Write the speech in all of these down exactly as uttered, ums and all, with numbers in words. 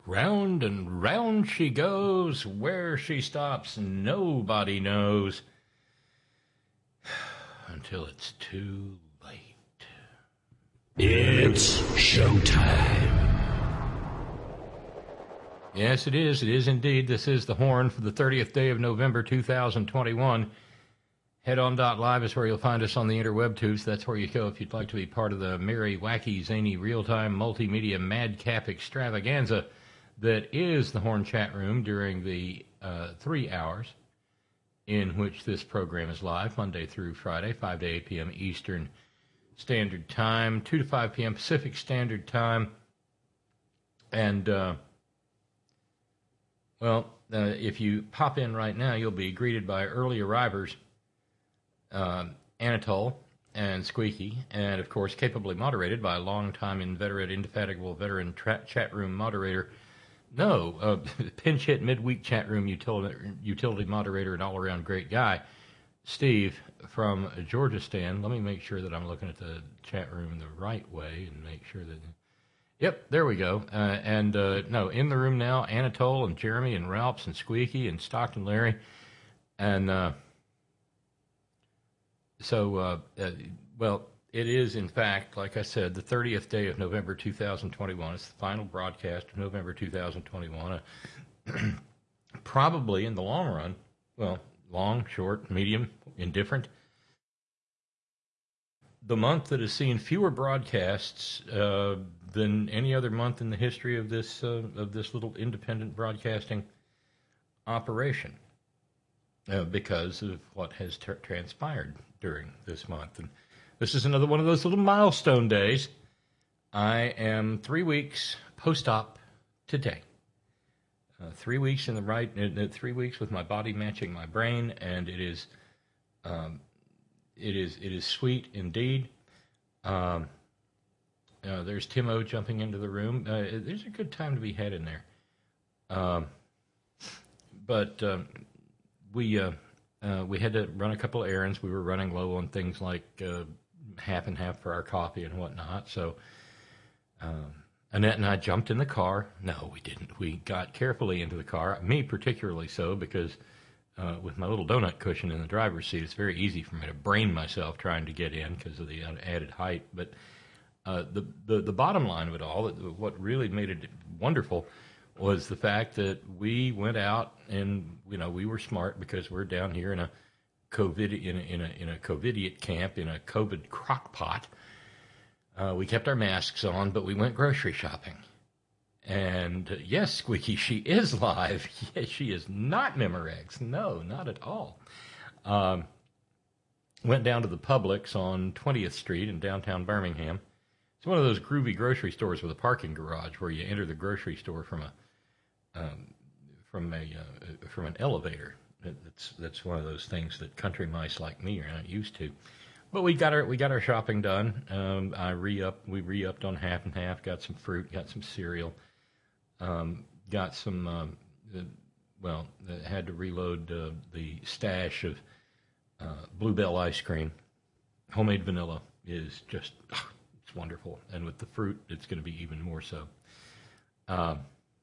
Round and round she goes, where she stops nobody knows, until it's too late. It's showtime. Yes, it is. It is indeed. This is the Horn for the thirtieth day of November two thousand twenty-one. Head on dot live is where you'll find us on the interweb tubes. That's where you go if you'd like to be part of the merry, wacky, zany, real-time, multimedia, madcap extravaganza that is the Horn chat room during the uh, three hours in which this program is live, Monday through Friday, five to eight p.m. Eastern Standard Time, two to five p.m. Pacific Standard Time. And, uh, well, uh, if you pop in right now, you'll be greeted by early arrivers, uh, Anatole and Squeaky, and, of course, capably moderated by a long-time inveterate, indefatigable veteran tra- chat room moderator, No, uh, pinch hit midweek chat room utility, utility moderator and all around great guy, Steve from Georgia Stan. Let me make sure that I'm looking at the chat room the right way and make sure that. Yep, there we go. Uh, and uh, no, in the room now, Anatole and Jeremy and Ralphs and Squeaky and Stockton Larry, and uh, so uh, uh, well. It is, in fact, like I said, the thirtieth day of November two thousand twenty-one. It's the final broadcast of November two thousand twenty-one. Uh, probably in the long run, well, long, short, medium, indifferent, the month that has seen fewer broadcasts uh, than any other month in the history of this uh, of this little independent broadcasting operation, uh, because of what has ter- transpired during this month. And this is another one of those little milestone days. I am three weeks post-op today. Uh, three weeks in the right, uh, three weeks with my body matching my brain, and it is, um, it is, it is sweet indeed. Um, uh, there's Tim O jumping into the room. Uh, there's a good time to be had in there. Um, but um, we uh, uh, we had to run a couple of errands. We were running low on things like uh, half and half for our coffee and whatnot. So um, Annette and I jumped in the car. No, we didn't. We got carefully into the car, me particularly so, because uh, with my little donut cushion in the driver's seat, it's very easy for me to brain myself trying to get in because of the added height. But uh, the, the, the bottom line of it all, what really made it wonderful, was the fact that we went out and, you know, we were smart because we're down here in a COVID in a, in a in a COVIDiot camp in a COVID crock pot. Uh, we kept our masks on, but we went grocery shopping. And uh, yes, Squeaky, she is live. Yes, she is not Memorex. No, not at all. Um, went down to the Publix on twentieth Street in downtown Birmingham. It's one of those groovy grocery stores with a parking garage where you enter the grocery store from a um, from a uh, from an elevator. That's that's one of those things that country mice like me are not used to. But we got our we got our shopping done. Um, I re up we re upped on half and half. Got some fruit. Got some cereal. Um, got some. Um, uh, well, uh, had to reload uh, the stash of uh, Bluebell ice cream. Homemade vanilla is just oh, it's wonderful, and with the fruit, it's going to be even more so. Um,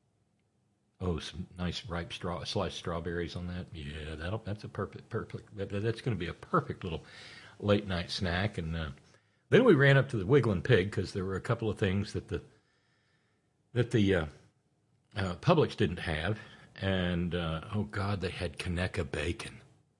Oh, some nice ripe straw, sliced strawberries on that. Yeah, that'll that's a perfect, perfect. That's going to be a perfect little late night snack. And uh, then we ran up to the Wiggling Pig because there were a couple of things that the that the uh, uh, Publix didn't have. And uh, oh God, they had Conecuh bacon.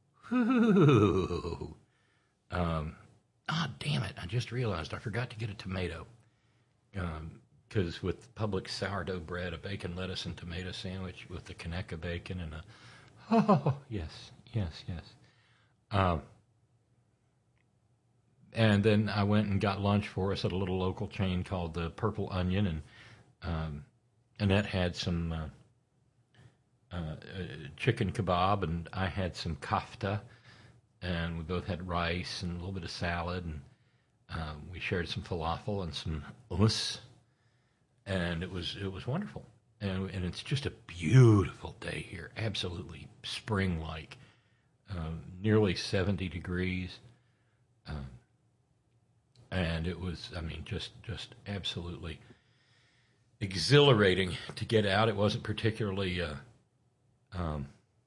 Woo! Um, ah, damn it! I just realized I forgot to get a tomato. Um, Because with Publix sourdough bread, a bacon, lettuce, and tomato sandwich with the Conecuh bacon and a, oh, yes, yes, yes. Um, and then I went and got lunch for us at a little local chain called the Purple Onion, and um, Annette had some uh, uh, chicken kebab, and I had some kafta, and we both had rice and a little bit of salad, and uh, we shared some falafel and some hummus. And it was it was wonderful, and and it's just a beautiful day here, absolutely spring-like, um, nearly seventy degrees, um, and it was I mean just just absolutely exhilarating to get out. It wasn't particularly uh, um,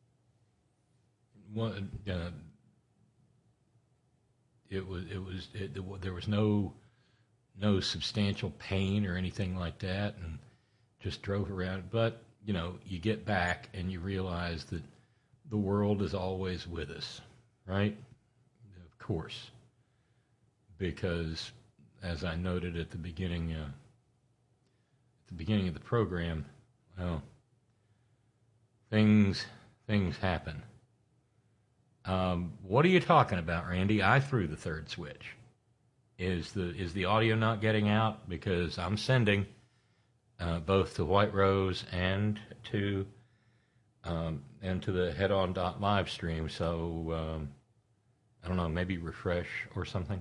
one, uh, it was it was it, there was no no substantial pain or anything like that, and just drove around. But you know, you get back and you realize that the world is always with us, right? Of course, because as I noted at the beginning. Uh, At the beginning of the program, well, things things happen. Um, what are you talking about, Randy? I threw the third switch. Is the is the audio not getting out? Because I'm sending uh, both to White Rose and to um, and to the Head On dot live stream. So um, I don't know, maybe refresh or something.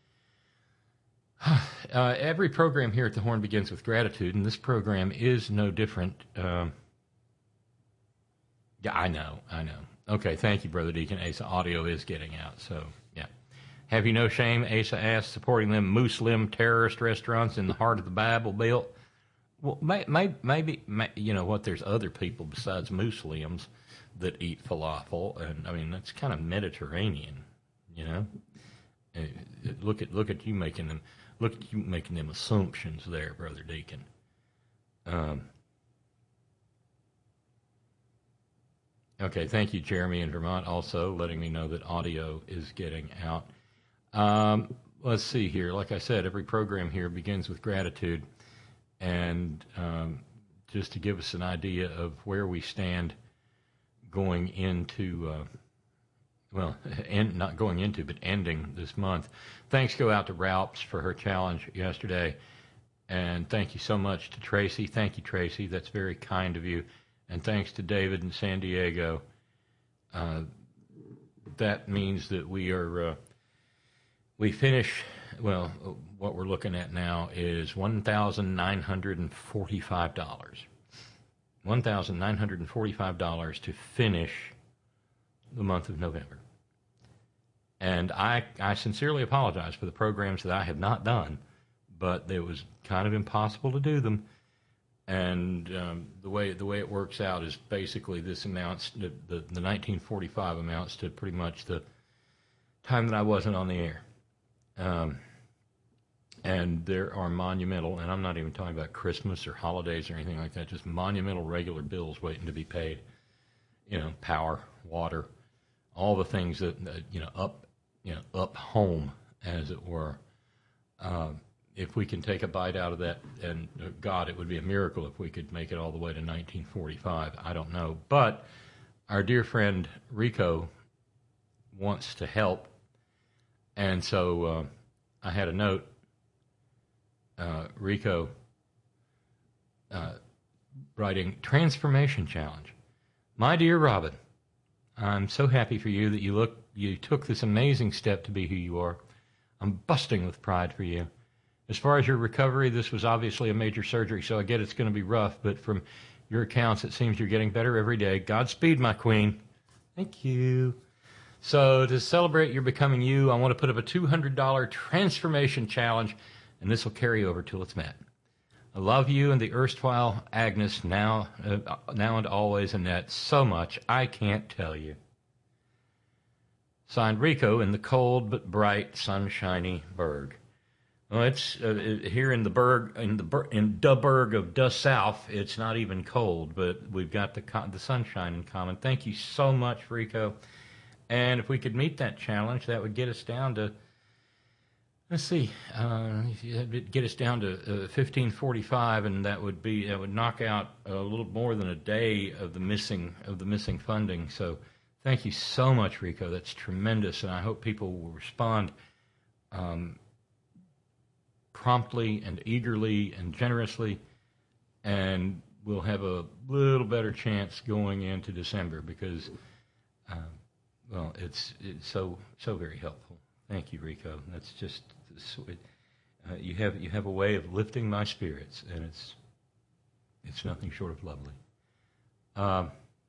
Uh, every program here at the Horn begins with gratitude, and this program is no different. Um, yeah, I know, I know. Okay, thank you, Brother Deacon. Asa, audio is getting out, so yeah. Have you no shame, Asa asked, supporting them Muslim terrorist restaurants in the heart of the Bible Belt? Well, may, may, maybe, may, you know what, there's other people besides Muslims that eat falafel, and I mean, that's kind of Mediterranean, you know? Uh, look at look at you making them. Look at you making them assumptions there, Brother Deacon. Um, okay, thank you, Jeremy in Vermont, also letting me know that audio is getting out. Um, let's see here. Like I said, every program here begins with gratitude. And um, just to give us an idea of where we stand going into... Uh, Well, and not going into, but ending this month. Thanks go out to Ralphs for her challenge yesterday. And thank you so much to Tracy. Thank you, Tracy. That's very kind of you. And thanks to David in San Diego. Uh, that means that we are, uh, we finish, well, what we're looking at now is one thousand nine hundred forty-five dollars. one thousand nine hundred forty-five dollars to finish the month of November. And I, I sincerely apologize for the programs that I have not done, but it was kind of impossible to do them. And um, the way the way it works out is basically this amounts, the, the, the nineteen forty-five amounts to pretty much the time that I wasn't on the air. Um, and there are monumental, and I'm not even talking about Christmas or holidays or anything like that, just monumental regular bills waiting to be paid. You know, power, water, all the things that, uh, you know, up, you know, up home, as it were. Uh, if we can take a bite out of that, and uh, God, it would be a miracle if we could make it all the way to nineteen forty-five. I don't know. But our dear friend Rico wants to help. And so uh, I had a note. Uh, Rico uh, writing, Transformation Challenge. My dear Robin, I'm so happy for you that you look you took this amazing step to be who you are. I'm busting with pride for you. As far as your recovery, this was obviously a major surgery, so I get it's going to be rough, but from your accounts, it seems you're getting better every day. Godspeed, my queen. Thank you. So to celebrate your becoming you, I want to put up a two hundred dollars transformation challenge, and this will carry over till it's met. I love you and the erstwhile Agnes, now, uh, now and always Annette, so much I can't tell you. Signed, Rico in the cold but bright, sunshiny Berg. Well, it's uh, here in the Berg, in the Ber- in the Berg of the South. It's not even cold, but we've got the co- the sunshine in common. Thank you so much, Rico. And if we could meet that challenge, that would get us down to. Let's see, uh, get us down to uh, fifteen forty-five, and that would be that would knock out a little more than a day of the missing of the missing funding. So, thank you so much, Rico. That's tremendous, and I hope people will respond um, promptly and eagerly and generously, and we'll have a little better chance going into December because, uh, well, it's it's so so very helpful. Thank you, Rico. That's just uh, you have you have a way of lifting my spirits, and it's it's nothing short of lovely. Um,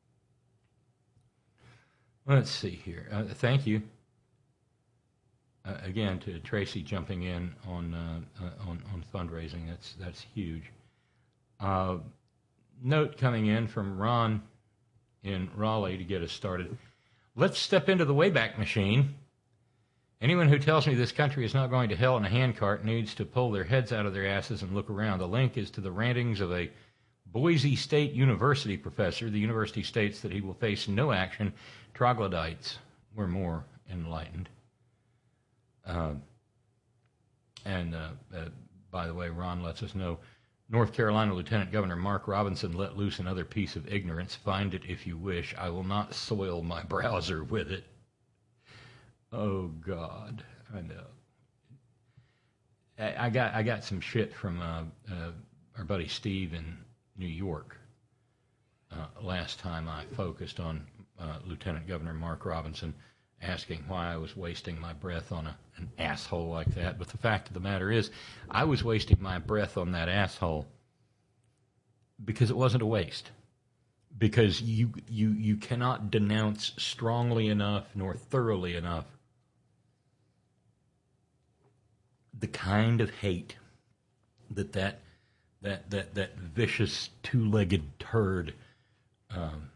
let's see here. Uh, thank you uh, again to Tracy jumping in on uh, uh, on on fundraising. That's that's huge. Uh, note coming in from Ron in Raleigh to get us started. Let's step into the Wayback Machine. Anyone who tells me this country is not going to hell in a handcart needs to pull their heads out of their asses and look around. The link is to the rantings of a Boise State University professor. The university states that he will face no action. Troglodytes were more enlightened. Uh, and uh, uh, by the way, Ron lets us know, North Carolina Lieutenant Governor Mark Robinson let loose another piece of ignorance. Find it if you wish. I will not soil my browser with it. Oh, God. I know. I, I got I got some shit from uh, uh, our buddy Steve in New York uh, last time I focused on uh, Lieutenant Governor Mark Robinson, asking why I was wasting my breath on a, an asshole like that. But the fact of the matter is, I was wasting my breath on that asshole because it wasn't a waste. Because you you you cannot denounce strongly enough nor thoroughly enough the kind of hate that that that that, that vicious two-legged turd um,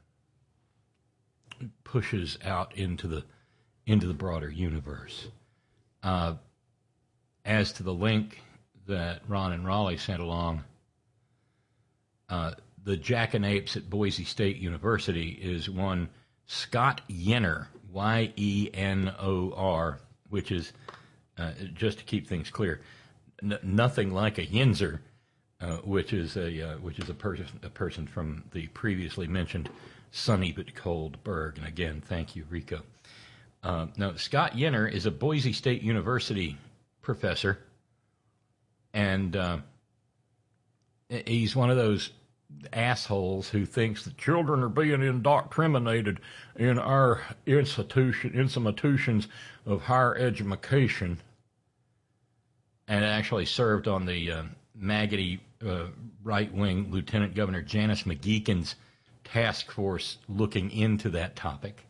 pushes out into the into the broader universe. Uh, as to the link that Ron and Raleigh sent along, uh, the jackanapes at Boise State University is one Scott Yenor, Y E N O R, which is, uh, just to keep things clear, n- nothing like a Yinzer, uh, which is a uh, which is a person a person from the previously mentioned sunny but cold Berg. And again, thank you, Rico. Uh, now, Scott Yenor is a Boise State University professor, and uh, he's one of those assholes who thinks that children are being indoctrinated in our institution, institutions of higher education, and actually served on the uh, maggoty uh, right-wing Lieutenant Governor Janice McGeechan's task force looking into that topic.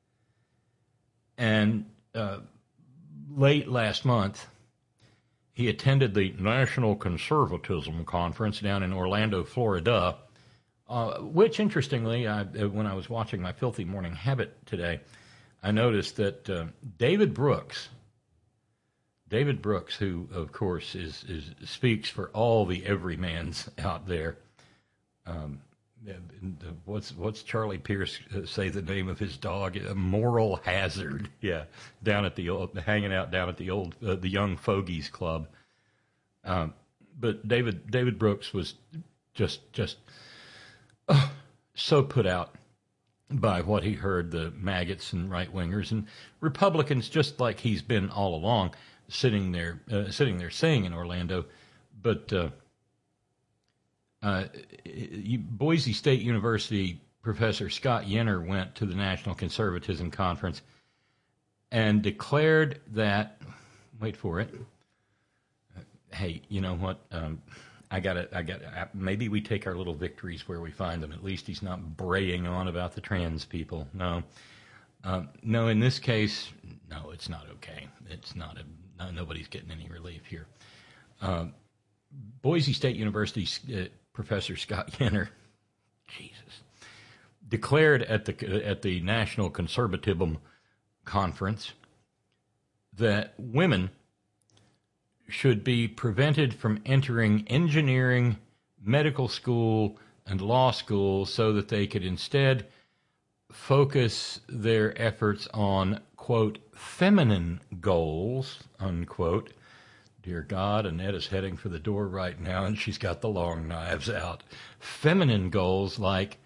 And uh, late last month, he attended the National Conservatism Conference down in Orlando, Florida, uh, which, interestingly, I, when I was watching my Filthy Morning Habit today, I noticed that uh, David Brooks, David Brooks, who, of course, is, is speaks for all the everymans out there, um, What's what's Charlie Pierce say the name of his dog? A Moral Hazard. Yeah, down at the old, hanging out down at the old uh, the Young Fogies Club. Um, but David David Brooks was just just uh, so put out by what he heard the maggots and right wingers and Republicans, just like he's been all along, sitting there uh, sitting there saying in Orlando, but. Uh, Uh, Boise State University professor Scott Yenor went to the National Conservatism Conference and declared that, wait for it, uh, hey, you know what, um, I got to, I got maybe we take our little victories where we find them. At least he's not braying on about the trans people. No, um, no, in this case, no, it's not okay. It's not, a, no, nobody's getting any relief here. Um, Boise State University uh, Professor Scott Yenor, Jesus, declared at the at the National Conservatism Conference that women should be prevented from entering engineering, medical school, and law school so that they could instead focus their efforts on, quote, feminine goals, unquote. Dear God, Annette is heading for the door right now, and she's got the long knives out. Feminine goals like...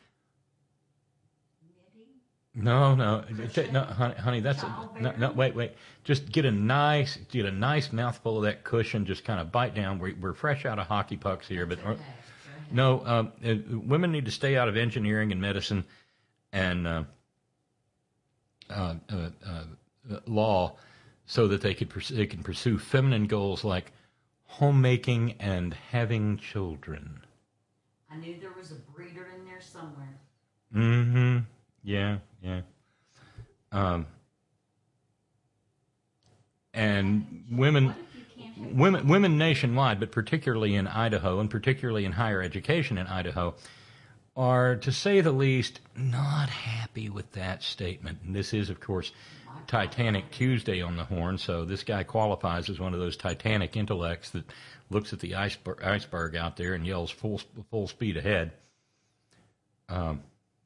No, no, no, honey, honey that's... A, no, no, wait, wait. Just get a nice get a nice mouthful of that cushion, just kind of bite down. We're, we're fresh out of hockey pucks here, but... Okay. No, um, uh, women need to stay out of engineering and medicine and uh, uh, uh, uh, law, so that they could pursue, they can pursue feminine goals like homemaking and having children. I knew there was a breeder in there somewhere. Mm-hmm. Yeah, yeah. Um, and women... What if you can't women, women nationwide, but particularly in Idaho, and particularly in higher education in Idaho, are, to say the least, not happy with that statement. And this is, of course, Titanic Tuesday on the horn, so this guy qualifies as one of those Titanic intellects that looks at the iceberg, iceberg out there and yells full full speed ahead. Um,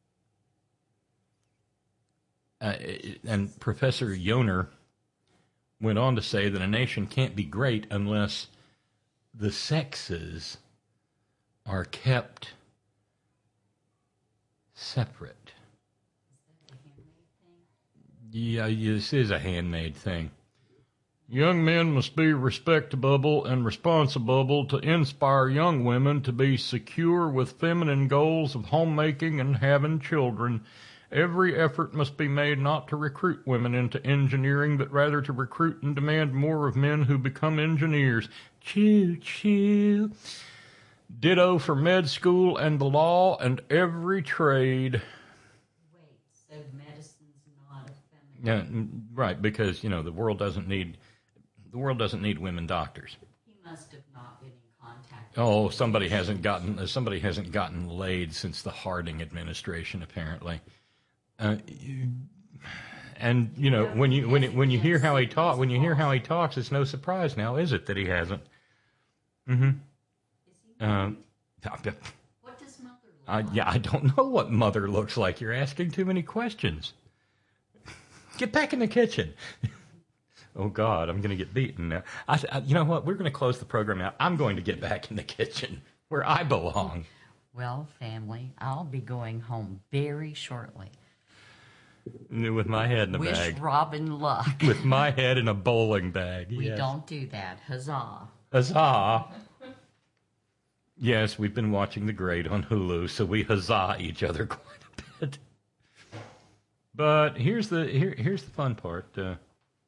uh, and Professor Yoner went on to say that a nation can't be great unless the sexes are kept separate. Yeah, this is a handmade thing. Young men must be respectable and responsible to inspire young women to be secure with feminine goals of homemaking and having children. Every effort must be made not to recruit women into engineering, but rather to recruit and demand more of men who become engineers. Choo choo. Ditto for med school and the law and every trade. Wait, so medicine's not a feminine? Yeah, right, because, you know, the world doesn't need the world doesn't need women doctors. He must have not been in contact. Oh, somebody hasn't gotten somebody hasn't gotten laid since the Harding administration, apparently. Uh, and you know, when you when it, when you hear how he talk when you hear how he talks, it's no surprise now, is it, that he hasn't? Mm-hmm. Um, what does mother look uh, like? yeah, I don't know what mother looks like. You're asking too many questions. Get back in the kitchen. Oh, God, I'm going to get beaten now. I, I, you know what? We're going to close the program out. I'm going to get back in the kitchen where I belong. Well, family, I'll be going home very shortly. With my head in a Wish bag. Robin luck. With my head in a bowling bag. We Yes. don't do that. Huzzah. Huzzah. Yes, we've been watching The Great on Hulu, so we huzzah each other quite a bit. But here's the here, here's the fun part. Uh,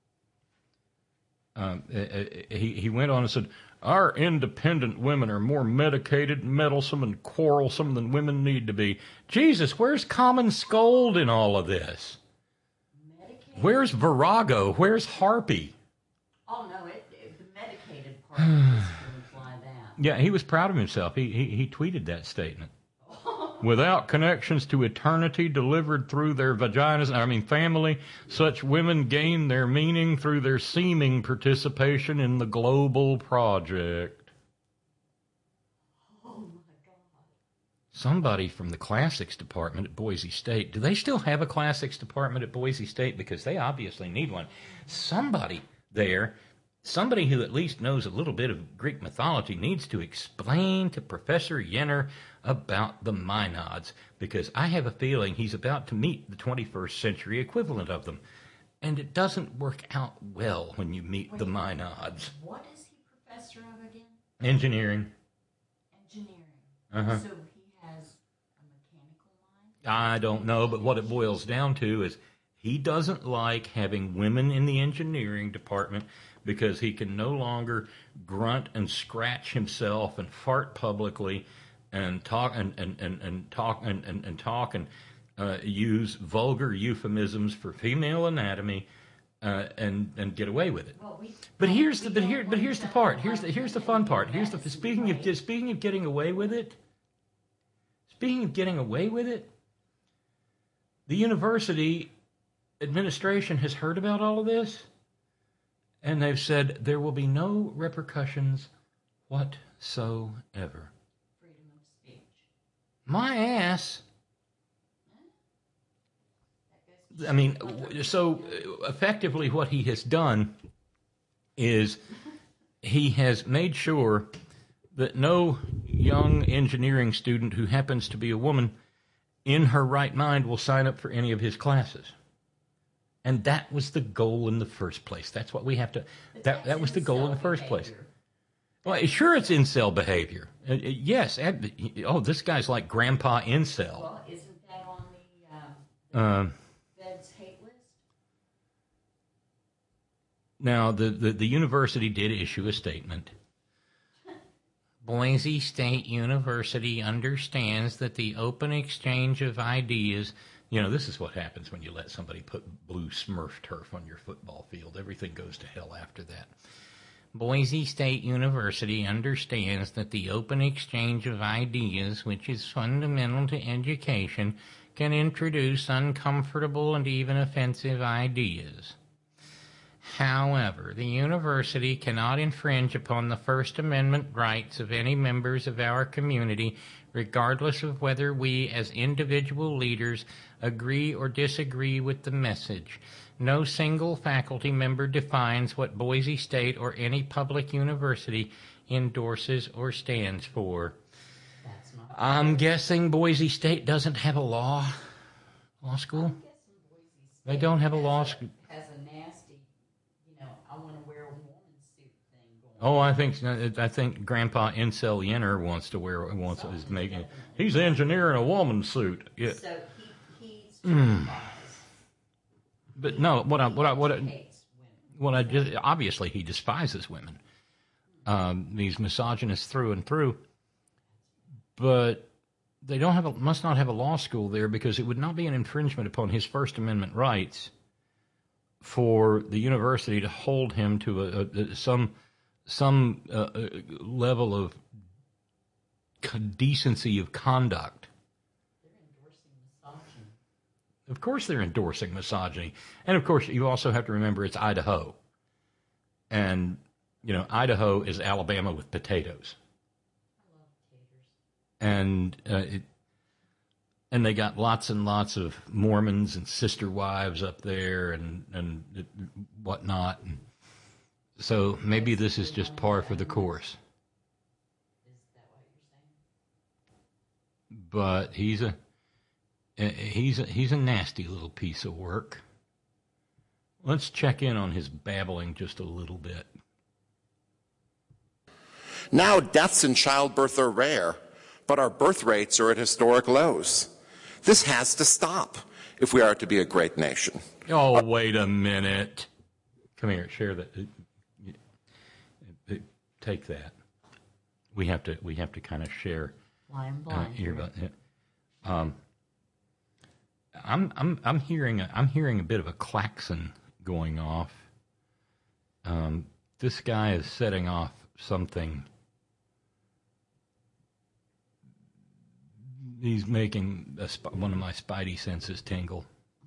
um, uh, uh, he he went on and said, "Our independent women are more medicated, meddlesome, and quarrelsome than women need to be." Jesus, where's Common Scold in all of this? Medicated? Where's Virago? Where's Harpy? Oh, no, it, it, the medicated part is to imply that. Yeah, he was proud of himself. He he, he tweeted that statement. Without connections to eternity delivered through their vaginas, I mean family, such women gain their meaning through their seeming participation in the global project. Oh, my God. Somebody from the classics department at Boise State, do they still have a classics department at Boise State? Because they obviously need one. Somebody there, somebody who at least knows a little bit of Greek mythology, needs to explain to Professor Yenner about the Maenads, because I have a feeling he's about to meet the twenty-first century equivalent of them. And it doesn't work out well when you meet Wait, the Maenads. What is he professor of again? Engineering. Engineering. Uh-huh. So he has a mechanical mind? I don't know, but what it boils down to is he doesn't like having women in the engineering department because he can no longer grunt and scratch himself and fart publicly and talk and, and, and, and talk and, and, and talk and uh, use vulgar euphemisms for female anatomy uh, and and get away with it. Well, we, But here's the we but don't here but want here's the that part. to Here's the happen here's the in fun part. medicine, Here's the speaking of right? speaking of getting away with it. Speaking of getting away with it, the university administration has heard about all of this, and they've said there will be no repercussions whatsoever. Freedom of speech. My ass. That goes I mean, w- so uh, effectively what he has done is he has made sure that no young engineering student who happens to be a woman in her right mind will sign up for any of his classes. And that was the goal in the first place. That's what we have to, that, that was the goal in the first place. Well, sure, it's incel behavior. Uh, uh, yes. ab- Oh, this guy's like Grandpa Incel. Well, isn't that on the um, Um, Fed's hate list? Now, the, the, the university did issue a statement. Boise State University understands that the open exchange of ideas, you know, this is what happens when you let somebody put blue Smurf turf on your football field. Everything goes to hell after that. Boise State University understands that the open exchange of ideas, which is fundamental to education, can introduce uncomfortable and even offensive ideas. However, the university cannot infringe upon the First Amendment rights of any members of our community, regardless of whether we as individual leaders agree or disagree with the message. No single faculty member defines what Boise State or any public university endorses or stands for. That's not I'm guessing Boise State doesn't have a law law school. I'm guessing Boise State They don't have a has law school. Has a nasty, you know, I want to wear a woman suit thing going. Oh, I think I think Grandpa Incel Yenner wants to wear wants is making. He's engineering a woman's suit. Yeah, So he he certifies. but no. What I what I what I, Hates women. what I just obviously he despises women. Um, he's misogynist through and through. But they don't have a, must not have a law school there because it would not be an infringement upon his First Amendment rights for the university to hold him to a, a, some some uh, level of decency of conduct. They're endorsing misogyny. Of course they're endorsing misogyny. And of course you also have to remember it's Idaho. And, you know, Idaho is Alabama with potatoes. I love taters. And uh, it, and they got lots and lots of Mormons and sister wives up there and, and it, whatnot. And so maybe this is just par for the course. Is that what you're saying? But he's a he's a, he's a nasty little piece of work. Let's check in on his babbling just a little bit. Now deaths in childbirth are rare, but our birth rates are at historic lows. This has to stop if we are to be a great nation. Oh, wait a minute. Come here, share that. Take that. We have to we have to kind of share. Flying Uh, blind. hear here. about it. Um, I'm I'm I'm hearing a, I'm hearing a bit of a klaxon going off. Um, this guy is setting off something. He's making a, sp- one of my spidey senses tingle.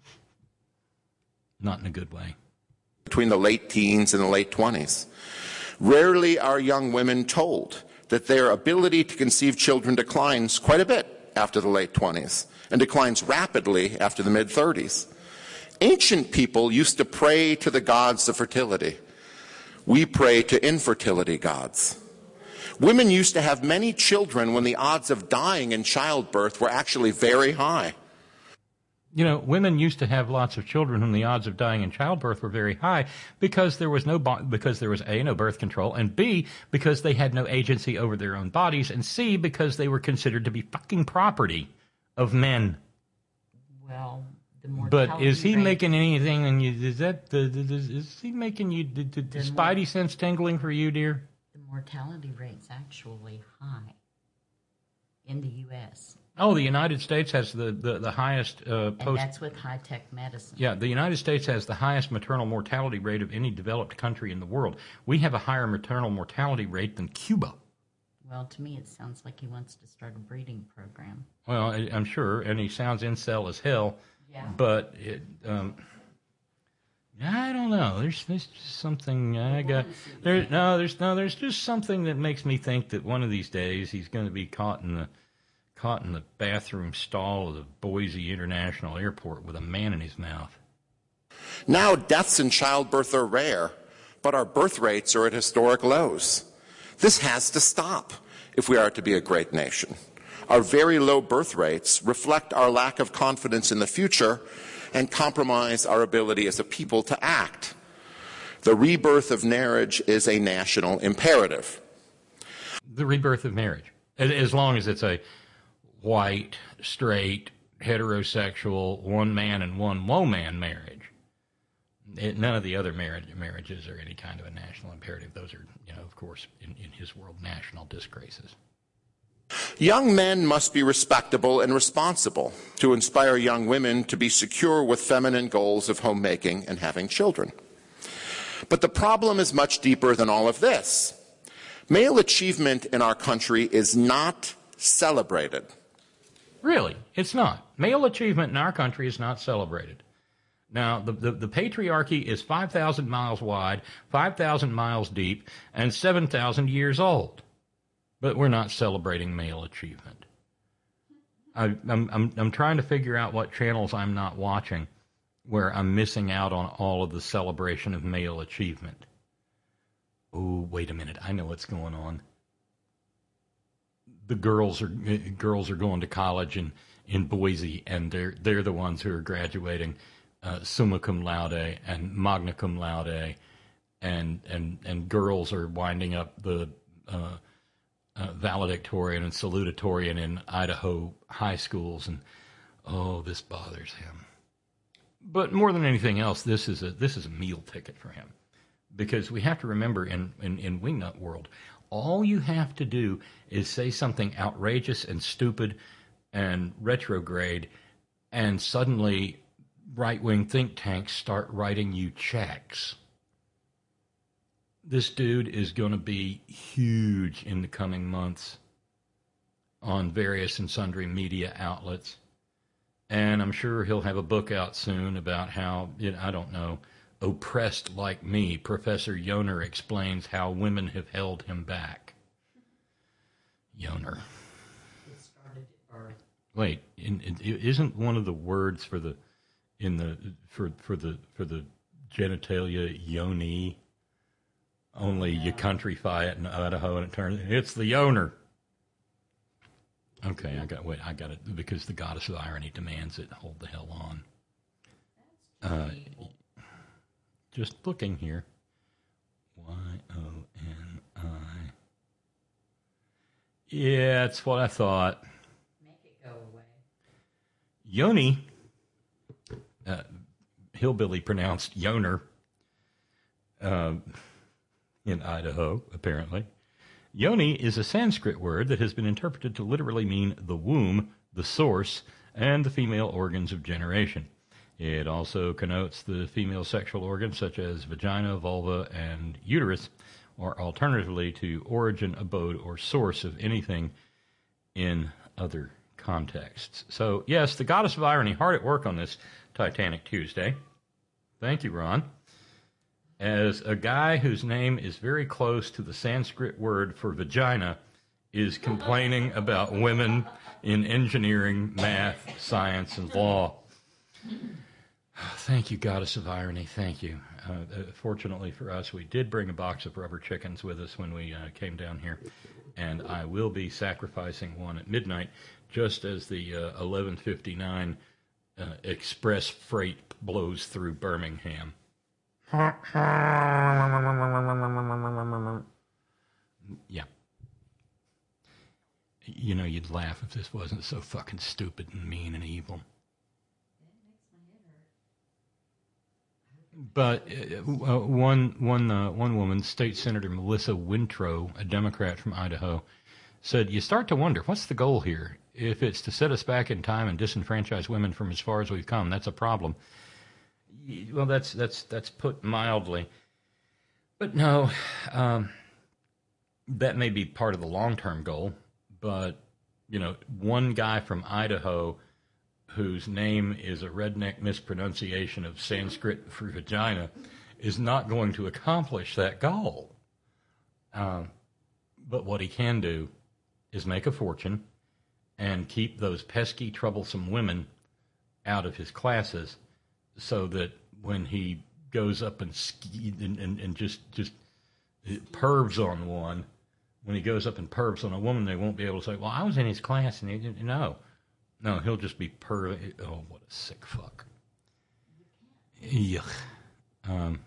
Not in a good way. Between the late teens and the late twenties. Rarely are young women told that their ability to conceive children declines quite a bit after the late twenties and declines rapidly after the mid-thirties. Ancient people used to pray to the gods of fertility. We pray to infertility gods. Women used to have many children when the odds of dying in childbirth were actually very high. You know, women used to have lots of children when the odds of dying in childbirth were very high because there was no bo- because there was A, no birth control, and B, because they had no agency over their own bodies, and C, because they were considered to be fucking property of men. Well, the mortality But is he rate, making anything? And you is that the, the, the is he making you the, the, the The spidey sense tingling for you, dear? the mortality rate's actually high in the U S Oh, the United States has the the, the highest uh, And post. that's with high-tech medicine. Yeah, the United States has the highest maternal mortality rate of any developed country in the world. We have a higher maternal mortality rate than Cuba. Well, to me, it sounds like he wants to start a breeding program. Well, I, I'm sure, and he sounds incel as hell. Yeah. But it, um, I don't know. There's there's just something I got. There no, there's no, there's just something that makes me think that one of these days he's going to be caught in the caught in the bathroom stall of the Boise International Airport with a man in his mouth. Now deaths in childbirth are rare, but our birth rates are at historic lows. This has to stop if we are to be a great nation. Our very low birth rates reflect our lack of confidence in the future and compromise our ability as a people to act. The rebirth of marriage is a national imperative. The rebirth of marriage, as, as long as it's a white, straight, heterosexual, one man and one woman marriage. It, none of the other marriage, marriages are any kind of a national imperative. Those are, you know, of course, in, in his world, national disgraces. Young men must be respectable and responsible to inspire young women to be secure with feminine goals of homemaking and having children. But the problem is much deeper than all of this. Male achievement in our country is not celebrated. Really, it's not. Male achievement in our country is not celebrated. Now, the, the, the patriarchy is five thousand miles wide, five thousand miles deep, and seven thousand years old. But we're not celebrating male achievement. I, I'm, I'm, I'm trying to figure out what channels I'm not watching where I'm missing out on all of the celebration of male achievement. Oh, wait a minute. I know what's going on. The girls are girls are going to college in, in Boise, and they're they're the ones who are graduating uh, summa cum laude and magna cum laude, and and and girls are winding up the uh, uh, valedictorian and salutatorian in Idaho high schools, and oh, this bothers him. But more than anything else, this is a this is a meal ticket for him, because we have to remember in in, in Wingnut world, all you have to do is say something outrageous and stupid and retrograde, and suddenly right-wing think tanks start writing you checks. This dude is going to be huge in the coming months on various and sundry media outlets. And I'm sure he'll have a book out soon about how, you know, I don't know, oppressed like me, Professor Yoner explains how women have held him back. Yoner. It started at birth. Wait, in, in, isn't one of the words for the in the for for the for the genitalia yoni? Only you countrify it in Idaho, and it turns it's the Yoner. Okay, I got wait, I got it because the goddess of irony demands it. Hold the hell on. Uh, just looking here. Y O N I. Yeah, that's what I thought. Make it go away. Yoni, uh, hillbilly pronounced Yoner, uh, in Idaho, apparently. Yoni is a Sanskrit word that has been interpreted to literally mean the womb, the source, and the female organs of generation. It also connotes the female sexual organs such as vagina, vulva, and uterus, or alternatively to origin, abode, or source of anything in other contexts. So, yes, the goddess of irony, hard at work on this Titanic Tuesday. Thank you, Ron. As a guy whose name is very close to the Sanskrit word for vagina is complaining about women in engineering, math, science, and law. Thank you, goddess of irony. Thank you. Uh, fortunately for us, we did bring a box of rubber chickens with us when we uh, came down here, and I will be sacrificing one at midnight, just as the uh, eleven fifty-nine uh, express freight blows through Birmingham. Yeah. You know, you'd laugh if this wasn't so fucking stupid and mean and evil. But uh, one one uh, one woman, State Senator Melissa Wintrow, a Democrat from Idaho, said, "You start to wonder, what's the goal here? If it's to set us back in time and disenfranchise women from as far as we've come, that's a problem." Well, that's that's that's put mildly. But no, um, that may be part of the long-term goal. But, you know, one guy from Idaho whose name is a redneck mispronunciation of Sanskrit for vagina is not going to accomplish that goal. Um, but what he can do is make a fortune and keep those pesky, troublesome women out of his classes, so that when he goes up and ski and, and, and just just pervs on one, when he goes up and pervs on a woman, they won't be able to say, "Well, I was in his class," and he didn't know. No, he'll just be perv. Oh, what a sick fuck! Yuck. Um.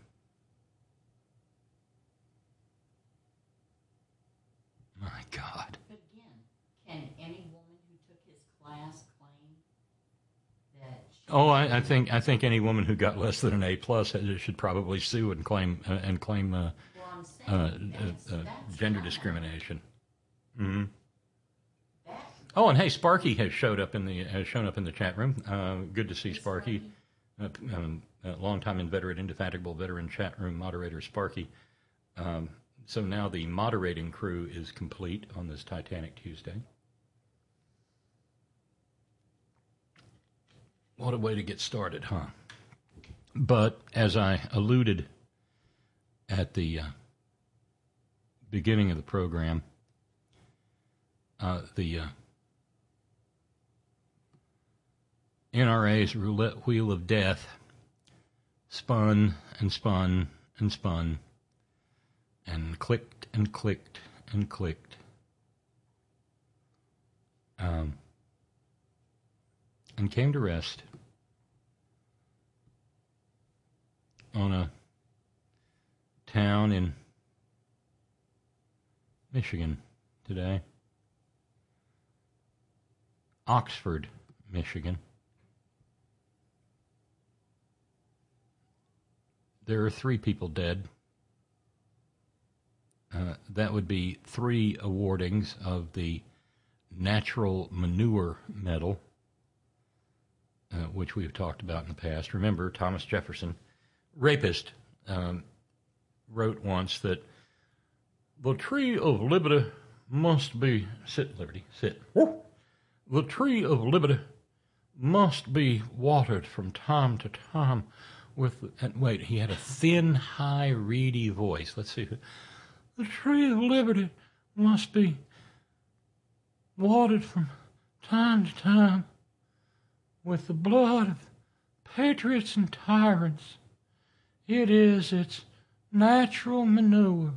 My God. But again, can any woman who took his class claim that? She Oh, I, I think I think any woman who got less than an A plus should probably sue and claim uh, and claim uh, Well, I'm saying uh, that's, uh, uh, that's gender not- discrimination. Mm-hmm. That, Oh, and hey, Sparky has showed up in the has shown up in the chat room. Uh, good to see Sparky. Uh, um, uh, longtime inveterate, indefatigable veteran chat room moderator Sparky. Um, so now the moderating crew is complete on this Titanic Tuesday. What a way to get started, huh? But as I alluded at the uh, beginning of the program, uh, the uh, N R A's roulette wheel of death spun and spun and spun and clicked and clicked and clicked. Um, and came to rest on a town in Michigan today. Oxford, Michigan. There are three people dead. Uh, that would be three awardings of the Natural Manure Medal, uh, which we've talked about in the past. Remember, Thomas Jefferson, rapist, um, wrote once that the tree of liberty must be, sit, liberty, sit. The tree of liberty must be watered from time to time with, and wait, he had a thin, high, reedy voice. Let's see. The tree of liberty must be watered from time to time with the blood of patriots and tyrants. It is its natural manure.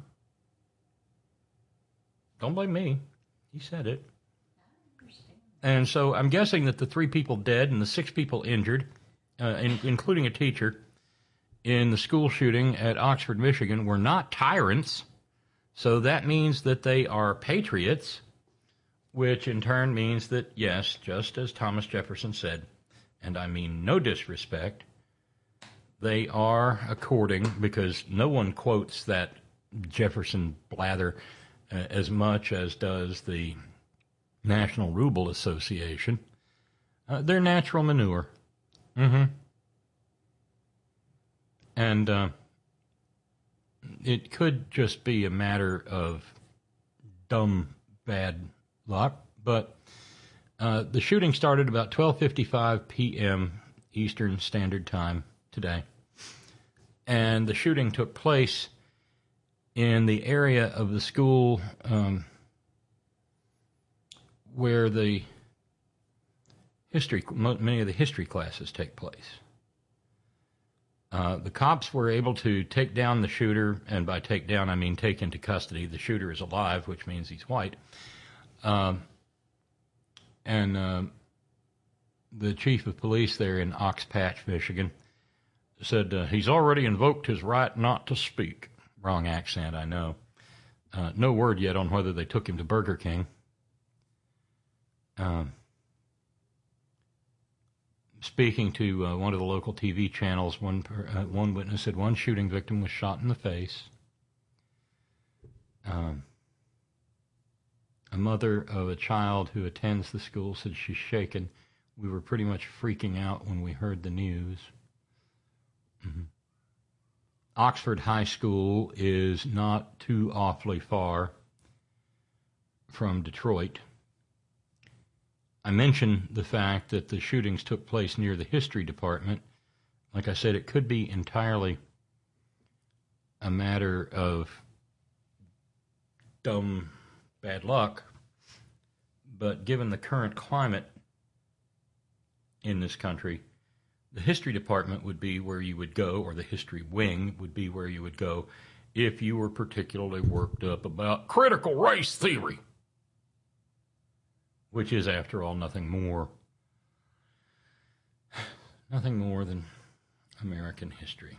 Don't blame me. He said it. And so I'm guessing that the three people dead and the six people injured, uh, in, including a teacher, in the school shooting at Oxford, Michigan, were not tyrants. So that means that they are patriots, which in turn means that, yes, just as Thomas Jefferson said, and I mean no disrespect, they are according, because no one quotes that Jefferson blather uh, as much as does the National Ruble Association, uh, they're natural manure. Mm-hmm. And uh, it could just be a matter of dumb, bad luck, but uh, the shooting started about twelve fifty-five p.m. Eastern Standard Time today, and the shooting took place in the area of the school um, where the history, many of the history classes take place. Uh, the cops were able to take down the shooter, and by take down I mean take into custody. The shooter is alive, which means he's white. Um, and uh, the chief of police there in Oxpatch, Michigan, said uh, he's already invoked his right not to speak. Wrong accent, I know. Uh, no word yet on whether they took him to Burger King. Um, Speaking to uh, one of the local T V channels, one uh, one witness said one shooting victim was shot in the face. Um, a mother of a child who attends the school said she's shaken. We were pretty much freaking out when we heard the news. Mm-hmm. Oxford High School is not too awfully far from Detroit. I mentioned the fact that the shootings took place near the history department. Like I said, it could be entirely a matter of dumb bad luck, but given the current climate in this country, the history department would be where you would go, or the history wing would be where you would go if you were particularly worked up about critical race theory, which is, after all, nothing more, nothing more than American history.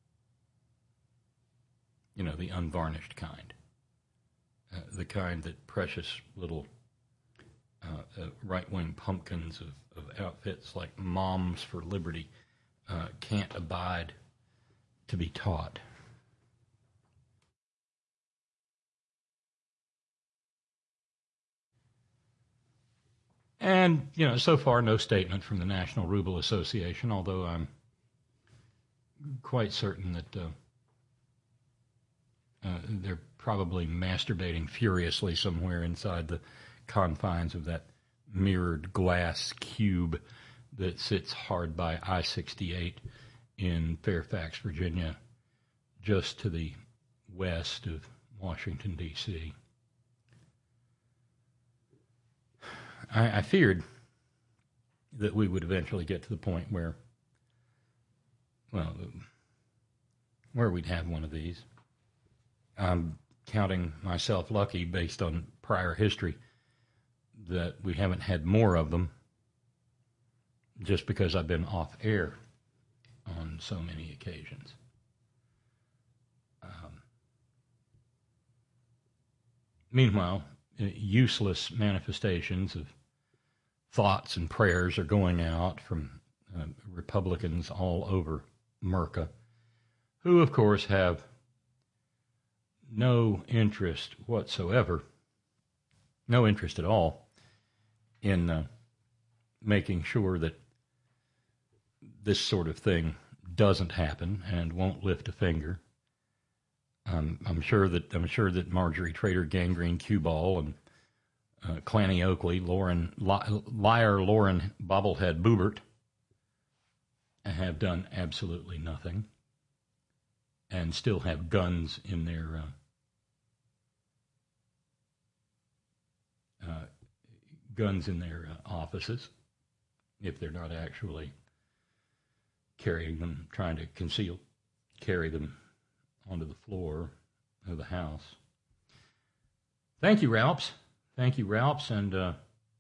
You know, the unvarnished kind, uh, the kind that precious little uh, uh, right-wing pumpkins of, of outfits like Moms for Liberty uh, can't abide to be taught. And, you know, so far no statement from the National Ruble Association, although I'm quite certain that uh, uh, they're probably masturbating furiously somewhere inside the confines of that mirrored glass cube that sits hard by I sixty-eight in Fairfax, Virginia, just to the west of Washington, D C I, I feared that we would eventually get to the point where, well, where we'd have one of these. I'm counting myself lucky based on prior history that we haven't had more of them, just because I've been off air on so many occasions. Um, meanwhile, useless manifestations of thoughts and prayers are going out from uh, Republicans all over Merca, who, of course, have no interest whatsoever, no interest at all, in uh, making sure that this sort of thing doesn't happen and won't lift a finger. Um, I'm sure that I'm sure that Marjorie Trader Gangrene Q-Ball and uh, Clanny Oakley, Lauren li- liar Lauren Bobblehead Boobert have done absolutely nothing, and still have guns in their uh, uh, guns in their uh, offices, if they're not actually carrying them, trying to conceal, carry them onto the floor of the house. Thank you, Ralphs. Thank you, Ralphs, and uh,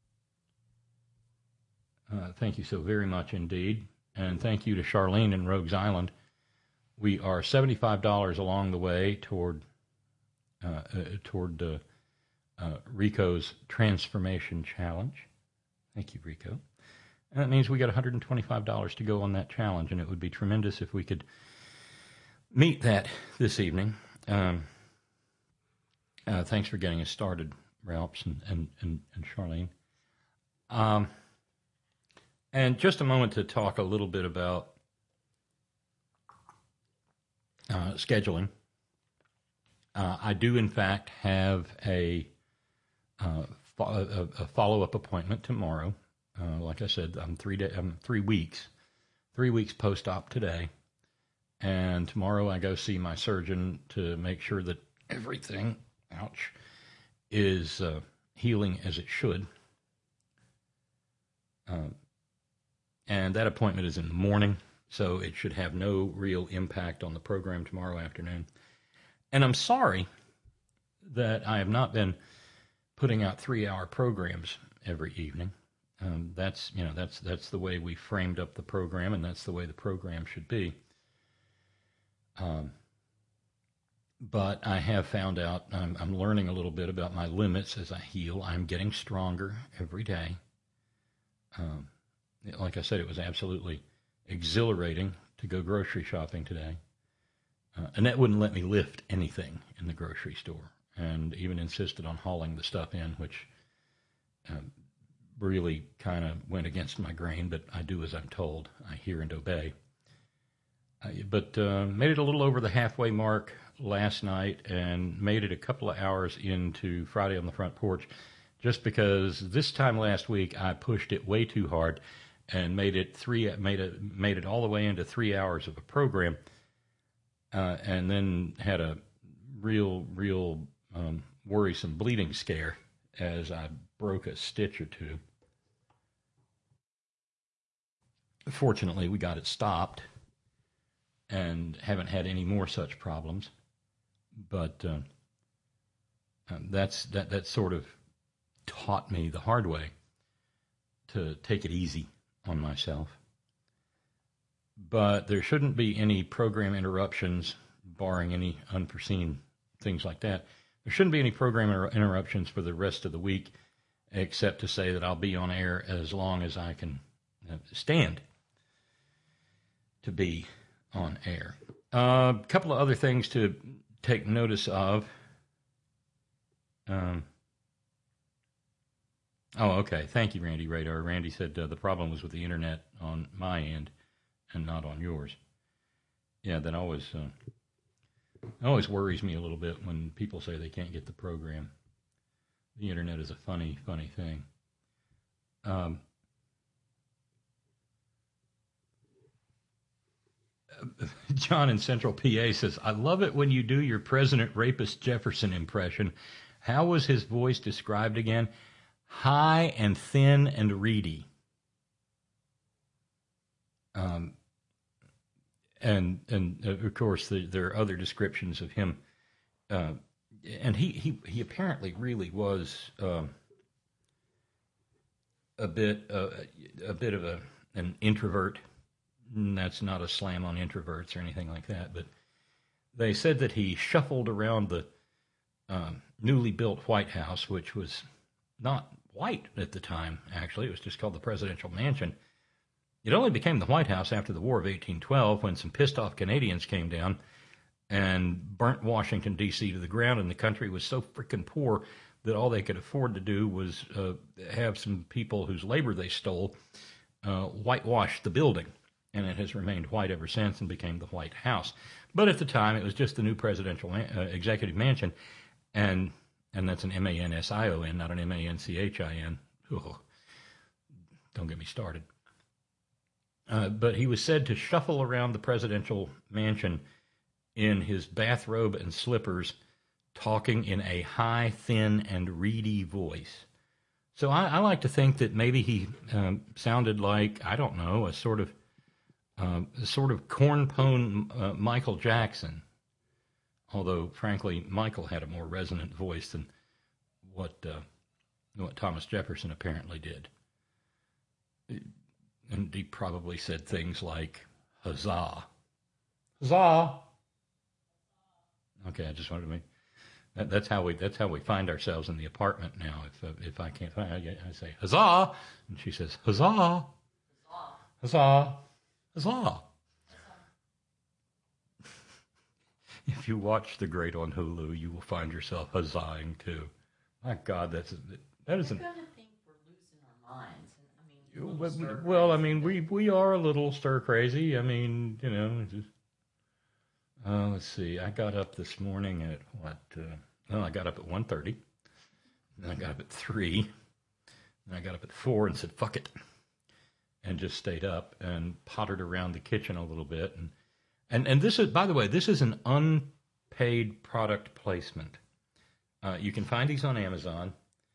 uh, thank you so very much indeed. And thank you to Charlene in Rogues Island. We are seventy-five dollars along the way toward uh, uh, toward uh, uh, Rico's Transformation Challenge. Thank you, Rico. And that means we got one hundred twenty-five dollars to go on that challenge, and it would be tremendous if we could meet that this evening. Um, uh, thanks for getting us started, Ralphs and, and, and, and Charlene. Um, and just a moment to talk a little bit about uh, scheduling. Uh, I do, in fact, have a, uh, fo- a, a follow-up appointment tomorrow. Uh, like I said, I'm three day, I'm three weeks, three weeks post-op today. And tomorrow I go see my surgeon to make sure that everything, ouch, is uh, healing as it should. Um, and that appointment is in the morning, so it should have no real impact on the program tomorrow afternoon. And I'm sorry that I have not been putting out three-hour programs every evening. Um, that's, you know, that's that's the way we framed up the program, and that's the way the program should be. Um, but I have found out, I'm, I'm learning a little bit about my limits as I heal. I'm getting stronger every day. Um, like I said, it was absolutely exhilarating to go grocery shopping today. Uh, Annette wouldn't let me lift anything in the grocery store, and even insisted on hauling the stuff in, which um, really kind of went against my grain, but I do as I'm told. I hear and obey. Uh, but uh, made it a little over the halfway mark last night, and made it a couple of hours into Friday on the Front Porch, just because this time last week I pushed it way too hard and made it three made it made it all the way into three hours of a program, uh, and then had a real real um, worrisome bleeding scare as I broke a stitch or two. Fortunately, we got it stopped and haven't had any more such problems. But uh, um, that's that that sort of taught me the hard way to take it easy on myself. But there shouldn't be any program interruptions, barring any unforeseen things like that. There shouldn't be any program inter- interruptions for the rest of the week, except to say that I'll be on air as long as I can uh, stand to be on air. A uh, couple of other things to take notice of. Um, oh, okay. Thank you, Randy Radar. Randy said uh, the problem was with the internet on my end and not on yours. Yeah, that always uh, always worries me a little bit when people say they can't get the program. The internet is a funny, funny thing. Um, John in Central P A says, I love it when you do your President Rapist Jefferson impression. How was his voice described again? High and thin and reedy. Um, and and uh, of course, the, there are other descriptions of him. Uh, and he, he, he apparently really was um, a bit uh, a bit of a an introvert. That's not a slam on introverts or anything like that, but they said that he shuffled around the um, newly built White House, which was not white at the time, actually. It was just called the Presidential Mansion. It only became the White House after the War of eighteen twelve when some pissed-off Canadians came down and burnt Washington, D C to the ground, and the country was so freaking poor that all they could afford to do was uh, have some people whose labor they stole uh, whitewash the building. And it has remained white ever since and became the White House. But at the time, it was just the new presidential uh, executive mansion, and and that's an M A N S I O N, not an M A N C H I N. Oh, don't get me started. Uh, but he was said to shuffle around the presidential mansion in his bathrobe and slippers, talking in a high, thin, and reedy voice. So I, I like to think that maybe he um, sounded like, I don't know, a sort of Um, sort of cornpone uh, Michael Jackson, although frankly Michael had a more resonant voice than what uh, what Thomas Jefferson apparently did, and he probably said things like "huzzah, huzzah." Okay, I just wanted to make that, that's how we that's how we find ourselves in the apartment now. If uh, if I can't find, I, I say "huzzah," and she says "huzzah, huzzah." Huzzah. If you watch The Great on Hulu, you will find yourself huzzahing too. My God, that's that isn't. We're gonna think we're losing our minds. And, I mean, Well, stir well, I crazy. mean, we we are a little stir crazy. I mean, you know. Just, uh, let's see. I got up this morning at what? Uh, well, I got up at one thirty. Then I got up at three. Then I got up at four and said, "Fuck it." And just stayed up and pottered around the kitchen a little bit. And, and, and this is, by the way, this is an unpaid product placement. Uh, you can find these on Amazon.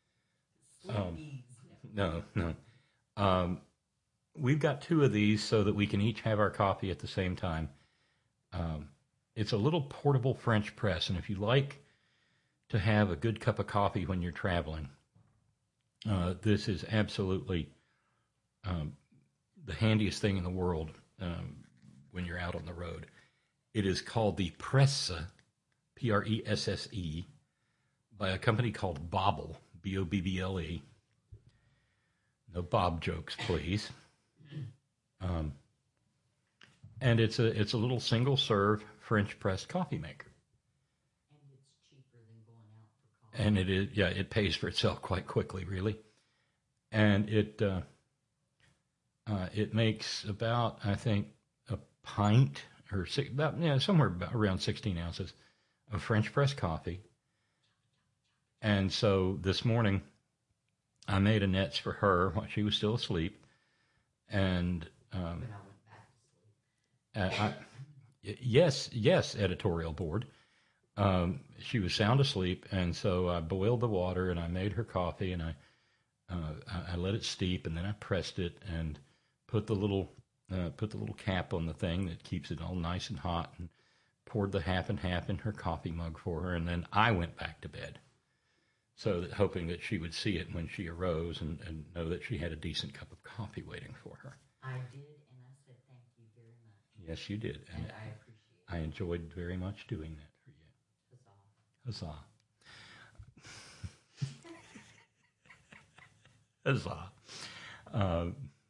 Um, no, no. Um, we've got two of these so that we can each have our coffee at the same time. Um, it's a little portable French press. And if you like to have a good cup of coffee when you're traveling, uh, this is absolutely um, the handiest thing in the world um, when you're out on the road. It is called the Presse, P R E S S E, by a company called Bobble, B O B B L E. No Bob jokes, please. Um, and it's a it's a little single serve French press coffee maker. And it's cheaper than going out for coffee. And it is yeah, it pays for itself quite quickly, really. And it. Uh, Uh, it makes about, I think, a pint or six, about yeah, somewhere about around sixteen ounces of French press coffee. And so this morning, I made a nets for her while she was still asleep, and um, When I went back to sleep. uh, I, yes, yes, editorial board. Um, she was sound asleep, and so I boiled the water and I made her coffee, and I uh, I, I let it steep, and then I pressed it and put the little uh, put the little cap on the thing that keeps it all nice and hot, and poured the half and half in her coffee mug for her, and then I went back to bed, so that hoping that she would see it when she arose and, and know that she had a decent cup of coffee waiting for her. I did, and I said thank you very much. Yes, you did, and And I appreciate it. I enjoyed very much doing that for you. Huzzah. Huzzah. Huzzah. Uh,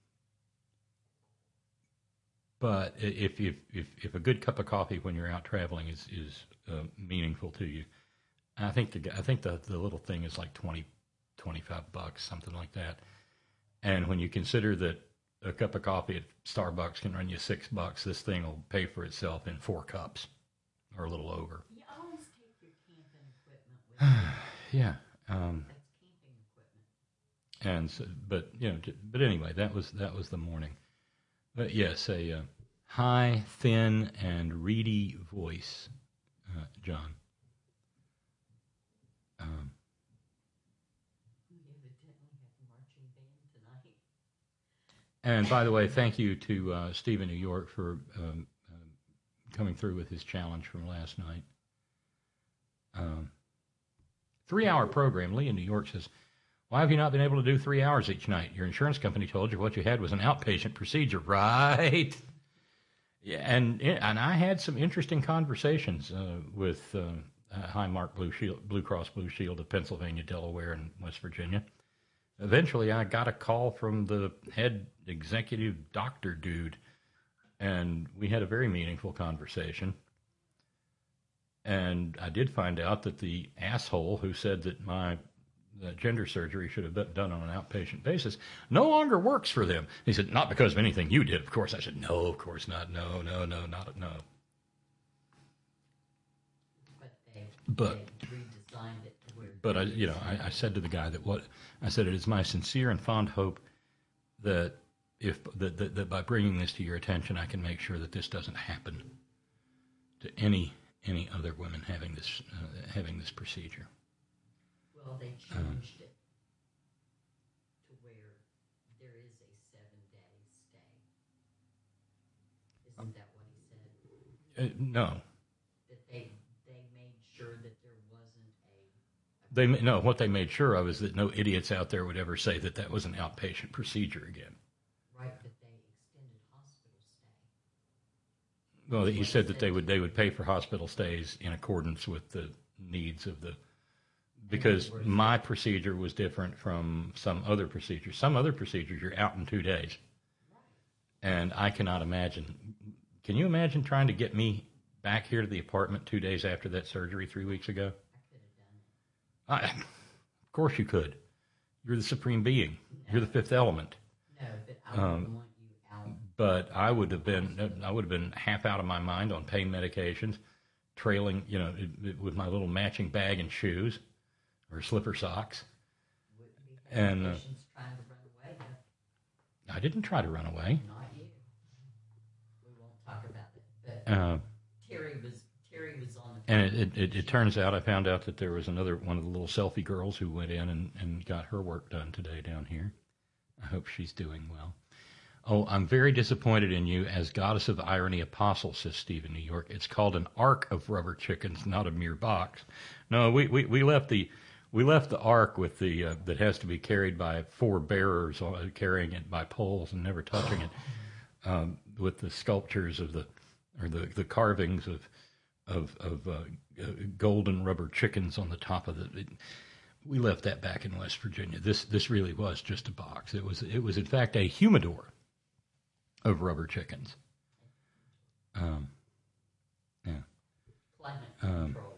But if, if if if a good cup of coffee when you're out traveling is is uh, meaningful to you, I think the I think the the little thing is like twenty, twenty-five bucks, something like that. And when you consider that a cup of coffee at Starbucks can run you six bucks. This thing will pay for itself in four cups or a little over. You always take your camping equipment with you. Yeah. Um, That's camping equipment. and so, but you know, but anyway, that was that was the morning. But yes, a uh, high, thin, and reedy voice, uh, John. Um, We evidently have marching band tonight. and by the way, thank you to uh, Steve in New York for um, um, coming through with his challenge from last night. Um, three-hour program. Lee in New York says, why have you not been able to do three hours each night? Your insurance company told you what you had was an outpatient procedure, right? Yeah, and and I had some interesting conversations uh, with uh, uh, Highmark Blue Shield, Blue Cross Blue Shield of Pennsylvania, Delaware, and West Virginia. Eventually, I got a call from the head executive doctor dude, and we had a very meaningful conversation. And I did find out that the asshole who said that my uh, gender surgery should have been done on an outpatient basis no longer works for them. He said, not because of anything you did, of course. I said, no, of course not. No, no, no, not no. But they, But- they redesigned it to where. But I, you know, I, I said to the guy that what I said, it is my sincere and fond hope that if that, that, that by bringing this to your attention, I can make sure that this doesn't happen to any any other women having this uh, having this procedure. Well, they changed it to where there is a seven-day stay. Isn't that what he said? Uh, no, That they they made sure that there wasn't a. they ma- no. What they made sure of is that no idiots out there would ever say that that was an outpatient procedure again. Right, but they extended hospital stay. Well, he said that they would they would pay for hospital stays in accordance with the needs of the. Because my procedure was different from some other procedures. Some other procedures, you're out in two days. And I cannot imagine. Can you imagine trying to get me back here to the apartment two days after that surgery three weeks ago? I could have done it. I, of course you could. You're the supreme being. You're the fifth element. No, but I wouldn't Um, want you out. But I would have been I would have been half out of my mind on pain medications, trailing, you know, it- it- with my little matching bag and shoes. Or slipper socks. Wouldn't be and, uh, patients trying to run away, though. I didn't try to run away. Not you. We won't talk about it. But Uh, Terry was Terry was on the. and it, it, it, it turns out I found out that there was another one of the little selfie girls who went in and, and got her work done today down here. I hope she's doing well. Oh, I'm very disappointed in you as goddess of irony apostle, says Steve in New York. It's called an ark of rubber chickens, not a mere box. No, we, we, we left the we left the ark with the uh, that has to be carried by four bearers uh, carrying it by poles and never touching it, um, with the sculptures of the or the, the carvings of of of uh, uh, golden rubber chickens on the top of the. It, we left that back in West Virginia. This this really was just a box. It was it was in fact a humidor of rubber chickens. Um, yeah. Climate Um, control.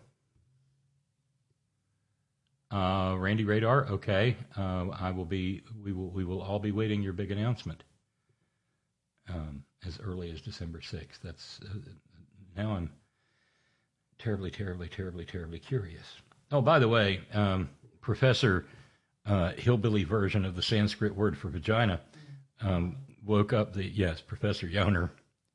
Uh, Randy Radar, okay. Uh, I will be. We will. We will all be waiting your big announcement. Um, as early as December sixth. That's uh, now. I'm terribly, terribly, terribly, terribly curious. Oh, by the way, um, Professor uh, Hillbilly version of the Sanskrit word for vagina um, woke up the yes, Professor Yoner.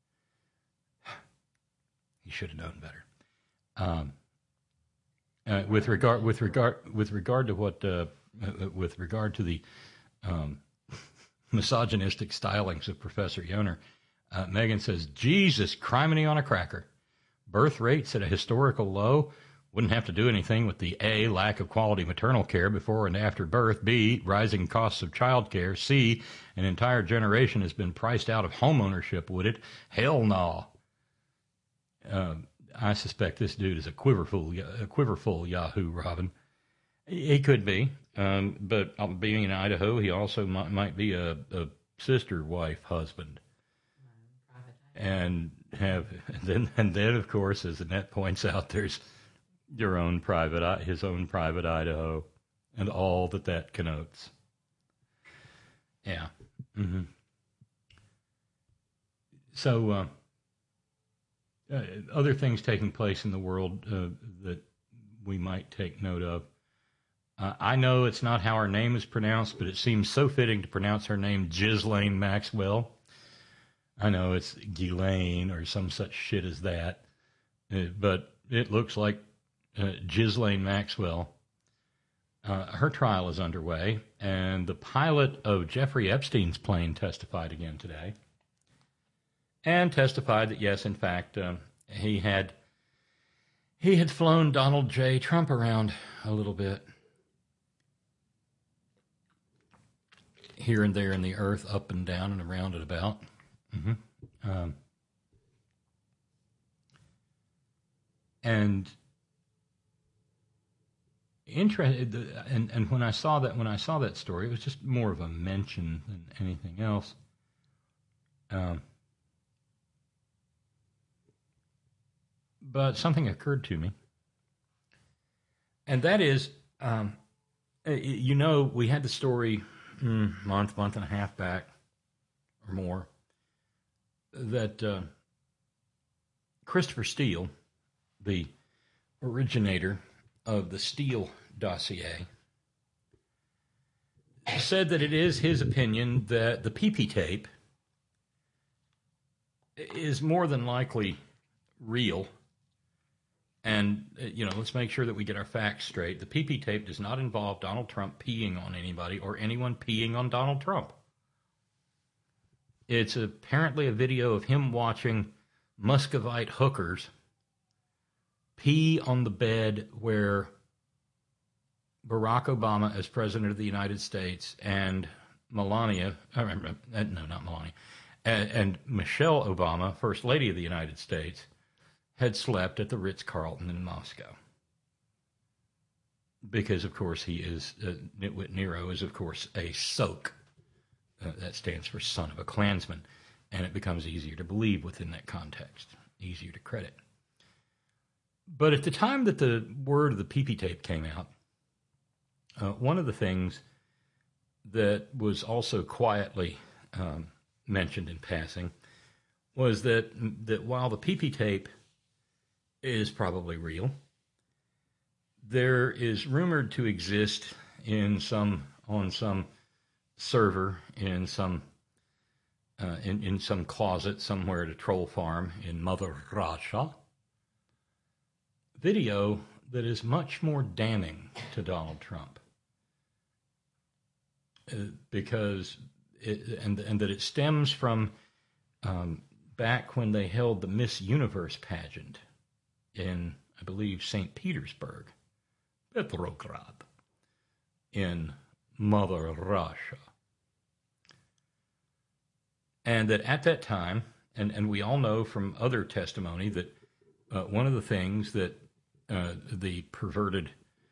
He should have known better. Um, Uh, with regard, with regard, with regard to what, uh, uh, with regard to the um, misogynistic stylings of Professor Yoner, uh, Megan says, "Jesus, criminy on a cracker! Birth rates at a historical low. Wouldn't have to do anything with the A, lack of quality maternal care before and after birth. B, rising costs of child care. C, an entire generation has been priced out of home ownership. Would it? Hell no." Uh, I suspect this dude is a quiverful, a quiverful Yahoo, Robin. He could be, um, but being in Idaho, he also might, might be a, a sister, wife, husband, and have and then and then of course, as Annette points out, there's your own private, his own private Idaho, and all that that connotes. Yeah. Mm-hmm. so uh, uh, other things taking place in the world uh, that we might take note of. Uh, I know it's not how her name is pronounced, but it seems so fitting to pronounce her name Ghislaine Maxwell. I know it's Ghislaine or some such shit as that, uh, but it looks like uh, Ghislaine Maxwell. Uh, her trial is underway, and the pilot of Jeffrey Epstein's plane testified again today, and testified that yes, in fact, um, he had he had flown Donald J. Trump around a little bit, here and there in the earth, up and down and around and about. Mm-hmm. Um, and interested, and and when I saw that when I saw that story, it was just more of a mention than anything else. Um, but something occurred to me, and that is, um, you know, we had the story mm, month, month and a half back, or more, that uh, Christopher Steele, the originator of the Steele dossier, said that it is his opinion that the P P tape is more than likely real. And, you know, let's make sure that we get our facts straight. The P P tape does not involve Donald Trump peeing on anybody or anyone peeing on Donald Trump. It's apparently a video of him watching Muscovite hookers pee on the bed where Barack Obama, as president of the United States, and Melania, uh, no, not Melania, and, and Michelle Obama, First Lady of the United States, had slept at the Ritz-Carlton in Moscow. Because, of course, he is, uh, Nitwit Nero is, of course, a soak. Uh, that stands for son of a Klansman. And it becomes easier to believe within that context, easier to credit. But at the time that the word of the P P tape came out, uh, one of the things that was also quietly um, mentioned in passing was that that while the P P tape is probably real, there is rumored to exist in some on some server in some uh, in in some closet somewhere at a troll farm in Mother Russia video that is much more damning to Donald Trump, uh, because it, and and that it stems from um, back when they held the Miss Universe pageant in, I believe, Saint Petersburg, Petrograd, in Mother Russia. And that at that time, and, and we all know from other testimony that uh, one of the things that uh, the perverted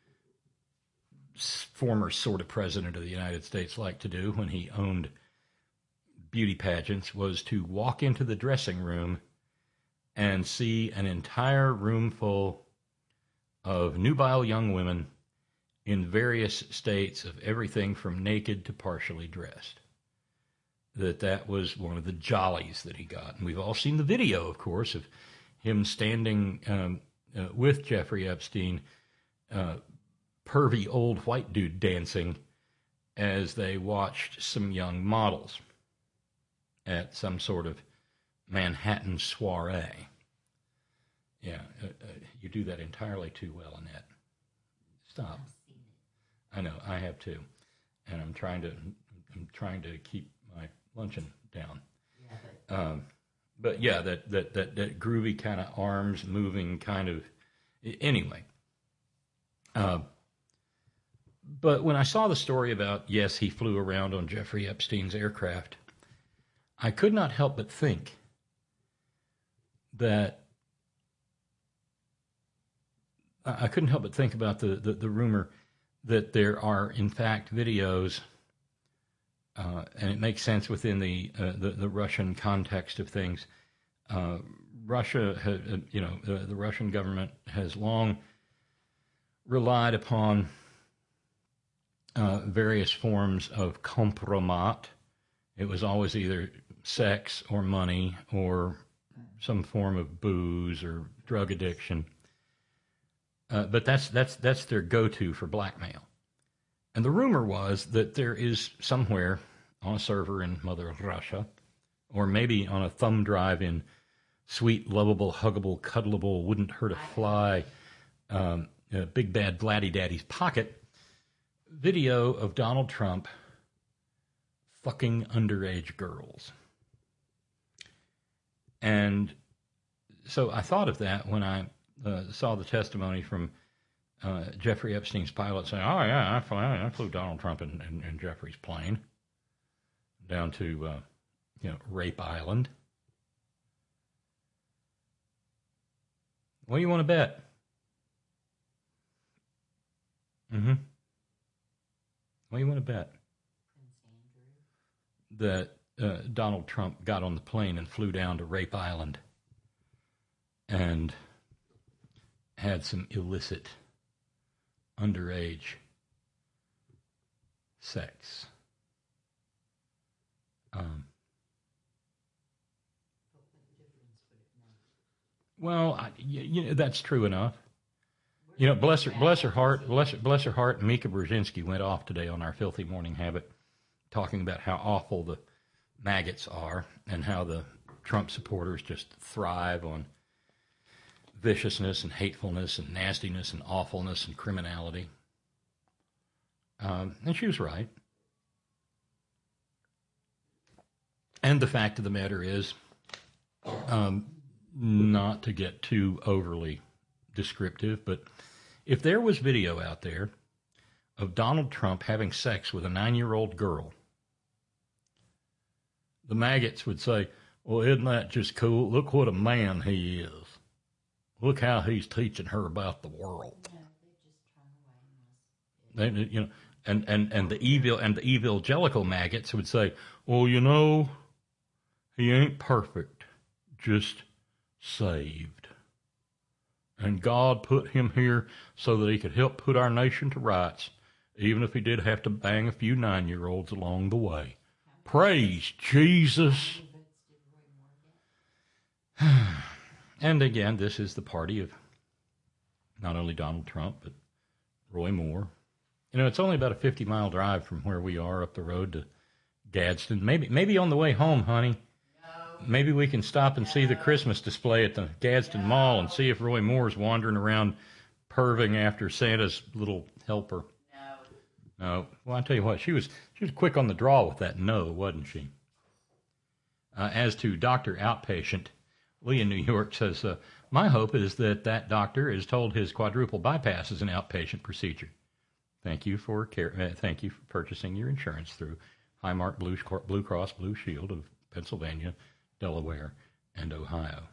former sort of president of the United States liked to do when he owned beauty pageants was to walk into the dressing room and see an entire room full of nubile young women in various states of everything from naked to partially dressed. That that was one of the jollies that he got. And we've all seen the video, of course, of him standing um, uh, with Jeffrey Epstein, uh, pervy old white dude dancing as they watched some young models at some sort of Manhattan soiree. Yeah, uh, uh, you do that entirely too well, Annette. Stop. I know, I have too, and I'm trying to, I'm trying to keep my luncheon down. Yeah, but, um, but yeah, that that that that groovy kind of arms moving kind of. Anyway. Uh, but when I saw the story about yes, he flew around on Jeffrey Epstein's aircraft, I could not help but think that I couldn't help but think about the, the, the rumor that there are, in fact, videos, uh, and it makes sense within the, uh, the the Russian context of things. Uh, Russia, ha, you know, the, the Russian government has long relied upon uh, various forms of compromat. it was always either sex or money or some form of booze or drug addiction. Uh, but that's that's that's their go-to for blackmail. And the rumor was that there is somewhere on a server in Mother Russia, or maybe on a thumb drive in sweet, lovable, huggable, cuddleable, wouldn't hurt a fly, um, uh, big bad Vladdy Daddy's pocket, video of Donald Trump fucking underage girls. And so I thought of that when I uh, saw the testimony from uh, Jeffrey Epstein's pilot saying, oh, yeah, I flew, I flew Donald Trump in, in, in Jeffrey's plane down to, uh, you know, Rape Island. What do you want to bet? Mm-hmm. What do you want to bet? That uh, Donald Trump got on the plane and flew down to Rape Island and had some illicit underage sex. Um, well, I, you, you know, that's true enough. You know, bless her, bless her heart, bless her, bless her heart. Mika Brzezinski went off today on our Filthy Morning Habit, talking about how awful the maggots are and how the Trump supporters just thrive on viciousness and hatefulness and nastiness and awfulness and criminality. Um, and she was right. And the fact of the matter is, um, not to get too overly descriptive, but if there was video out there of Donald Trump having sex with a nine-year-old girl, the maggots would say, well, isn't that just cool? Look what a man he is. Look how he's teaching her about the world. They, you know, and, and, and the evil and the evangelical maggots would say, well, you know, he ain't perfect, just saved. And God put him here so that he could help put our nation to rights, even if he did have to bang a few nine-year-olds along the way. Praise Jesus. And again, this is the party of not only Donald Trump, but Roy Moore. You know, it's only about a fifty-mile drive from where we are up the road to Gadsden. Maybe maybe on the way home, honey, no. Maybe we can stop and no. see the Christmas display at the Gadsden no. Mall and see if Roy Moore's wandering around perving after Santa's little helper. No. No. Well, I tell you what, she was she was quick on the draw with that no, wasn't she? Uh, as to Doctor Outpatient, Lee in New York says, uh, my hope is that that doctor is told his quadruple bypass is an outpatient procedure. Thank you for care, uh, thank you for purchasing your insurance through Highmark Blue, Blue Cross Blue Shield of Pennsylvania, Delaware, and Ohio.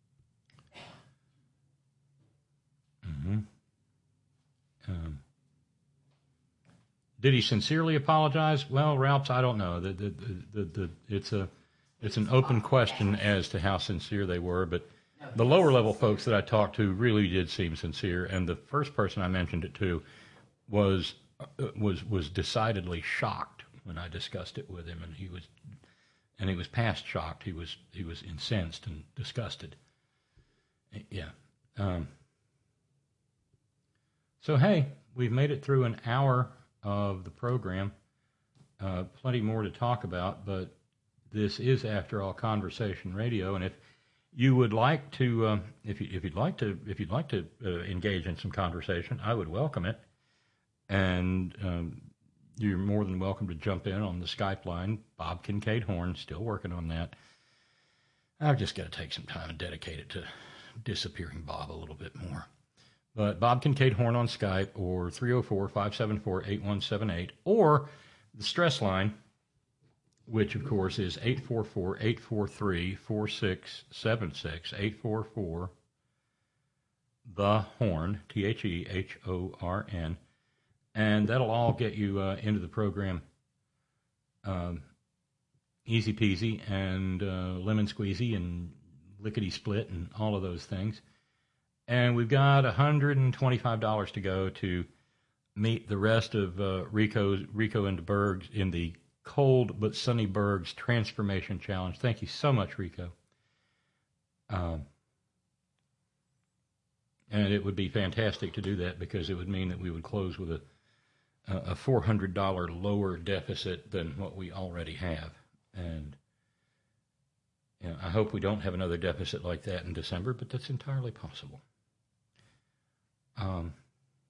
Mm-hmm. Um, did he sincerely apologize? Well, Ralphs, I don't know. The, the, the, the, the, it's a It's an open question as to how sincere they were, but the lower level folks that I talked to really did seem sincere, and the first person I mentioned it to was uh, was was decidedly shocked when I discussed it with him, and he was and he was past shocked. He was he was incensed and disgusted. Yeah. Um, so hey, we've made it through an hour of the program. Uh, plenty more to talk about, but this is, after all, Conversation Radio, and if you would like to, uh, if you if you'd like to, if you'd like to uh, engage in some conversation, I would welcome it. And um, you're more than welcome to jump in on the Skype line. Bob Kincaid Horn, still working on that. I've just got to take some time and dedicate it to disappearing Bob a little bit more. But Bob Kincaid Horn on Skype, or three oh four, five seven four, eight one seven eight, or the stress line, which, of course, is eight four four, eight four three, four six seven six, eight four four, the Horn, T H E H O R N, and that'll all get you uh, into the program um, easy peasy and uh, lemon squeezy and lickety split and all of those things. And we've got one hundred twenty-five dollars to go to meet the rest of uh, Rico's, Rico and DeBerg's in the Cold but Sunny Bergs Transformation Challenge. Thank you so much, Rico. Um, and it would be fantastic to do that because it would mean that we would close with a a four hundred dollars lower deficit than what we already have. And you know, I hope we don't have another deficit like that in December, but that's entirely possible. Um,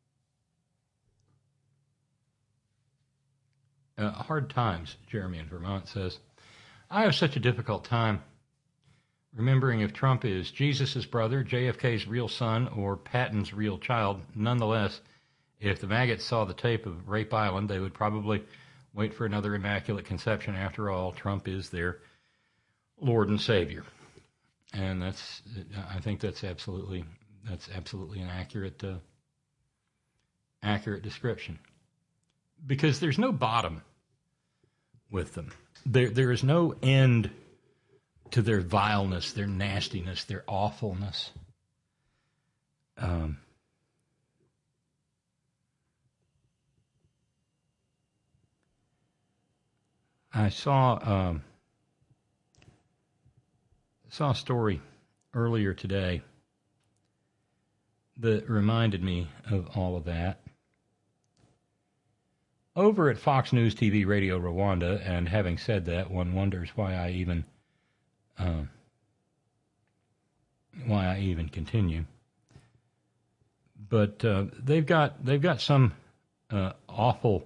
uh, hard times, Jeremy in Vermont says. I have such a difficult time remembering if Trump is Jesus' brother, J F K's real son, or Patton's real child. Nonetheless, if the maggots saw the tape of Rape Island, they would probably wait for another Immaculate Conception. After all, Trump is their Lord and Savior. And that's, I think that's absolutely, that's absolutely an accurate, uh, accurate description. Because there's no bottom with them. There, there is no end to their vileness, their nastiness, their awfulness. Um, I saw um, saw a story earlier today that reminded me of all of that. Over at Fox News T V Radio Rwanda, and having said that, one wonders why I even uh, why I even continue. But uh, they've got they've got some uh, awful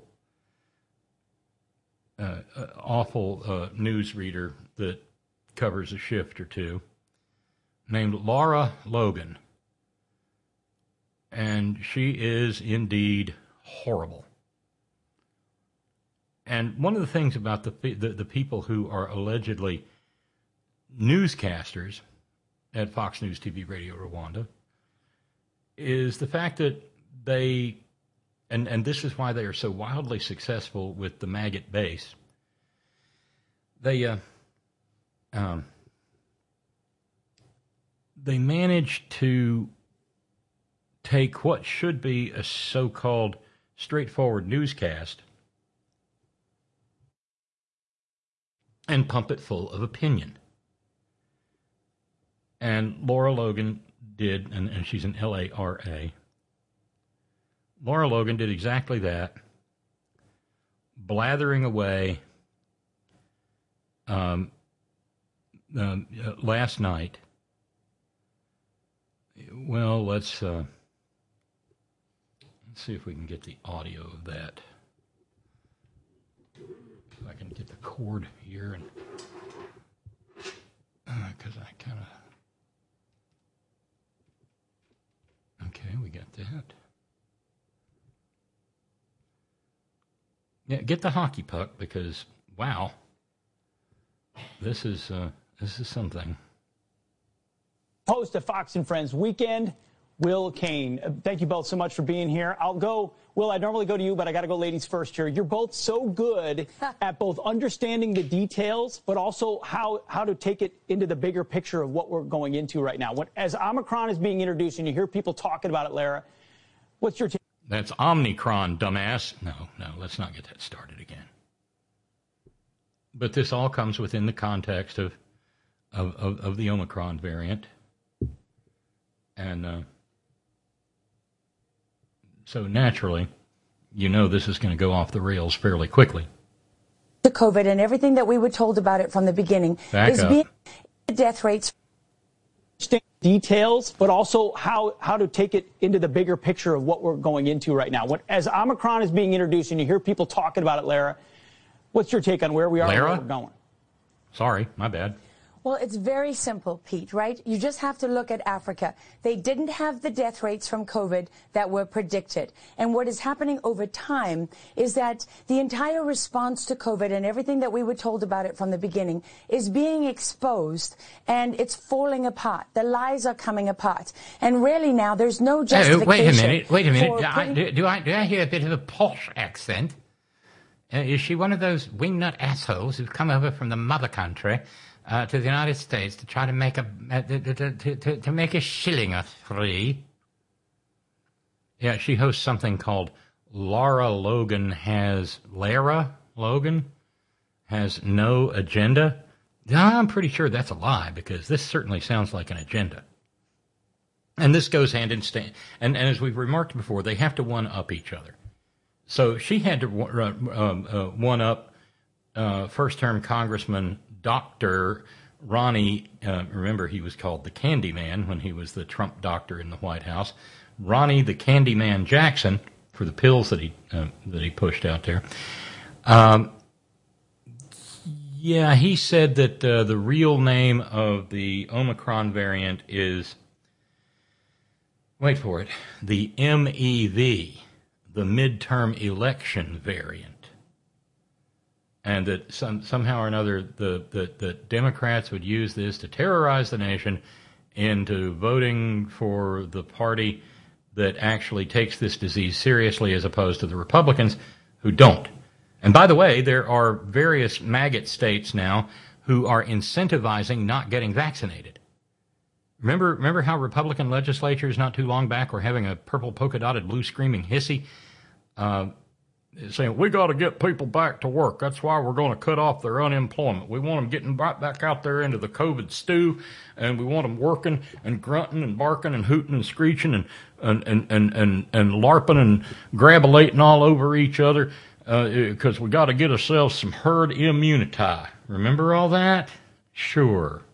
uh, uh, awful uh, newsreader that covers a shift or two, named Laura Logan, and she is indeed horrible. And one of the things about the, the the people who are allegedly newscasters at Fox News T V Radio Rwanda is the fact that they, and, and this is why they are so wildly successful with the maggot base, they uh, um, they manage to take what should be a so-called straightforward newscast and pump it full of opinion. And Laura Logan did, and, and she's an L A R A. Laura Logan did exactly that, blathering away um, um, uh, last night. Well, let's, uh, let's see if we can get the audio of that. If I can get the cord here, and because uh, I kind of. Okay, we got that. Yeah, get the hockey puck because wow, this is uh, this is something. Host of Fox and Friends Weekend, Will Cain. Uh, thank you both so much for being here. I'll go, Will, I normally go to you, but I got to go ladies first here. You're both so good at both understanding the details, but also how, how to take it into the bigger picture of what we're going into right now. When, as Omicron is being introduced and you hear people talking about it, Lara, what's your take? That's Omnicron, dumbass. No, no, let's not get that started again. But this all comes within the context of, of, of, of the Omicron variant. And, uh, so naturally, you know this is going to go off the rails fairly quickly. The COVID and everything that we were told about it from the beginning Back is up. being death rates. Details, but also how, how to take it into the bigger picture of what we're going into right now. When, as Omicron is being introduced and you hear people talking about it, Lara, what's your take on where we are Lara? and where we're going? Sorry, my bad. Well, it's very simple, Pete, right? You just have to look at Africa. They didn't have the death rates from COVID that were predicted. And what is happening over time is that the entire response to COVID and everything that we were told about it from the beginning is being exposed, and it's falling apart. The lies are coming apart. And really now there's no justification. Oh, wait a minute, wait a minute. for Do I, putting- do, do, I, do I hear a bit of a posh accent? Uh, is she one of those wingnut assholes who've come over from the mother country Uh, to the United States to try to make a uh, to, to, to, to make a shilling or three? Yeah, she hosts something called Laura Logan has Lara Logan has no agenda. I'm pretty sure that's a lie, because this certainly sounds like an agenda. And this goes hand in stand. And, and as we've remarked before, they have to one-up each other. So she had to uh, um, uh, one-up uh, first-term Congressman Doctor Ronnie, uh, remember he was called the Candyman when he was the Trump doctor in the White House, Ronnie the Candyman Jackson, for the pills that he uh, that he pushed out there. Um, yeah, he said that uh, the real name of the Omicron variant is, wait for it, the M E V, the midterm election variant. And that some, somehow or another the, the, the Democrats would use this to terrorize the nation into voting for the party that actually takes this disease seriously, as opposed to the Republicans who don't. And by the way, there are various maggot states now who are incentivizing not getting vaccinated. Remember, remember how Republican legislatures not too long back were having a purple polka-dotted blue screaming hissy uh, saying, we got to get people back to work. That's why we're going to cut off their unemployment. We want them getting right back out there into the COVID stew, and we want them working and grunting and barking and hooting and screeching and and and and and, and larping and grabulating all over each other, because uh, we got to get ourselves some herd immunity. Remember all that? Sure.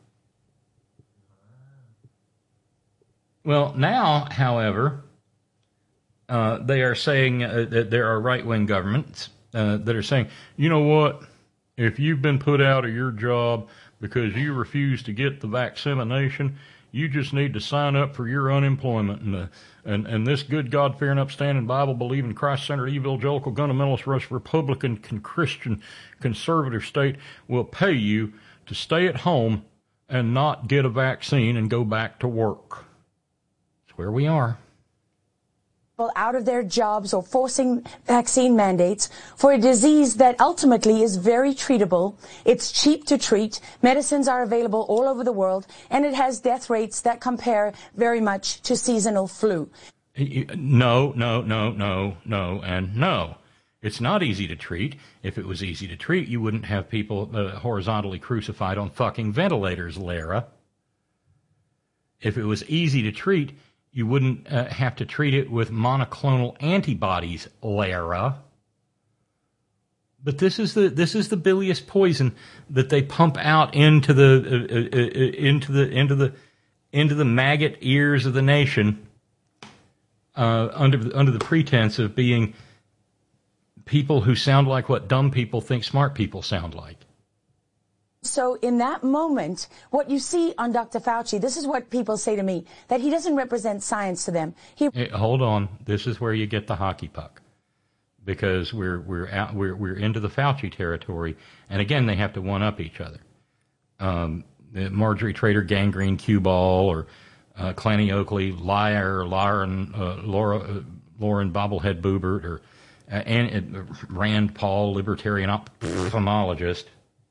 Well, now, however, Uh, they are saying uh, that there are right-wing governments uh, that are saying, you know what, if you've been put out of your job because you refuse to get the vaccination, you just need to sign up for your unemployment. And uh, and, and this good, God-fearing, upstanding, Bible-believing, Christ-centered, evangelical, fundamentalist, Republican, Christian, conservative state will pay you to stay at home and not get a vaccine and go back to work. That's where we are. Out of their jobs or forcing vaccine mandates for a disease that ultimately is very treatable. It's cheap to treat. Medicines are available all over the world, and it has death rates that compare very much to seasonal flu. No, no, no, no, no, and no. It's not easy to treat. If it was easy to treat, you wouldn't have people uh, horizontally crucified on fucking ventilators, Lara. If it was easy to treat, you wouldn't uh, have to treat it with monoclonal antibodies, Lara. But this is the this is the bilious poison that they pump out into the uh, uh, into the into the into the maggot ears of the nation uh, under under the pretense of being people who sound like what dumb people think smart people sound like. So in that moment, what you see on Doctor Fauci, this is what people say to me, that he doesn't represent science to them. He hey, hold on. This is where you get the hockey puck, because we're we're out we're we're into the Fauci territory, and again they have to one up each other. Um, Marjorie Trader Gangrene Cue Ball, or uh, Clanny Oakley liar, Lauren uh, Laura uh, Lauren Bobblehead Boobert, or uh, and, uh, Rand Paul, libertarian ophthalmologist.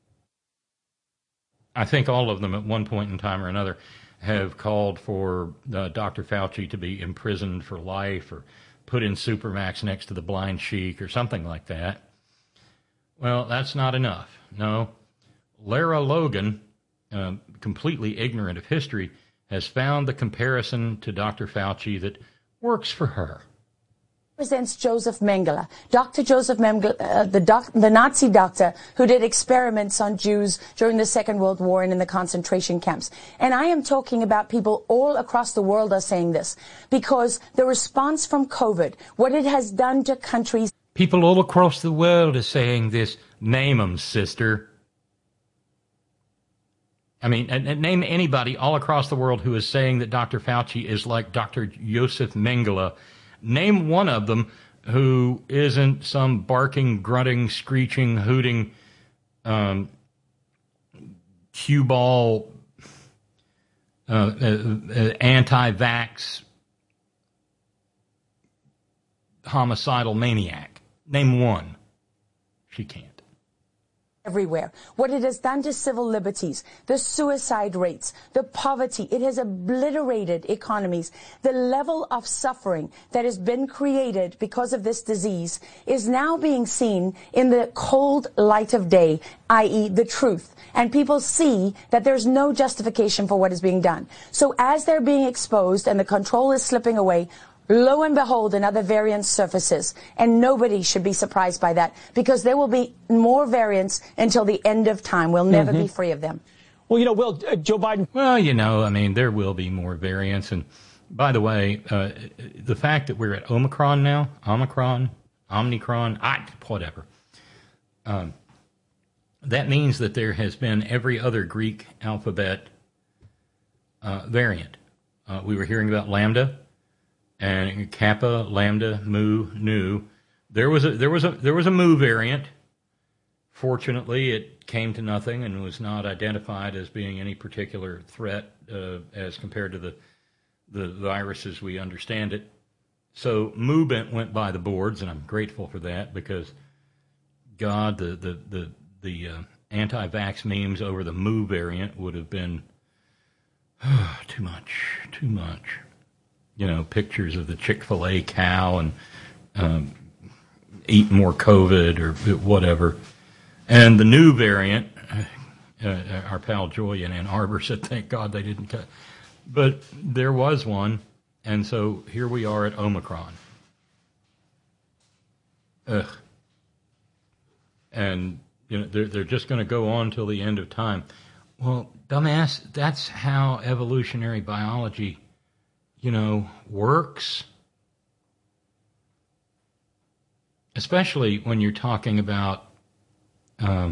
I think all of them at one point in time or another have called for uh, Doctor Fauci to be imprisoned for life or put in Supermax next to the blind sheik or something like that. Well, that's not enough. No. Lara Logan, uh, completely ignorant of history, has found the comparison to Doctor Fauci that works for her. Represents Joseph Mengele, Doctor Joseph Mengele, uh, the, doc, the Nazi doctor who did experiments on Jews during the Second World War and in the concentration camps. And I am talking about people all across the world are saying this, because the response from COVID, what it has done to countries. People all across the world are saying this. Name 'em, sister. I mean, and, and name anybody all across the world who is saying that Doctor Fauci is like Doctor Joseph Mengele. Name one of them who isn't some barking, grunting, screeching, hooting, um, cue ball, uh, uh, uh, anti-vax, homicidal maniac. Name one. She can't. everywhere. What it has done to civil liberties, the suicide rates, the poverty, it has obliterated economies. The level of suffering that has been created because of this disease is now being seen in the cold light of day, that is the truth. And people see that there's no justification for what is being done. So as they're being exposed and the control is slipping away, lo and behold, another variant surfaces, and nobody should be surprised by that, because there will be more variants until the end of time. We'll never mm-hmm. be free of them. Well, you know, Will, uh, Joe Biden... Well, you know, I mean, there will be more variants. And by the way, uh, the fact that we're at Omicron now, Omicron, Omnicron, I, whatever, um, that means that there has been every other Greek alphabet uh, variant. Uh, we were hearing about Lambda, and Kappa, Lambda, Mu, Nu. There was a there was a there was a Mu variant. Fortunately, it came to nothing and was not identified as being any particular threat uh, as compared to the the virus as we understand it. So Mu went by the boards, and I'm grateful for that, because God, the the the the uh, anti-vax memes over the Mu variant would have been oh, too much, too much. You know, pictures of the Chick-fil-A cow and um, eat more COVID or whatever. And the new variant, uh, our pal Joy in Ann Arbor said, thank God they didn't cut. But there was one, and so here we are at Omicron. Ugh. And, you know, they're, they're just going to go on till the end of time. Well, dumbass, that's how evolutionary biology, you know, works. Especially when you're talking about um,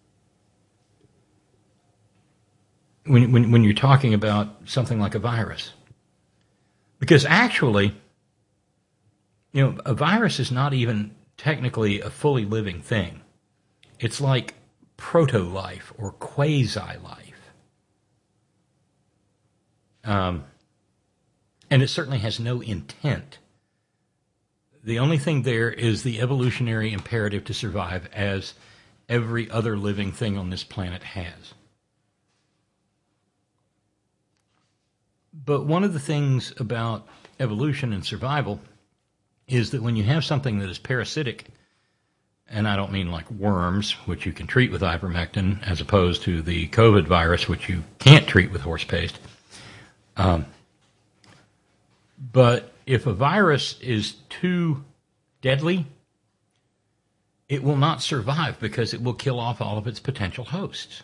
when, when when you're talking about something like a virus. Because actually, you know, a virus is not even technically a fully living thing. It's like proto-life or quasi-life. Um, and it certainly has no intent. The only thing there is the evolutionary imperative to survive, as every other living thing on this planet has. But one of the things about evolution and survival is that when you have something that is parasitic, and I don't mean like worms, which you can treat with ivermectin, as opposed to the COVID virus, which you can't treat with horse paste. Um, but if a virus is too deadly, it will not survive because it will kill off all of its potential hosts.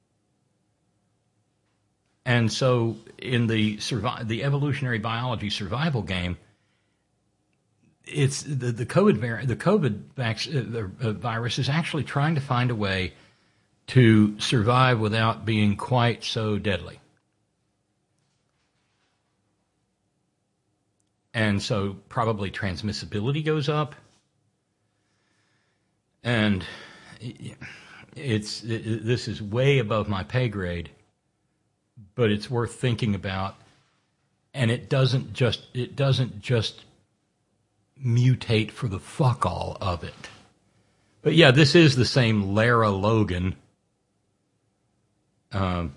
And so in the survi- the evolutionary biology survival game, it's the, the COVID variant, the COVID vac- uh, uh, virus is actually trying to find a way to survive without being quite so deadly. And so probably transmissibility goes up. And it's it, this is way above my pay grade, but it's worth thinking about. And it doesn't just it doesn't just mutate for the fuck all of it. But yeah, this is the same Lara Logan. Um,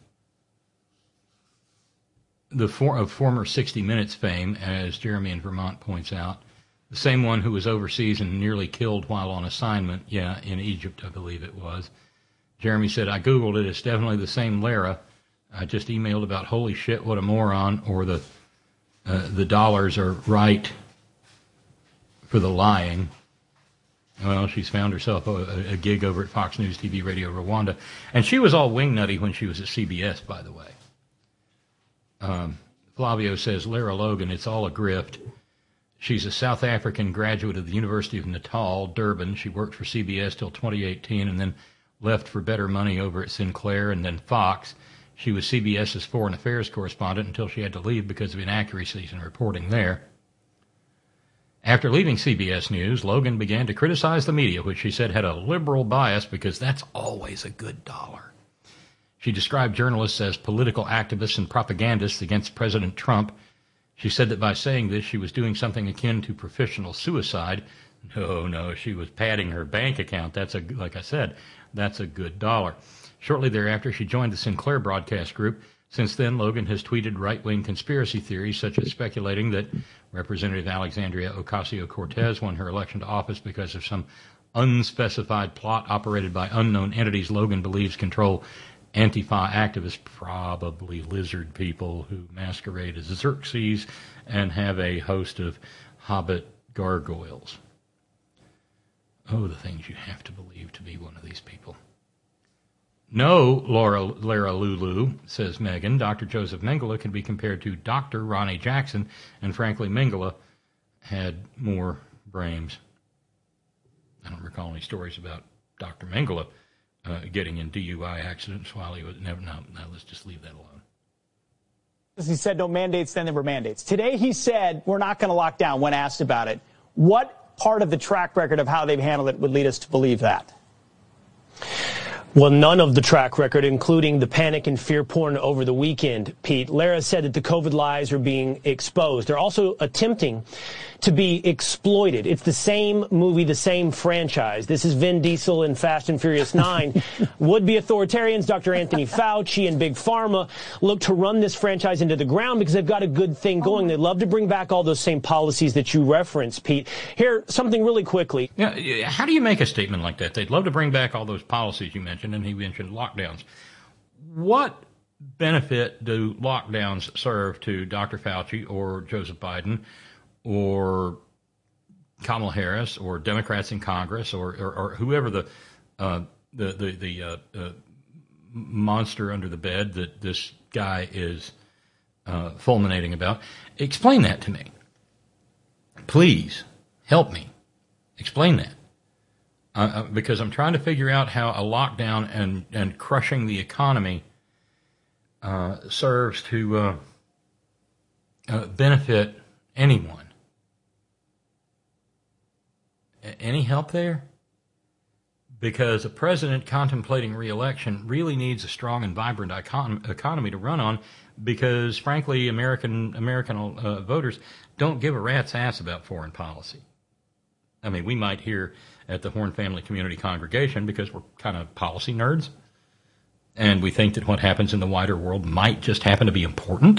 the for, of former sixty minutes fame, as Jeremy in Vermont points out. The same one who was overseas and nearly killed while on assignment. Yeah, in Egypt, I believe it was. Jeremy said, I Googled it. It's definitely the same Lara. I just emailed about, holy shit, what a moron, or the uh, the dollars are right for the lying. Well, she's found herself a, a gig over at Fox News T V Radio Rwanda. And she was all wingnutty when she was at C B S, by the way. Um, Flavio says, Lara Logan, it's all a grift. She's a South African graduate of the University of Natal, Durban. She worked for C B S till twenty eighteen and then left for better money over at Sinclair and then Fox. She was CBS's foreign affairs correspondent until she had to leave because of inaccuracies in reporting there. After leaving C B S News, Logan began to criticize the media, which she said had a liberal bias because that's always a good dollar. She described journalists as political activists and propagandists against President Trump. She said that by saying this, she was doing something akin to professional suicide, No, no, she was padding her bank account. That's a, like I said, that's a good dollar. Shortly thereafter, she joined the Sinclair broadcast group. Since then, Logan has tweeted right-wing conspiracy theories, such as speculating that Representative Alexandria Ocasio-Cortez won her election to office because of some unspecified plot operated by unknown entities Logan believes control Antifa activists, probably lizard people who masquerade as Xerxes and have a host of hobbit gargoyles. Oh, the things you have to believe to be one of these people. No, Laura, Lara Lulu, says Megan, Doctor Joseph Mengele can be compared to Doctor Ronnie Jackson, and frankly, Mengele had more brains. I don't recall any stories about Doctor Mengele uh, getting in D U I accidents while he was never. No, no, let's just leave that alone. He said no mandates, then there were mandates. Today he said we're not going to lock down when asked about it. What part of the track record of how they've handled it would lead us to believe that? Well, none of the track record, including the panic and fear porn over the weekend, Pete. Lara said that the COVID lies are being exposed. They're also attempting to be exploited. It's the same movie, the same franchise. This is Vin Diesel in Fast and Furious nine. Would-be authoritarians, Doctor Anthony Fauci and Big Pharma, look to run this franchise into the ground because they've got a good thing going. They'd love to bring back all those same policies that you referenced, Pete. Here, something really quickly. Yeah, how do you make a statement like that? They'd love to bring back all those policies you mentioned, and he mentioned lockdowns. What benefit do lockdowns serve to Doctor Fauci or Joseph Biden or Kamala Harris or Democrats in Congress or, or, or whoever the uh, the the, the uh, uh, monster under the bed that this guy is uh, fulminating about? Explain that to me. Please help me. Explain that. Uh, because I'm trying to figure out how a lockdown and, and crushing the economy uh, serves to uh, uh, benefit anyone. A- any help there? Because a president contemplating re-election really needs a strong and vibrant econ- economy to run on, because, frankly, American American uh, voters don't give a rat's ass about foreign policy. I mean, we might hear at the Horn Family Community Congregation because we're kind of policy nerds, and we think that what happens in the wider world might just happen to be important.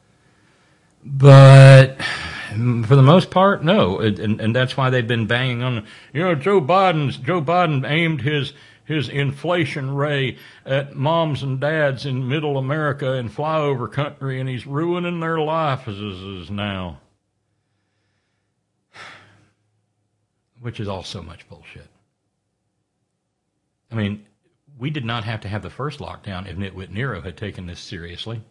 But for the most part, no, and, and that's why they've been banging on. You know, Joe Biden's Joe Biden aimed his his inflation ray at moms and dads in Middle America and flyover country, and he's ruining their lives now. Which is all so much bullshit. I mean, we did not have to have the first lockdown if Nitwit Nero had taken this seriously.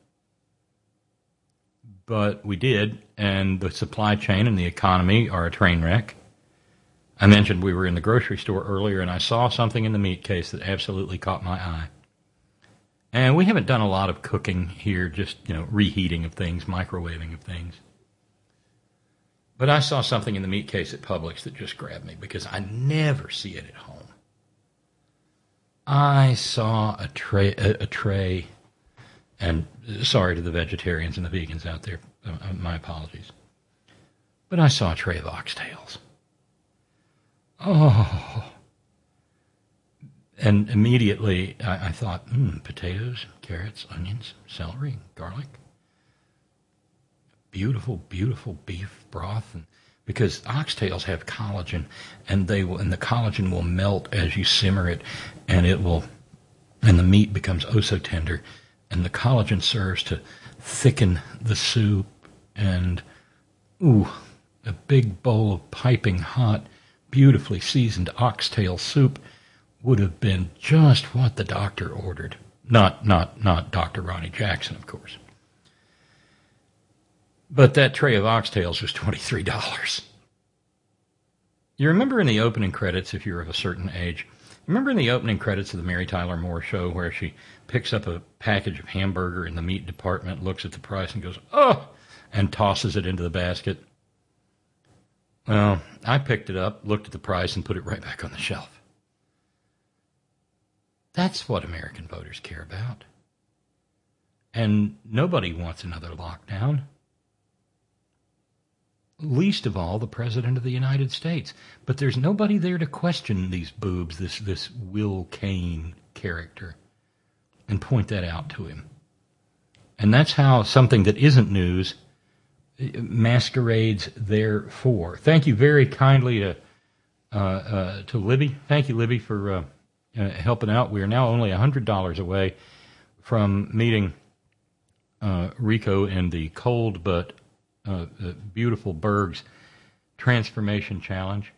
But we did, and the supply chain and the economy are a train wreck. I mentioned we were in the grocery store earlier, and I saw something in the meat case that absolutely caught my eye. And we haven't done a lot of cooking here, just, you know, reheating of things, microwaving of things. But I saw something in the meat case at Publix that just grabbed me because I never see it at home. I saw a tray, a, a tray, and sorry to the vegetarians and the vegans out there, uh, my apologies. But I saw a tray of oxtails. Oh. And immediately I, I thought, hmm, potatoes, carrots, onions, celery, garlic. Beautiful, beautiful beef broth, and because oxtails have collagen, and they will, and the collagen will melt as you simmer it, and it will, and the meat becomes oh so tender, and the collagen serves to thicken the soup, and ooh, a big bowl of piping hot, beautifully seasoned oxtail soup would have been just what the doctor ordered. Not, not, not Doctor Ronnie Jackson, of course. But that tray of oxtails was twenty-three dollars. You remember in the opening credits, if you're of a certain age, remember in the opening credits of the Mary Tyler Moore Show where she picks up a package of hamburger in the meat department, looks at the price and goes, oh, and tosses it into the basket? Well, I picked it up, looked at the price, and put it right back on the shelf. That's what American voters care about. And nobody wants another lockdown. least of all the President of the United States. But there's nobody there to question these boobs, this this Will Cain character, and point that out to him. And that's how something that isn't news masquerades therefore. Thank you very kindly to uh, uh, to Libby. Thank you, Libby, for uh, uh, helping out. We are now only one hundred dollars away from meeting uh, Rico in the cold but uh, uh, beautiful Bergs Transformation Challenge.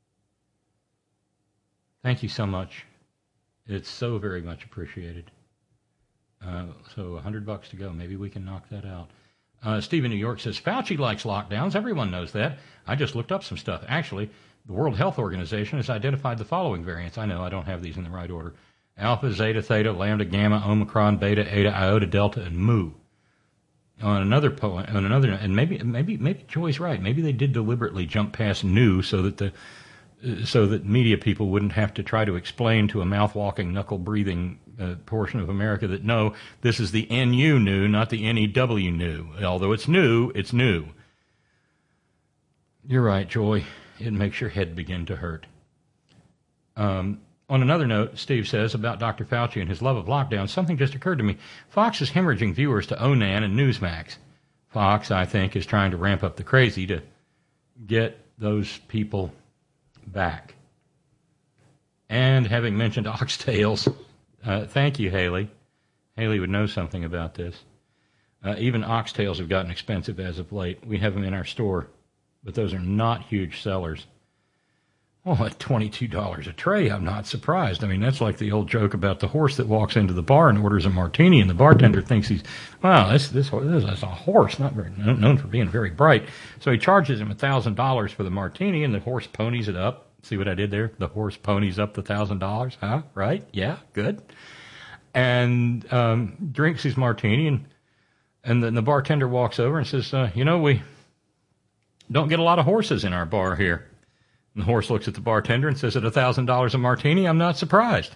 Thank you so much. It's so very much appreciated. Uh, so one hundred bucks to go. Maybe we can knock that out. Uh, Steve in New York says, Fauci likes lockdowns. Everyone knows that. I just looked up some stuff. Actually, the World Health Organization has identified the following variants. I know I don't have these in the right order. Alpha, Zeta, Theta, Lambda, Gamma, Omicron, Beta, Eta, Iota, Delta, and Mu. On another point, on another, and maybe, maybe, maybe Joy's right. Maybe they did deliberately jump past Nu so that the, uh, so that media people wouldn't have to try to explain to a mouth-walking, knuckle-breathing uh, portion of America that no, this is the N U Nu, not the N E W Nu. Although it's new, it's new. You're right, Joy. It makes your head begin to hurt. Um, on another note, Steve says about Doctor Fauci and his love of lockdown, something just occurred to me. Fox is hemorrhaging viewers to Onan and Newsmax. Fox, I think, is trying to ramp up the crazy to get those people back. And having mentioned oxtails, uh, thank you, Haley. Haley would know something about this. Uh, even oxtails have gotten expensive as of late. We have them in our store, but those are not huge sellers. Oh, at twenty-two dollars a tray, I'm not surprised. I mean, that's like the old joke about the horse that walks into the bar and orders a martini, and the bartender thinks he's, wow, this this, this is a horse, not very known for being very bright. So he charges him one thousand dollars for the martini, and the horse ponies it up. See what I did there? The horse ponies up the one thousand dollars, huh? Right? Yeah, good. And um, drinks his martini, and, and then the bartender walks over and says, uh, you know, we don't get a lot of horses in our bar here. And the horse looks at the bartender and says, at one thousand dollars a martini, I'm not surprised.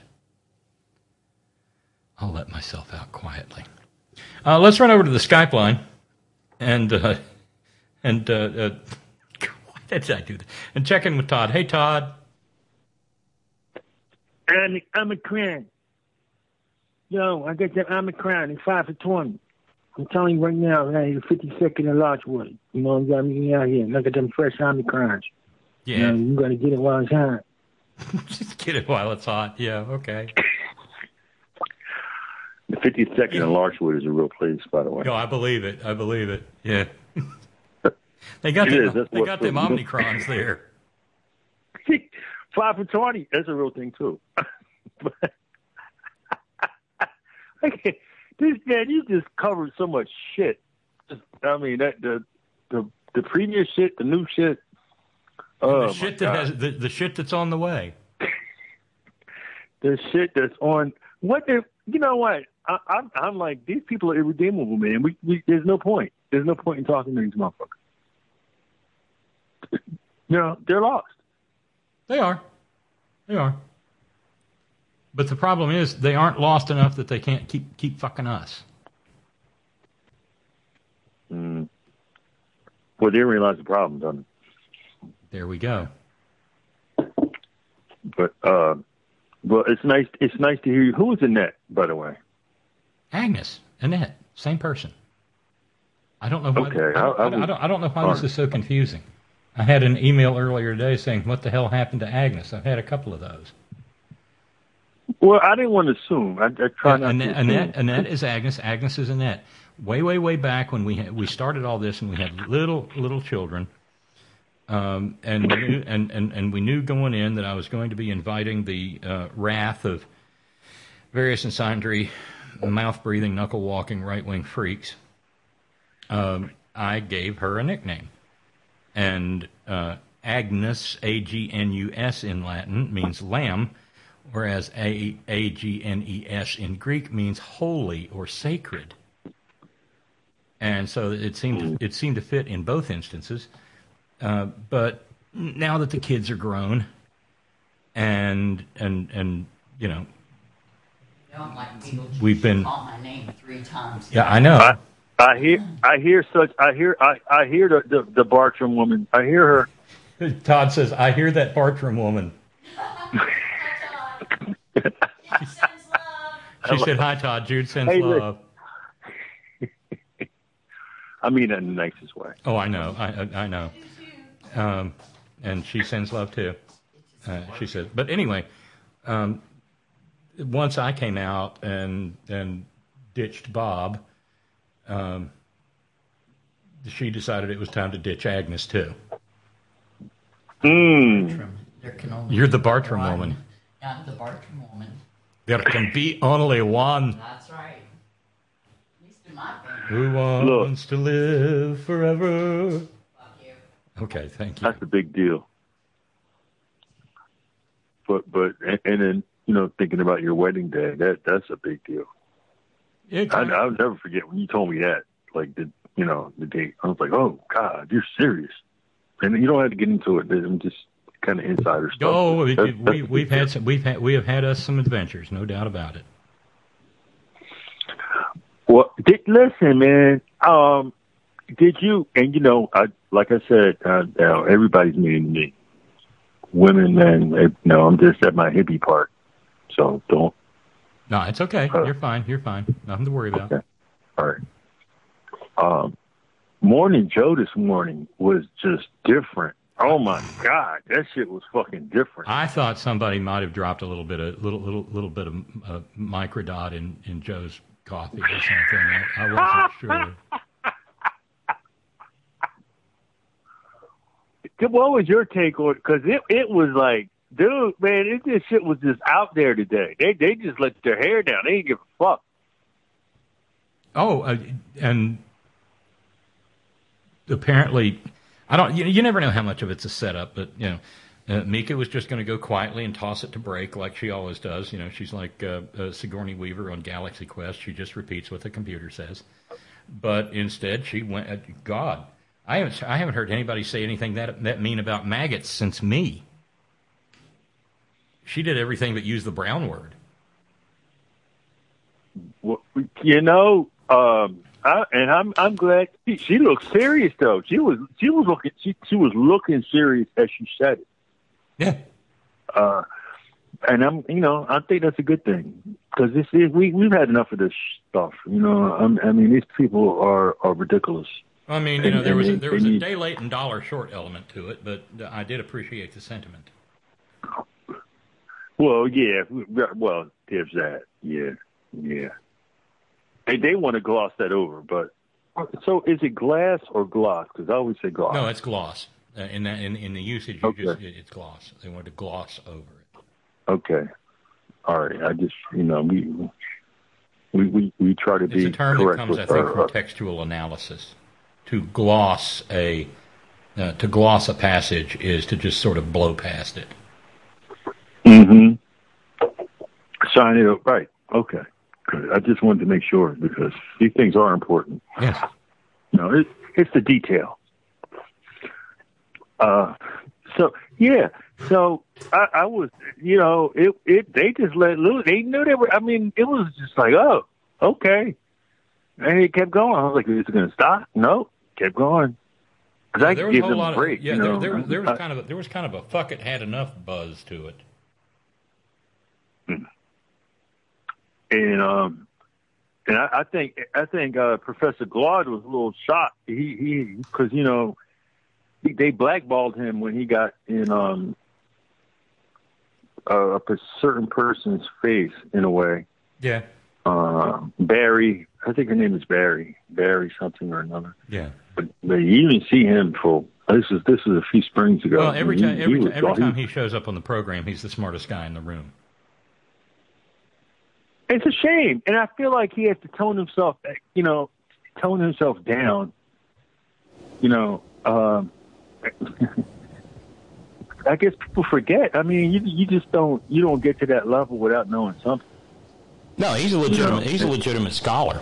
I'll let myself out quietly. Uh, let's run over to the Skype line. And, uh, and uh, uh, why did I do that? And check in with Todd. Hey, Todd. I'm, I'm a crown. Yo, I got that Omicron. It's five for twenty. I'm telling you right now, I had a fifty-second in Larchwood. You know, you got me out here. Look at them fresh Omicrons. Yeah. You know, you got to get it while it's hot. Just get it while it's hot. Yeah, okay. The fifty-second in Larchwood is a real place, by the way. No, I believe it. I believe it. Yeah. they got, it them, is. they got them Omicrons there. five for twenty. That's a real thing, too. Okay. This man, you just covered so much shit. I mean, that the the the previous shit, the new shit. Oh, the shit that has the, the shit that's on the way. The shit that's on. What if you know what? I, I'm I'm like these people are irredeemable, man. We, we there's no point. There's no point in talking to these motherfuckers. You know, they're lost. They are. They are. But the problem is they aren't lost enough that they can't keep keep fucking us. Mm. Well, they didn't realize the problem, don't they? There we go. But uh, well, it's nice. It's nice to hear you. Who was Annette, by the way? Agnes, Annette, same person. I don't know why. Okay, I, don't, I, I, I, don't, I don't know why this is so confusing. I had an email earlier today saying, "What the hell happened to Agnes?" I've had a couple of those. Well, I didn't want to assume. I, I try not Annette, to Annette, Annette is Agnes. Agnes is Annette. Way, way, way back when we had, we started all this and we had little, little children, um, and, we knew, and and and we knew going in that I was going to be inviting the uh, wrath of various and sundry mouth-breathing, knuckle-walking, right-wing freaks. Um, I gave her a nickname, and uh, Agnes, A G N U S in Latin, means lamb. Whereas A G N E S in Greek means holy or sacred. And so it seemed to, it seemed to fit in both instances. Uh, but now that the kids are grown and, and, and you know, You don't like people we've been... call my name three times. Yeah, I know. I, I hear, I hear such, I hear, I, I hear the, the the Bartram woman. I hear her. Todd says, "I hear that Bartram woman." She said, "Hi, Todd. Jude sends Hey, love." I mean that in the nicest way. Oh, I know. I I, I know. Um, and she sends love too. Uh, she said, but anyway, um, once I came out and and ditched Bob, um, she decided it was time to ditch Agnes too. Mm. There can only You're the be Bartram one. woman. I'm the Bartram woman. There can be only one. That's right. At least in my family. Who wants to live forever? Fuck you. Okay, thank you. That's a big deal. But but and, and then you know thinking about your wedding day, that that's a big deal. It, I, I'll never forget when you told me that. Like the you know the date, I was like, oh God, you're serious. And you don't have to get into it. I'm just kind of insider stuff. Oh, That's, we, that's we, we've had some, we've had we have had us some adventures, no doubt about it. Well, did, listen, man. Um, did you? And you know, I like I said, uh, now everybody's meeting me. Women, men. You know, I'm just at my hippie part, so don't. No, it's okay. Uh, You're fine. You're fine. Nothing to worry about. Okay. All right. Um, Morning Joe this morning was just different. Oh my God, that shit was fucking different. I thought somebody might have dropped a little bit of little little little bit of uh, microdot in, in Joe's coffee or something. I, I wasn't sure. What was your take on it? Because it, it was like, dude, man, it, this shit was just out there today. They they just let their hair down. They didn't give a fuck. Oh, uh, and apparently, I don't. You, you never know how much of it's a setup, but you know, uh, Mika was just going to go quietly and toss it to break like she always does. You know, she's like uh, uh, Sigourney Weaver on Galaxy Quest. She just repeats what the computer says. But instead, she went. Uh, God, I haven't. I haven't heard anybody say anything that that mean about maggots since me. She did everything but use the brown word. Well, you know, um, I, and I'm I'm glad she, she looked serious though. She was she was looking she she was looking serious as she said it. Yeah. Uh, and I'm you know I think that's a good thing because this is we we've had enough of this stuff. You know, I'm, I mean these people are are ridiculous. I mean, you know, And- there was a, and there they was a need- day late and dollar short element to it, but I did appreciate the sentiment. Well, yeah, well, there's that. Yeah, yeah. They they want to gloss that over, but so is it glass or gloss? Because I always say gloss. No, it's gloss. Uh, in that in in the usage, you Okay. just it, it's gloss. They want to gloss over it. Okay. All right. I just you know we we we, we try to It's be a term that correct comes, I with think, our, from textual analysis. To gloss a uh, to gloss a passage is to just sort of blow past it. Mm-hmm. Sign it up. Right. Okay. Good. I just wanted to make sure because these things are important. Yes. No, it, it's the detail. Uh, so yeah, so I, I was, you know, it, it, they just let loose. They knew they were, I mean, it was just like, oh, okay. And it kept going. I was like, is it going to stop? No, kept going. Cause I There was give a whole them lot a break. of yeah. you There, know? there was there was I- kind of a, there was kind of a fuck it had enough buzz to it. And um, and I, I think I think uh, Professor Glaude was a little shocked. He he because you know he, they blackballed him when he got in um a, a certain person's face in a way. Yeah. Uh, Barry, I think her name is Barry, Barry something or another. Yeah. But, but you even see him for this is this is a few springs ago. Well, every He- time he every, was ti- every gone. time he shows up on the program, he's the smartest guy in the room. It's a shame, and I feel like he has to tone himself, you know, tone himself down. You know, um, I guess people forget. I mean, you you just don't you don't get to that level without knowing something. No, he's a legitimate. You know, he's a legitimate scholar.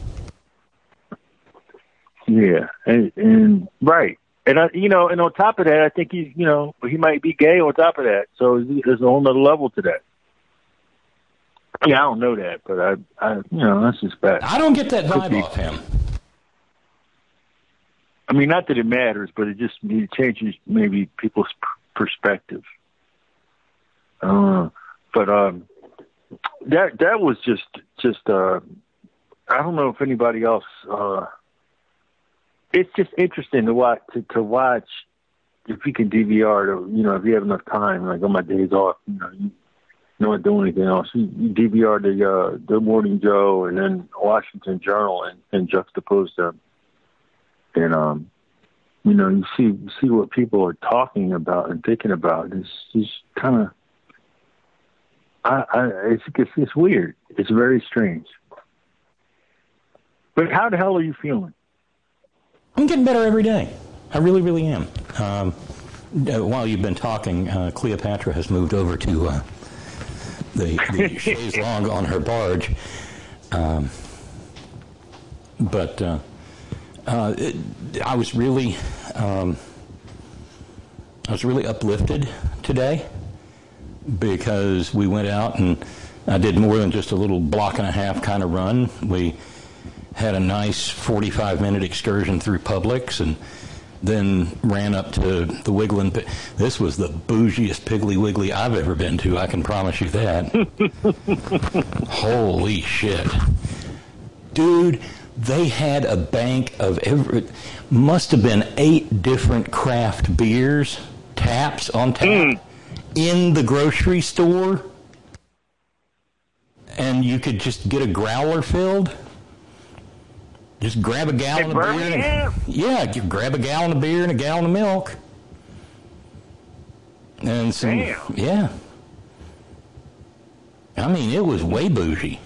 Yeah, and, and right, and I, you know, and on top of that, I think he's, you know, he might be gay on top of that. So there's a whole nother level to that. Yeah, I don't know that, but I, I, you know, that's just bad. I don't get that Could vibe be. off him. I mean, not that it matters, but it just it changes maybe people's perspective. Uh, but um, that that was just just uh, I don't know if anybody else. Uh, it's just interesting to watch to, to watch if you can D V R. To, you know, if you have enough time, like on my days off, you know, you don't do anything else. You, you D V R the uh, the Morning Joe and then Washington Journal and, and juxtapose them. And, um, you know, you see you see what people are talking about and thinking about. It's just kind of, I, I, it's, it's it's weird. It's very strange. But how the hell are you feeling? I'm getting better every day. I really, really am. Um, while you've been talking, uh, Cleopatra has moved over to uh, the, the chaise longue on her barge. Um, but... Uh, Uh, it, I was really, um, I was really uplifted today because we went out and I did more than just a little block and a half kind of run. We had a nice forty-five minute excursion through Publix and then ran up to the Wigglin'. This was the bougiest Piggly Wiggly I've ever been to. I can promise you that. Holy shit, dude. They had a bank of every, must have been eight different craft beers, taps on tap, mm. in the grocery store. And you could just get a growler filled. Just grab a gallon of beer. And, yeah, you grab a gallon of beer and a gallon of milk. And some, Damn. yeah. I mean, it was way bougie.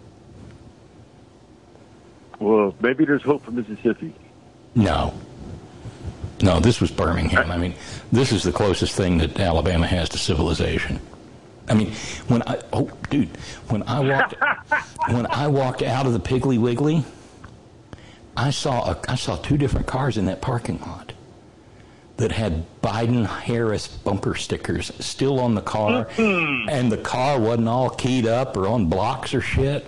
Well, maybe there's hope for Mississippi. No. No, this was Birmingham. I mean, this is the closest thing that Alabama has to civilization. I mean, when I, oh, dude, when I walked, when I walked out of the Piggly Wiggly, I saw, a, I saw two different cars in that parking lot that had Biden-Harris bumper stickers still on the car, mm-hmm. and the car wasn't all keyed up or on blocks or shit.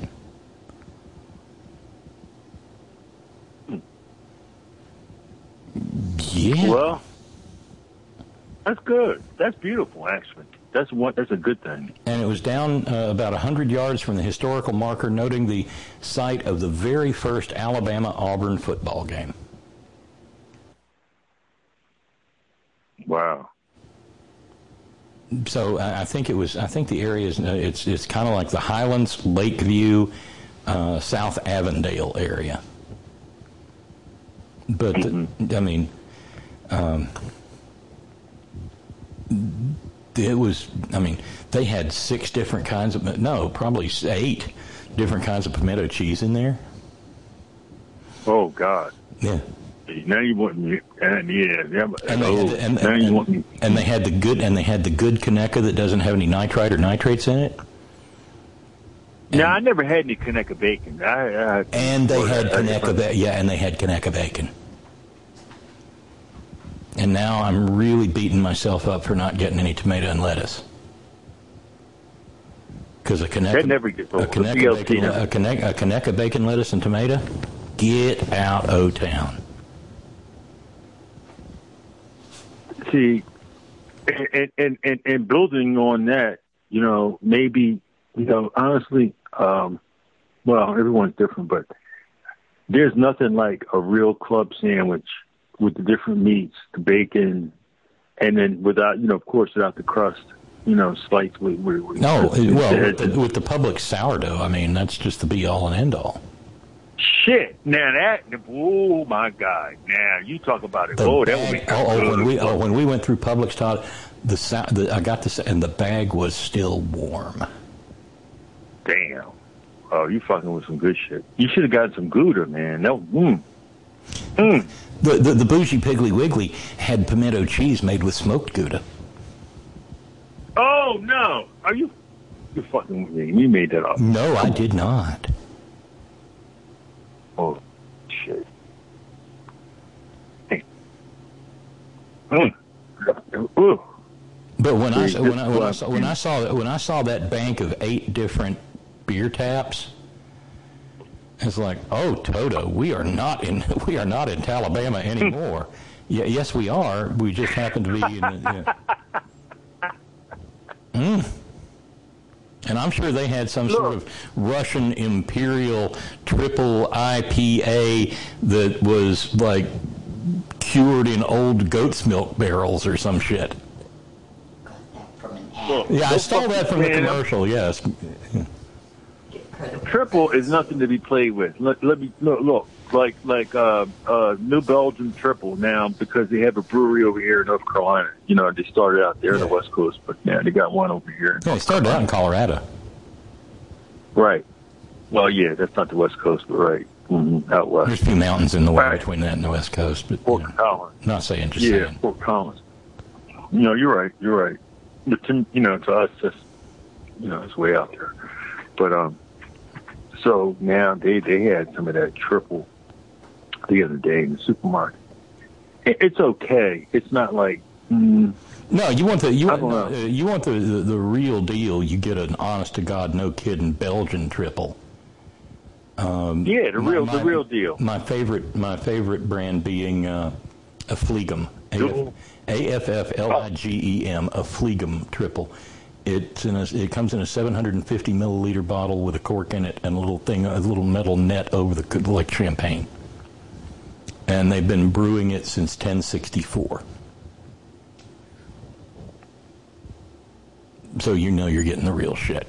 Yeah. Well, that's good. That's beautiful, actually. That's one. That's a good thing. And it was down uh, about one hundred yards from the historical marker, noting the site of the very first Alabama-Auburn football game. Wow. So I think it was. I think the area is. It's it's kind of like the Highlands, Lakeview, uh, South Avondale area. But mm-hmm. I mean, um, it was. I mean, they had six different kinds of no, probably eight different kinds of pimento cheese in there. Oh God! Yeah. Now you want me? And yeah, yeah. And they, oh, had, and, now and, you want me. And they had the good. And they had the good Conecuh that doesn't have any nitrite or nitrates in it. No, I never had any Conecuh bacon. I, I, and they had Conecuh, ba- yeah, and they had Conecuh bacon. And now I'm really beating myself up for not getting any tomato and lettuce. Because a Conecuh, never gets a Conecuh bacon, a Conecuh, a Conecuh bacon, lettuce, and tomato, get out o' town. See, and, and, and, and building on that, you know, maybe, you know, honestly, um, well, everyone's different, but there's nothing like a real club sandwich with the different meats, the bacon, and then without, you know, of course, without the crust, you know, sliced with, with, with no, with, well, with the, with the Publix sourdough, I mean, that's just the be-all and end-all. Shit! Now that, oh my God! Now you talk about it. The oh, bag, that would be oh, oh, good. when we oh, when we went through Publix, Todd, the, the I got this, and the bag was still warm. Damn! Oh, you fucking with some good shit. You should have got some Gouda, man. No, mm. Mm. The, the the bougie Piggly Wiggly had pimento cheese made with smoked Gouda. Oh no! Are you? You fucking with me? You made that up? No, I did not. Oh shit! Hey. Mm. Ooh. But when I when I when I saw when I saw that when I saw that bank of eight different beer taps, It's like, oh, Toto, we are not in we are not in Alabama anymore. Yeah, yes, we are. We just happen to be in. Yeah. Mm. And I'm sure they had some sort of Russian Imperial triple I P A that was like cured in old goat's milk barrels or some shit. Well, yeah, I stole that from the commercial. Yes. Triple is nothing to be played with. Let, let me look, look like like uh, uh, New Belgium Triple now, because they have a brewery over here in North Carolina. You know, they started out there yeah. on the West Coast, but yeah, they got one over here. Yeah, they started out in Colorado. Right. Well, yeah, that's not the West Coast, but right. Mm-hmm. Out west. There's a few mountains in the way right. between that and the West Coast, but Fort you know, Collins. Not saying, just yeah, saying. Fort Collins. You know, you're right. You're right. But to, you know, to us, that's, you know, it's way out there. But um, so now they they had some of that triple the other day in the supermarket. It, it's okay. It's not like. Mm, No, you want the you want, uh, you want the, the the real deal. You get an honest to God, no kidding Belgian triple. Um, yeah, the real my, the real deal. My favorite my favorite brand being uh, a Affligem, A F F L I G E M, a Affligem triple. It's in a, it comes in a seven hundred fifty milliliter bottle with a cork in it and a little thing, a little metal net over the like champagne. And they've been brewing it since ten sixty-four. So you know you're getting the real shit.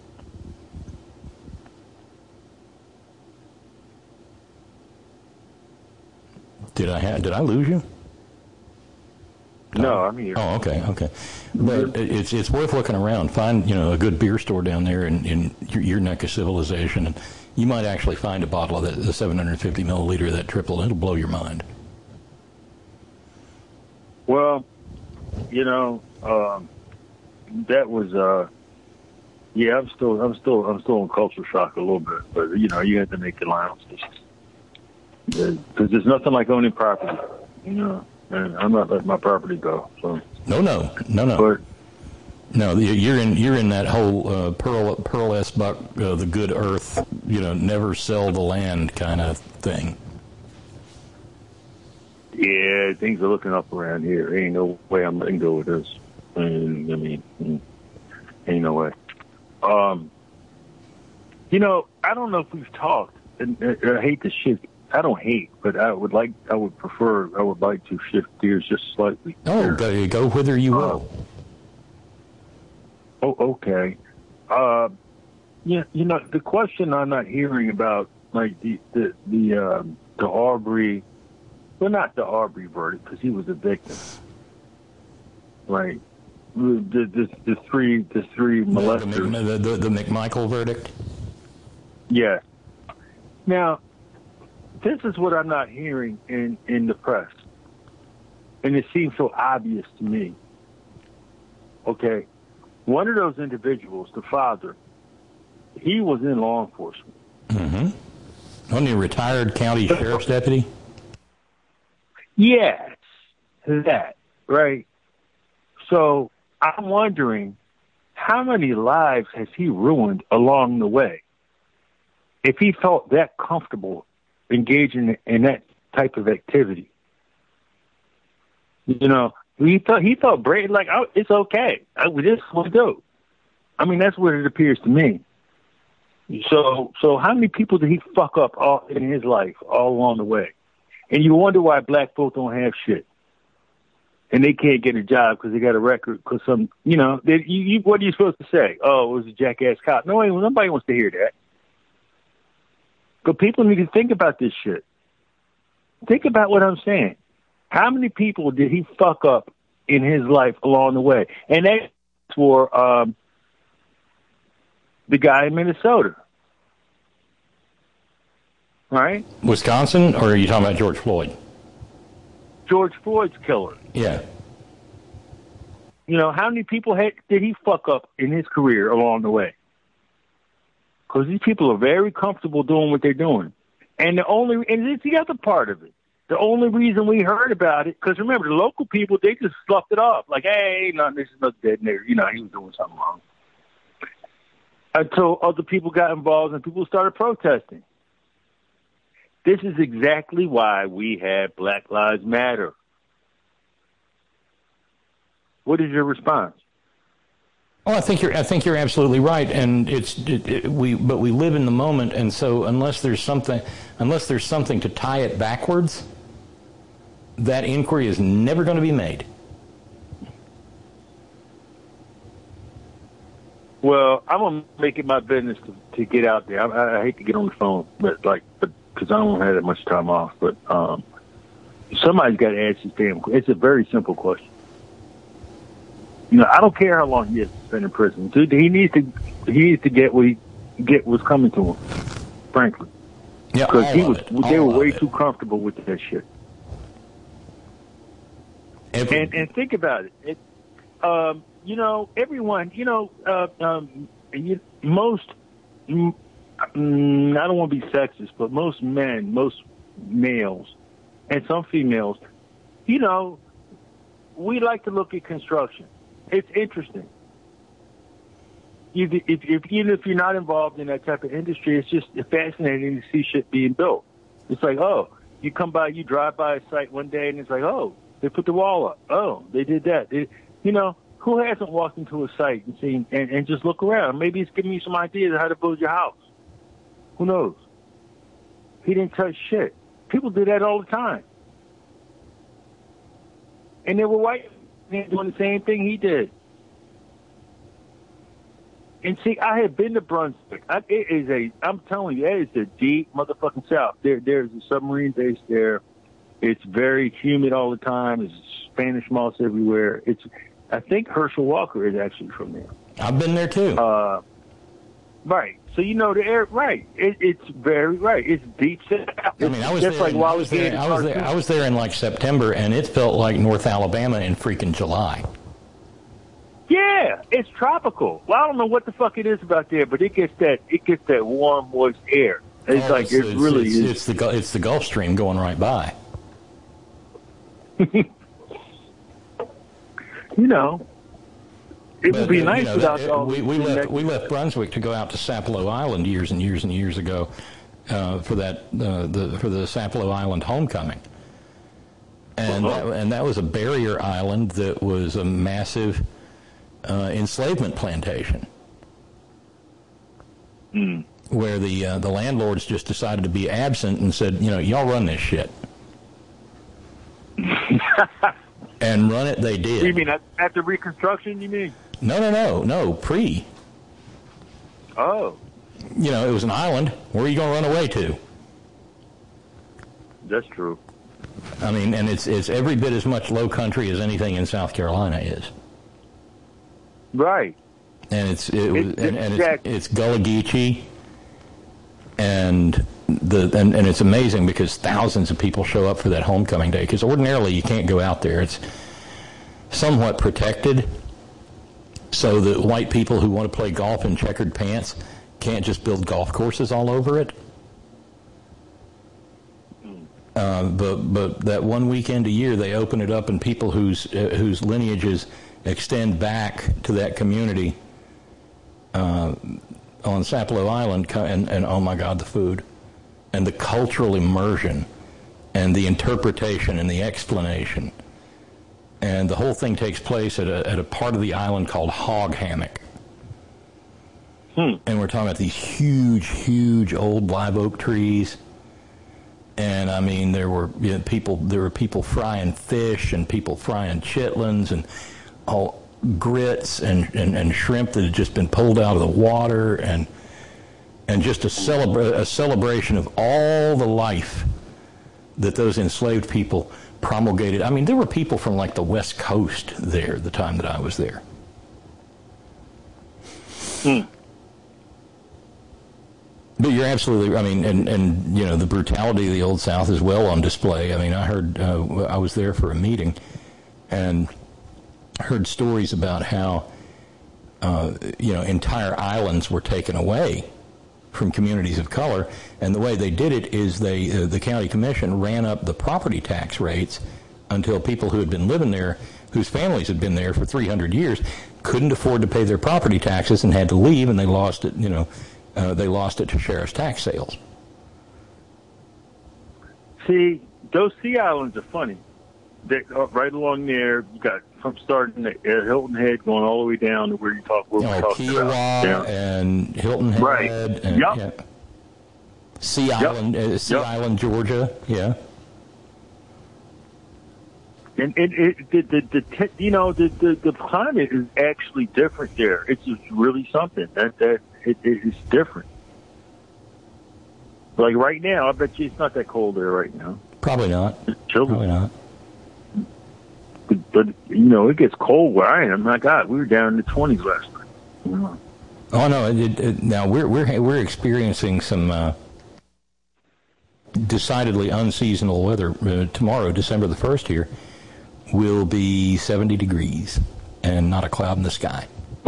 Did I ha- did I lose you? No, I'm here. Oh, okay, okay. But it's it's worth looking around. Find you know a good beer store down there in, in your, your neck of civilization, and you might actually find a bottle of that, the seven hundred fifty milliliter of that triple. It'll blow your mind. Well, you know. Um, That was, uh, yeah. I'm still, I'm still, I'm still in culture shock a little bit, but you know, you have to make allowances because there's nothing like owning property, you know. And I'm not letting my property go. So no, no, no, no, but, no. You're in, you're in that whole uh, Pearl, Pearl S. Buck, uh, the good earth, you know, never sell the land kind of thing. Yeah, things are looking up around here. Ain't no way I'm letting go of this. I mean, ain't no way. Um, you know, I don't know if we've talked, and I hate to shift. I don't hate, but I would like, I would prefer, I would like to shift gears just slightly. Oh, go, go whither you will. Uh, oh, okay. Uh, yeah, you know, the question I'm not hearing about, like the the the um, the Arbery, well, not the Arbery verdict because he was a victim, right? The, the, the three the three molesters. The, the, the, the McMichael verdict? Yeah. Now, this is what I'm not hearing in, in the press. And it seems so obvious to me. Okay. One of those individuals, the father, he was in law enforcement. Mm-hmm. Wasn't he a retired county sheriff's deputy? Yes. That, right? So I'm wondering how many lives has he ruined along the way? If he felt that comfortable engaging in that type of activity, you know, he thought he thought Brady like, oh, it's okay. I, this is what we do. I mean, that's what it appears to me. So, so how many people did he fuck up all in his life all along the way? And you wonder why black folks don't have shit. And they can't get a job because they got a record. Because some, you know, they, you, you, what are you supposed to say? Oh, it was a jackass cop. No, nobody wants to hear that. But people need to think about this shit. Think about what I'm saying. How many people did he fuck up in his life along the way? And that's for um, the guy in Minnesota. All right? Wisconsin, or are you talking about George Floyd? George Floyd's killer. Yeah. You know, how many people had, did he fuck up in his career along the way? Because these people are very comfortable doing what they're doing. And the only, and it's the other part of it. The only reason we heard about it, because remember, the local people, they just sloughed it off. Like, hey, no, this is not dead nigger. You know, he was doing something wrong. Until other people got involved and people started protesting. This is exactly why we have Black Lives Matter. What is your response? Well, I think you're. I think you're absolutely right, and it's it, it, we. But we live in the moment, and so unless there's something, unless there's something to tie it backwards, that inquiry is never going to be made. Well, I'm gonna make it my business to, to get out there. I, I hate to get on the phone, but like, but because I don't have that much time off. But um, somebody's got to ask this damn. It's a very simple question. You know, I don't care how long he has to spend in prison. Dude, he needs to he needs to get what he get what's coming to him. Frankly, yeah, because he was it. they all were way it. too comfortable with that shit. Every, and and think about it. It um, you know, everyone. You know, uh, um, you, most. Mm, I don't want to be sexist, but most men, most males, and some females, you know, we like to look at construction. It's interesting. If, if, if, even if you're not involved in that type of industry, it's just fascinating to see shit being built. It's like, oh, you come by, you drive by a site one day, and it's like, oh, they put the wall up. Oh, they did that. They, you know, who hasn't walked into a site and seen and, and just look around? Maybe it's giving you some ideas of how to build your house. Who knows? He didn't touch shit. People do that all the time. And they were white men doing the same thing he did. And see, I have been to Brunswick. I, it is a, I'm telling you, that is the deep motherfucking South. There, there's a submarine base there. It's very humid all the time. There's Spanish moss everywhere. It's, I think Herschel Walker is actually from there. I've been there too. Uh, right. So you know the air, right? It, it's very right. It's deep South. I mean, I was Just there. like in, I was there. I was there. I was there in like September, and it felt like North Alabama in freaking July. Yeah, it's tropical. Well, I don't know what the fuck it is about there, but it gets that it gets that warm, moist air. It's oh, like it's, it it's, really it's, is. It's the it's the Gulf Stream going right by. You know, it But, would be uh, nice you know, without that, all we, these we things left that- we left Brunswick to go out to Sapelo Island years and years and years ago uh, for that uh, the for the Sapelo Island homecoming, and Uh-huh. that, and that was a barrier island that was a massive uh, enslavement plantation, Mm. where the uh, the landlords just decided to be absent and said, you know, y'all run this shit. And run it they did. You mean at, after Reconstruction, you mean? No, no, no, no, pre. Oh, You know, it was an island. Where are you going to run away to? that's true. I mean, and it's it's every bit as much low country as anything in South Carolina is. Right. And it's it was It's- and, and exactly. it's, it's Gullah Geechee, and the and, and it's amazing because thousands of people show up for that homecoming day. Because ordinarily you can't go out there. It's somewhat protected, so that white people who want to play golf in checkered pants can't just build golf courses all over it. Uh, but but that one weekend a year they open it up, and people whose uh, whose lineages extend back to that community uh, on Sapelo Island, co- and, and oh my God, the food and the cultural immersion and the interpretation and the explanation, and the whole thing takes place at a at a part of the island called Hog Hammock. Hmm. And we're talking about these huge, huge old live oak trees. And I mean, there were you know, people. There were people frying fish and people frying chitlins and all grits and, and, and shrimp that had just been pulled out of the water, and and just a celebra- a celebration of all the life that those enslaved people promulgated. I mean, there were people from like the West Coast there the time that I was there. Hmm. But you're absolutely, I mean, and, and, you know, the brutality of the Old South is well on display. I mean, I heard, uh, I was there for a meeting and heard stories about how, uh, you know, entire islands were taken away from communities of color. And the way they did it is they, uh, the county commission ran up the property tax rates until people who had been living there, whose families had been there for three hundred years, couldn't afford to pay their property taxes and had to leave, and they lost it, you know, Uh, they lost it to sheriff's tax sales. See, those Sea Islands are funny. They uh, right along there. You got from starting at Hilton Head going all the way down to where you talk. Where You we're know, talking Kiowa about. Yeah. and Hilton Head. Right. And, Yep. yeah. Sea Yep. Island, uh, Sea Yep. Island, Georgia. Yeah. And it, it the, the, the te- you know the, the the climate is actually different there. It's just really something that that it, it is different. Like right now, I bet you it's not that cold there right now. Probably not. It's chilly. Probably not. But, but you know, it gets cold where I am. My God, we were down in the twenties last night. Oh no! It, it, now we're we're we're experiencing some uh, decidedly unseasonal weather. Uh, tomorrow, December the first, here will be seventy degrees and not a cloud in the sky.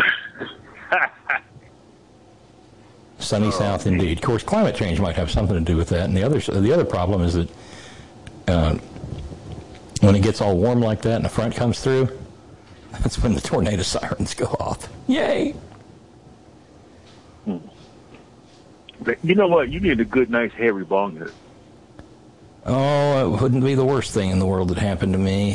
Sunny Oh, south, indeed. Of course, climate change might have something to do with that. And the other the other problem is that uh, when it gets all warm like that and the front comes through, that's when the tornado sirens go off. Yay! But you know what? You need a good, nice, hairy bong hit. Oh, it wouldn't be the worst thing in the world that happened to me.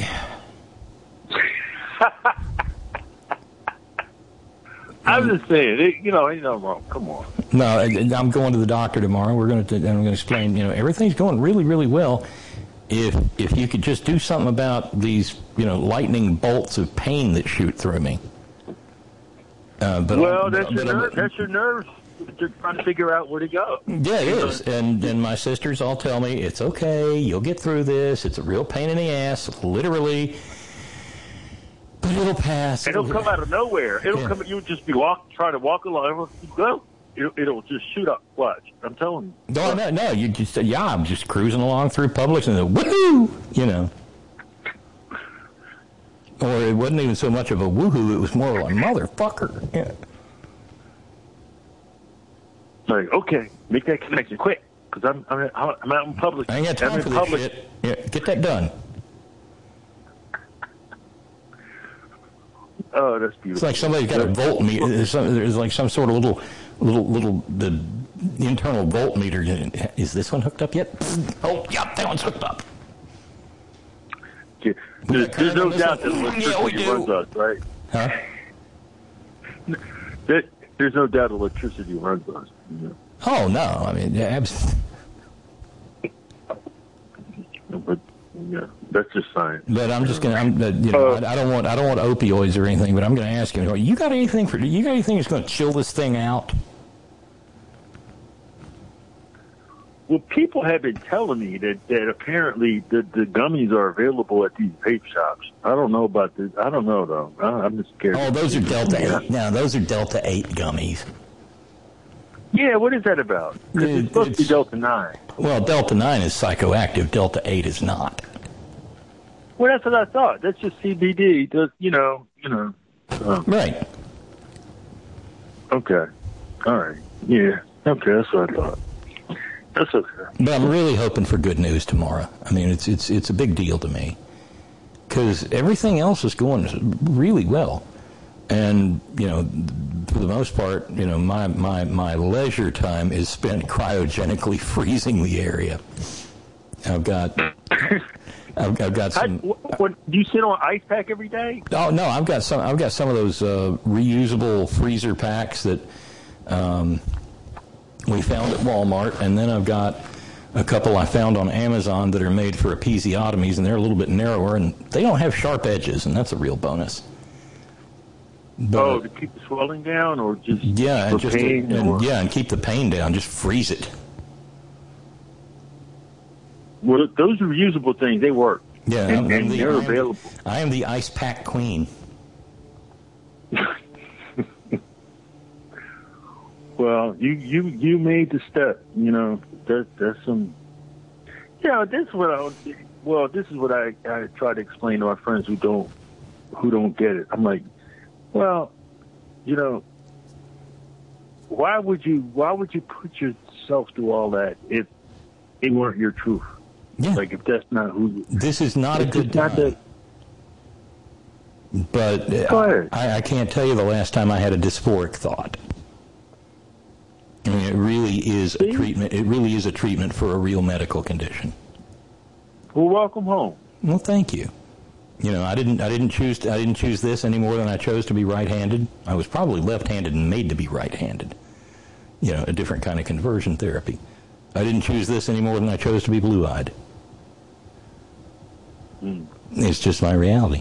I'm just saying, it, you know, ain't nothing wrong. Come on. No, I- I'm going to the doctor tomorrow. We're going to, and I'm going to explain. You know, everything's going really, really well. If if you could just do something about these, you know, lightning bolts of pain that shoot through me. Uh, but Well, that's your but I'm- nerve. That's your nerves. They're trying to figure out where to go. Yeah, it is. And and my sisters all tell me it's okay. You'll get through this. It's a real pain in the ass, literally. But it'll pass. It'll come out of nowhere. It'll Yeah. come. You'll just be walk, trying to walk along. You go. It'll, it'll just shoot up. Watch. I'm telling you. No, no, no. You just yeah. I'm just cruising along through Publix and then woohoo, you know. Or it wasn't even so much of a woohoo. It was more like motherfucker. Yeah. Like, okay, make that connection quick, because I'm I'm I'm out in public. I ain't got I'm time in for this public. shit. Yeah, get that done. Oh, that's beautiful. It's like somebody's got a voltmeter. There's, some, there's like some sort of little, little, little the internal voltmeter. Is this one hooked up yet? Oh, yep, that one's hooked up. Yeah. There's, there's no this doubt that one? electricity Yeah, we do. runs us, right? Huh? There, there's no doubt electricity runs us. You know? Oh no, I mean, yeah, abs- But yeah, that's just science. But I'm just gonna, I'm, uh, you know, I, I don't want, I don't want opioids or anything. But I'm gonna ask you, you got anything for, you got anything that's gonna chill this thing out? Well, people have been telling me that, that apparently the, the gummies are available at these vape shops. I don't know about this. I don't know, though. I, I'm just scared. Oh, those are Delta eight. No, those are Delta eight gummies. Yeah, what is that about? 'Cause It- it's supposed to be it's- Delta nine. Well, Delta nine is psychoactive. Delta eight is not. Well, that's what I thought. That's just C B D. Does you know, you know. Um, Right. okay. All right. Yeah. Okay, that's what I thought. That's okay. But I'm really hoping for good news tomorrow. I mean, it's it's it's a big deal to me because everything else is going really well, and you know, for the most part, you know, my my my leisure time is spent cryogenically freezing the area. I've got I've, I've got I, some. what, what, do you sit on ice pack every day? Oh no, I've got some. I've got some of those uh, reusable freezer packs that. Um, we found at Walmart, and then I've got a couple I found on Amazon that are made for episiotomies, and they're a little bit narrower, and they don't have sharp edges, and that's a real bonus. But, oh, to keep the swelling down, or just yeah, for and just pain, and, or? yeah, and keep the pain down. Just freeze it. Well, those reusable things, they work. Yeah, and, I'm, I'm and the, they're I am, available. I am the ice pack queen. Well, you, you you made the step. You know that that's some. You know, this is what I. Well, this is what I, I try to explain to our friends who don't who don't get it. I'm like, well, you know, why would you why would you put yourself through all that if it weren't your truth? Yeah. Like if that's not who. You, This is not a it's good not time. that. But Go ahead. I, I can't tell you the last time I had a dysphoric thought. I mean, it really is a See? treatment. It really is a treatment for a real medical condition. Well, welcome home. Well, thank you. You know, I didn't I didn't choose to, I didn't choose this any more than I chose to be right-handed. I was probably left-handed and made to be right-handed. You know, a different kind of conversion therapy. I didn't choose this any more than I chose to be blue-eyed. Mm. It's just my reality.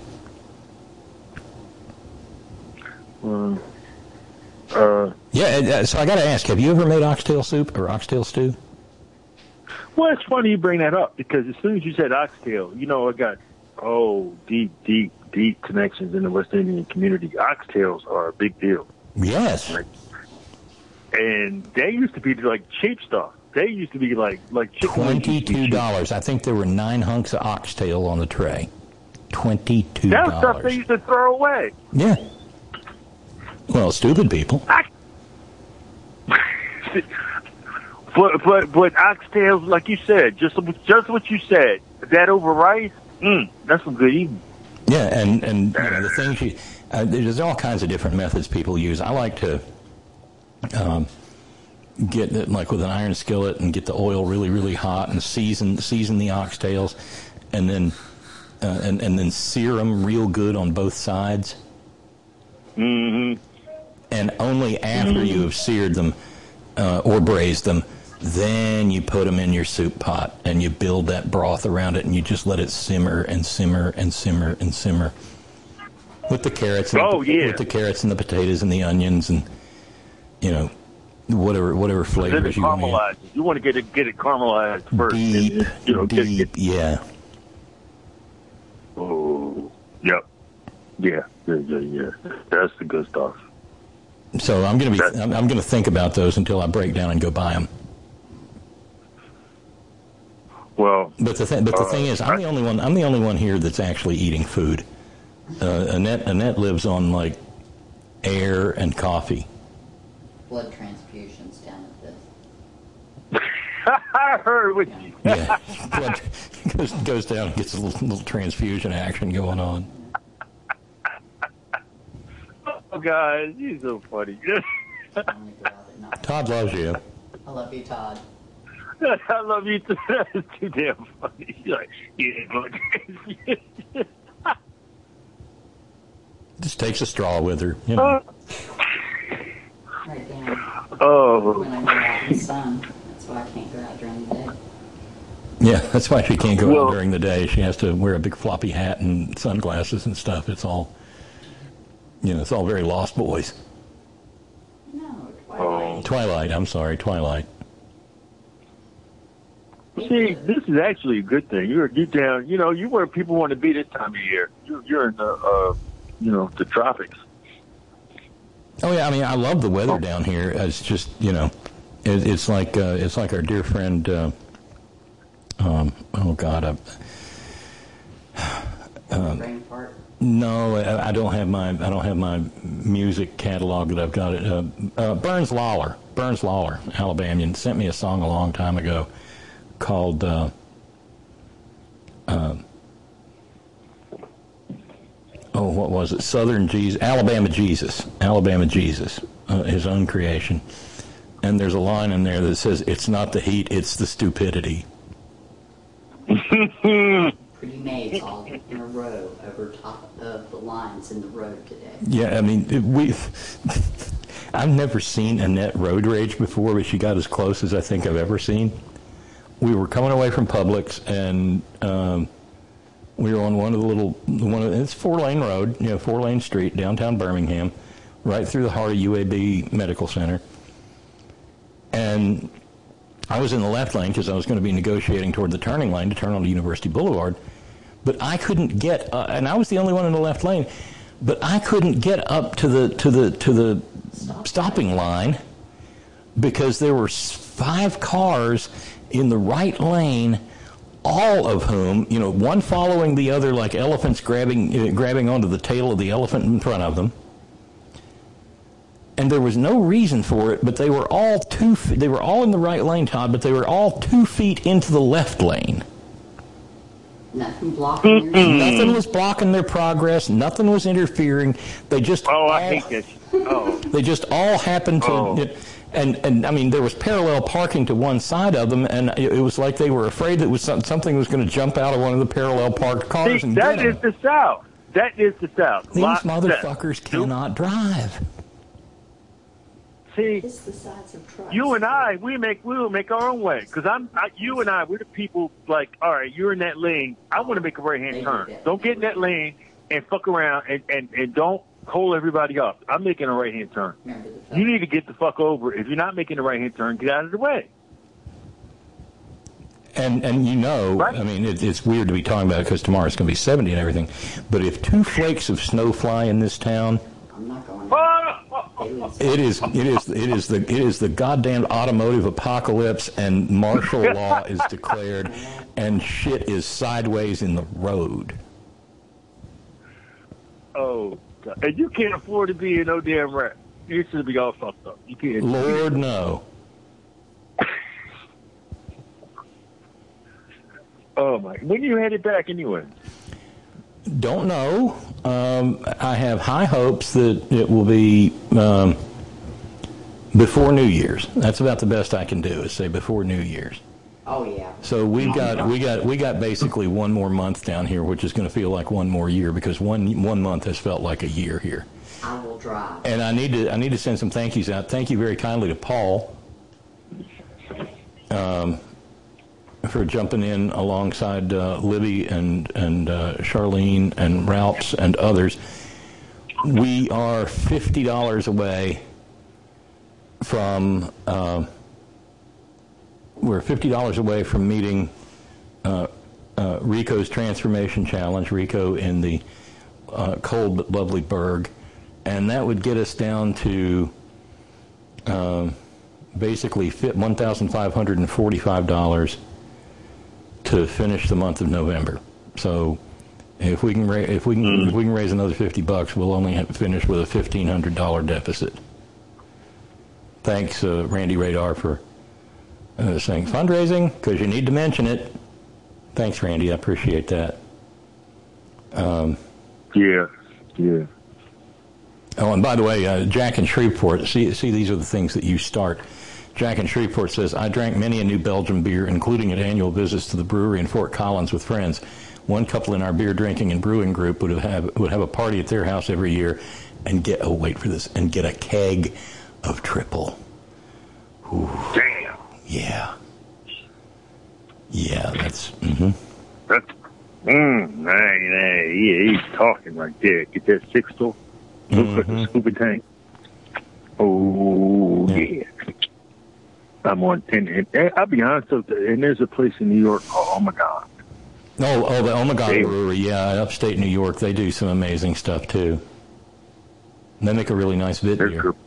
Uh, uh, yeah, so I got to ask, have you ever made oxtail soup or oxtail stew? Well, it's funny you bring that up because as soon as you said oxtail, you know, I got, oh, deep, deep, deep connections in the West Indian community. Oxtails are a big deal. Yes. Like, and they used to be like cheap stuff. They used to be like like chicken. Twenty-two dollars. I think there were nine hunks of oxtail on the tray. Twenty-two dollars. That stuff they used to throw away. Yeah. Well, stupid people. I, but but but oxtails, like you said, just just what you said. That over rice, mm, that's some good eating. Yeah, and and you know, the things you uh, there's all kinds of different methods people use. I like to. Um, get it like with an iron skillet and get the oil really, really hot and season season the oxtails, and then uh, and and then sear them real good on both sides. Mm-hmm. And only after mm-hmm. you have seared them uh, or braised them, then you put them in your soup pot and you build that broth around it, and you just let it simmer and simmer and simmer and simmer with the carrots. And oh the, yeah, with the carrots and the potatoes and the onions and. You know, whatever whatever flavors you want to get. You want to get it get it caramelized first. Deep, and, you know, deep, get, get, yeah. Oh, yep, yeah, yeah, yeah, yeah. That's the good stuff. So I'm gonna be That's, I'm, I'm gonna think about those until I break down and go buy them. Well, but the th- but the uh, thing is, I'm I, the only one. I'm the only one here that's actually eating food. Uh, Annette Annette lives on like air and coffee. Blood transfusions down at this. I heard what you yeah, blood goes, goes down and gets a little, little transfusion action going on. Oh, guys, you're so funny. Todd loves you. I love you, Todd. I love you too. That's too damn funny. You're like, yeah, blood transfusion. Just takes a straw with her, you know. Right down. Oh. When I go out in the sun, that's why I can't go out during the day. Yeah, that's why she can't go well, out during the day. She has to wear a big floppy hat and sunglasses and stuff. It's all, you know, it's all very Lost Boys. No, Twilight. Twilight, I'm sorry, Twilight. See, this is actually a good thing. You're you down, you know, you're where people want to be this time of year. You're, you're in the, uh, you know, the tropics. Oh yeah, I mean, I love the weather down here. It's just, you know, it, it's like uh, it's like our dear friend. Uh, um, oh God, I, um, no, I, I don't have my I don't have my music catalog that I've got. It. Uh, uh, Burns Lawler, Burns Lawler, Alabamian, sent me a song a long time ago called. Uh, uh, Oh, what was it? Southern Jesus, Alabama Jesus, Alabama Jesus, uh, his own creation. And there's a line in there that says, "It's not the heat, it's the stupidity." Pretty maids all in a row over top of the lines in the road today. Yeah, I mean, we. I've never seen Annette road rage before, but she got as close as I think I've ever seen. We were coming away from Publix, and. Um, We were on one of the little, one of it's four lane road, you know, four lane street, downtown Birmingham, right through the heart of U A B Medical Center. And I was in the left lane because I was going to be negotiating toward the turning lane to turn onto University Boulevard. But I couldn't get, uh, and I was the only one in the left lane, but I couldn't get up to the to the to the Stop. stopping line because there were five cars in the right lane. All of whom, you know, one following the other like elephants grabbing uh, grabbing onto the tail of the elephant in front of them. And there was no reason for it, but they were all two. They were all in the right lane, Todd, but they were all two feet into the left lane. Nothing blocking their Nothing was blocking their progress. Nothing was interfering. They just oh, all, I hate this. Oh, they just all happened to. Oh. You know, And, and I mean, there was parallel parking to one side of them, and it, it was like they were afraid that was some, something was going to jump out of one of the parallel parked cars See, and that get is them. the South. That is the South. These Lot- motherfuckers that. cannot drive. See, It's the size of trucks. you and I, we make we will make our own way. Because I'm, I, you and I, we're the people. Like, all right, you're in that lane. I want to make a right hand turn. Don't get in that lane and fuck around and, and, and don't hold everybody up. I'm making a right hand turn. You need to get the fuck over. If you're not making a right hand turn, get out of the way. And and you know, Right. I mean, it, it's weird to be talking about it because tomorrow's going to be seventy and everything. But if two flakes of snow fly in this town, I'm not going it is it is it is the it is the goddamn automotive apocalypse, and martial law is declared, and shit is sideways in the road. Oh, God. And you can't afford to be in no damn rat. You should be all fucked up. You can't. Lord no. Oh my! When you headed back anyway? Don't know. Um, I have high hopes that it will be um, before New Year's. That's about the best I can do, is say before New Year's. Oh, yeah. So we've got we got we got basically one more month down here, which is going to feel like one more year, because one one month has felt like a year here. I will drive. And I need to I need to send some thank yous out. Thank you very kindly to Paul um, for jumping in alongside uh, Libby and and uh, Charlene and Ralphs and others. We are fifty dollars away from. Uh, We're fifty dollars away from meeting uh, uh, Rico's Transformation Challenge, Rico in the uh, cold but lovely Berg, and that would get us down to uh, basically one thousand five hundred forty-five dollars to finish the month of November. So if we can ra- if we can mm. if we can raise another fifty bucks, we'll only have to finish with a fifteen hundred dollars deficit. Thanks, uh, Randy Radar, for Uh, saying fundraising, because you need to mention it. Thanks, Randy. I appreciate that. Um, yeah, yeah. Oh, and by the way, uh, Jack in Shreveport, see, see, these are the things that you start. Jack in Shreveport says, I drank many a New Belgium beer, including at annual visits to the brewery in Fort Collins with friends. One couple in our beer drinking and brewing group would have would have a party at their house every year and get, oh, wait for this, and get a keg of triple. Ooh. Damn. Yeah. Yeah, that's, mm-hmm. That's, mm, hey, hey, yeah, he's talking right there. Get that six door. Look mm-hmm. at the scuba tank. Oh, yeah. yeah. I'm on ten. And, and I'll be honest with you, and there's a place in New York called Omegon. Oh, oh, the Omegon they, Brewery, yeah, upstate New York. They do some amazing stuff, too. And they make a really nice vid beer. Cool.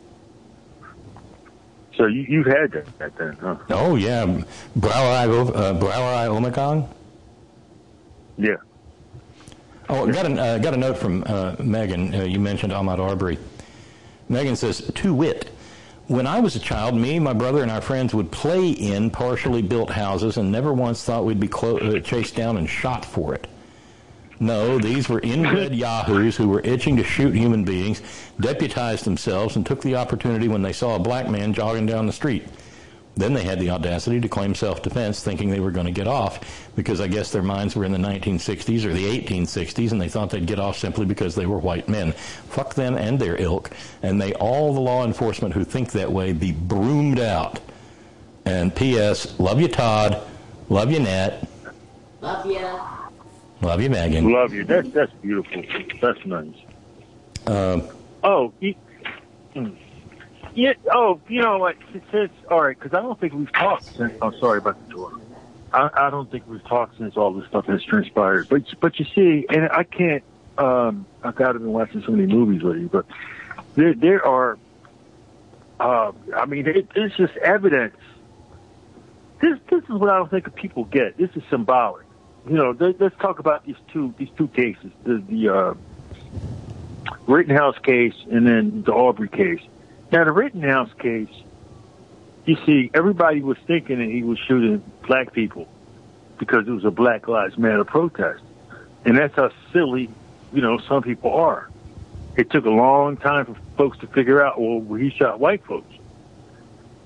So you, you've had that, that then, huh? Oh, yeah. Brouwerij, uh, Brouwerij Omegon? Yeah. Oh, I got a, uh, got a note from uh, Megan. Uh, you mentioned Ahmaud Arbery. Megan says, to wit, when I was a child, me, my brother, and our friends would play in partially built houses and never once thought we'd be clo- uh, chased down and shot for it. No, these were inbred yahoos who were itching to shoot human beings, deputized themselves, and took the opportunity when they saw a black man jogging down the street. Then they had the audacity to claim self-defense, thinking they were going to get off, because I guess their minds were in the nineteen sixties or the eighteen sixties, and they thought they'd get off simply because they were white men. Fuck them and their ilk, and may all the law enforcement who think that way be broomed out. And P S, love you, Todd. Love you, Nat. Love you. Love you, Megan. Love you. That's that's beautiful. That's nice. Um, oh, he, yeah. Oh, you know what? Since all right, because I don't think we've talked since. I'm oh, sorry about the door. I, I don't think we've talked since all this stuff has transpired. But but you see, and I can't. Um, I've got to been watching so many movies lately, but there there are. Uh, I mean, it, it's just evidence. This this is what I don't think people get. This is symbolic. You know, let's talk about these two these two cases: the the uh, Rittenhouse case and then the Arbery case. Now, the Rittenhouse case, you see, everybody was thinking that he was shooting black people because it was a Black Lives Matter protest, and that's how silly, you know, some people are. It took a long time for folks to figure out, well, he shot white folks.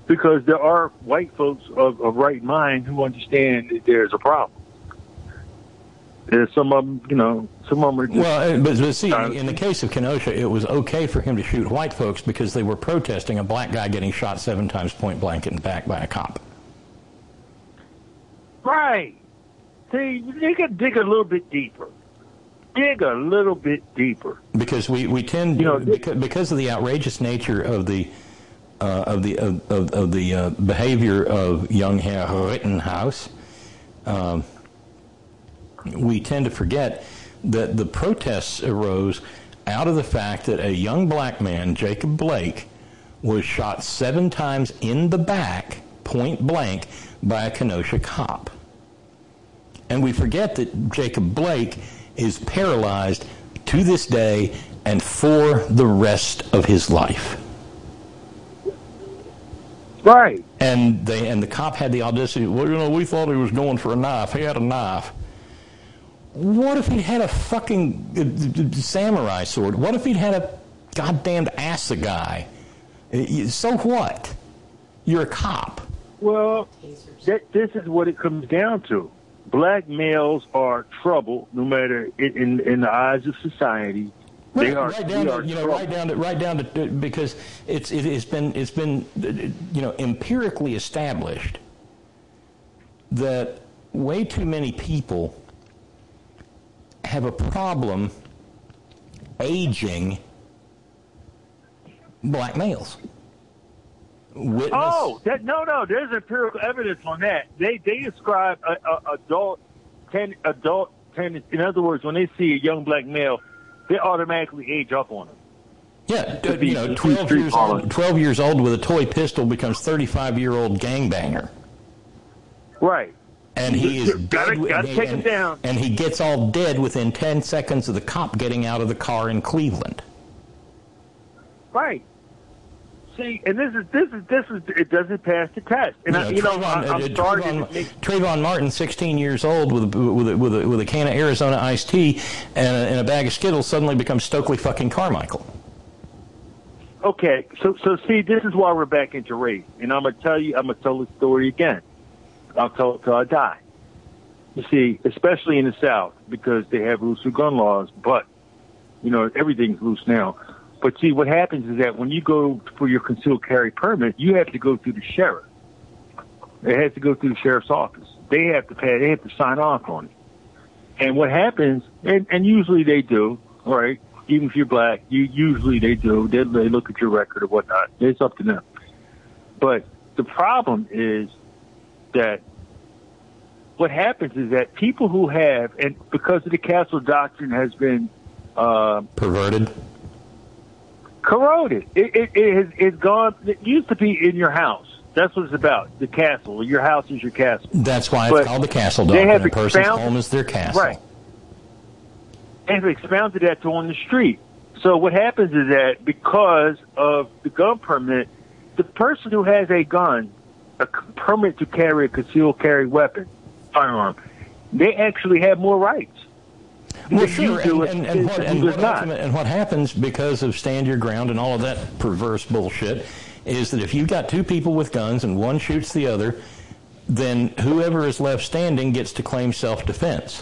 because there are white folks of, of right mind who understand that there's a problem. There's some of them, you know, some of them are just... Well, but, but see, in the case of Kenosha, it was okay for him to shoot white folks because they were protesting a black guy getting shot seven times point blank in the back by a cop. Right. See, you can dig a little bit deeper. Dig a little bit deeper. Because we, we tend, you know, because, because of the outrageous nature of the uh, of the of, of, of the uh, behavior of young Herr Rittenhouse, um, we tend to forget that the protests arose out of the fact that a young black man, Jacob Blake, was shot seven times in the back, point blank, by a Kenosha cop. And we forget that Jacob Blake is paralyzed to this day and for the rest of his life. Right. And they and the cop had the audacity, well, you know, we thought he was going for a knife. He had a knife. What if he had a fucking uh, samurai sword? What if he'd had a goddamned assegai? So what? You're a cop. Well, that, this is what it comes down to. Black males are trouble, no matter in, in, in the eyes of society. They right, are, right down are to, you know, trouble. right down to, right down to, because it's it has been it's been you know empirically established that way too many people have a problem aging black males. Witness. Oh, that, no, no. There's empirical evidence on that. They they describe a, a, adult ten, adult ten. In other words, when they see a young black male, they automatically age up on him. Yeah, you know, twelve years old, twelve years old with a toy pistol becomes thirty-five year old gangbanger. Right. And he is gotta, dead. gotta and, take and, him down. And he gets all dead within ten seconds of the cop getting out of the car in Cleveland. Right. See, and this is this is this is it doesn't pass the test. And You I, know, you know, Trayvon, I, I'm uh, sorry. Trayvon, to make, Trayvon Martin, sixteen years old, with a, with a, with a, with a can of Arizona iced tea and a, and a bag of Skittles, suddenly becomes Stokely fucking Carmichael. Okay, so so see, this is why we're back into race, and I'm gonna tell you, I'm gonna tell the story again. I'll tell it till I die. You see, especially in the South, because they have looser gun laws, but you know everything's loose now. But see, what happens is that when you go for your concealed carry permit, you have to go through the sheriff. It has to go through the sheriff's office. They have to pay. They have to sign off on it. And what happens, and, and usually they do, all right. Even if you're black, you usually they do. They, they look at your record or whatnot. It's up to them. But the problem is that what happens is that people who have, and because of the Castle Doctrine has been uh, perverted. Corroded. It, it, it has it's gone. It used to be in your house. That's what it's about. The castle. Your house is your castle. That's why but it's called the Castle Doctrine. A person's expound, home is their castle. Right. And they expounded that to on the street. So what happens is that because of the gun permit, the person who has a gun, a permit to carry a concealed carry weapon, firearm, they actually have more rights. Well, sure, and, and, and, what, and, what ultimate, and what happens because of stand your ground and all of that perverse bullshit is that if you've got two people with guns and one shoots the other, then whoever is left standing gets to claim self-defense.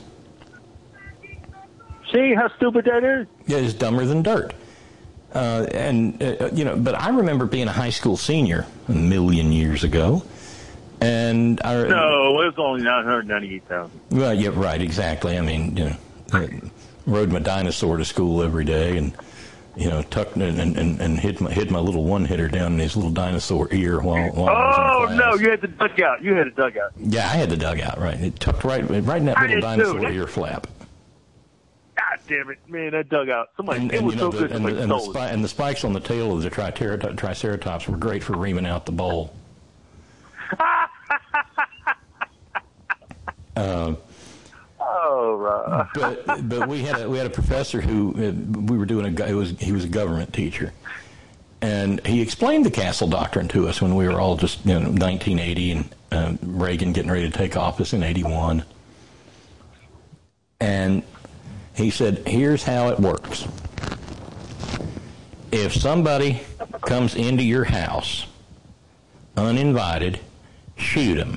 See how stupid that is? It is dumber than dirt. Uh, and, uh, you know, but I remember being a high school senior a million years ago. And I, No, it was only nine hundred ninety-eight thousand. Well, yeah, right, exactly. I mean, you know. I rode my dinosaur to school every day, and you know, tucked and and, and hit my hit my little one hitter down in his little dinosaur ear while. while oh I was in class. No, you had the dugout. You had a dugout. Yeah, I had the dugout. Right, it tucked right right in that I little did dinosaur too. ear flap. God damn it, man! That dugout. Somebody And, it and was you know, so the, good. and, the, and, the stole spi- it. and the spikes on the tail of the triceratops, triceratops were great for reaming out the bowl. uh, Oh, right. but but we had a, we had a professor who uh, we were doing a it was he was a government teacher, and he explained the Castle Doctrine to us when we were all just you know nineteen eighty and uh, Reagan getting ready to take office in eighty-one, and he said, "Here's how it works. If somebody comes into your house uninvited, shoot them.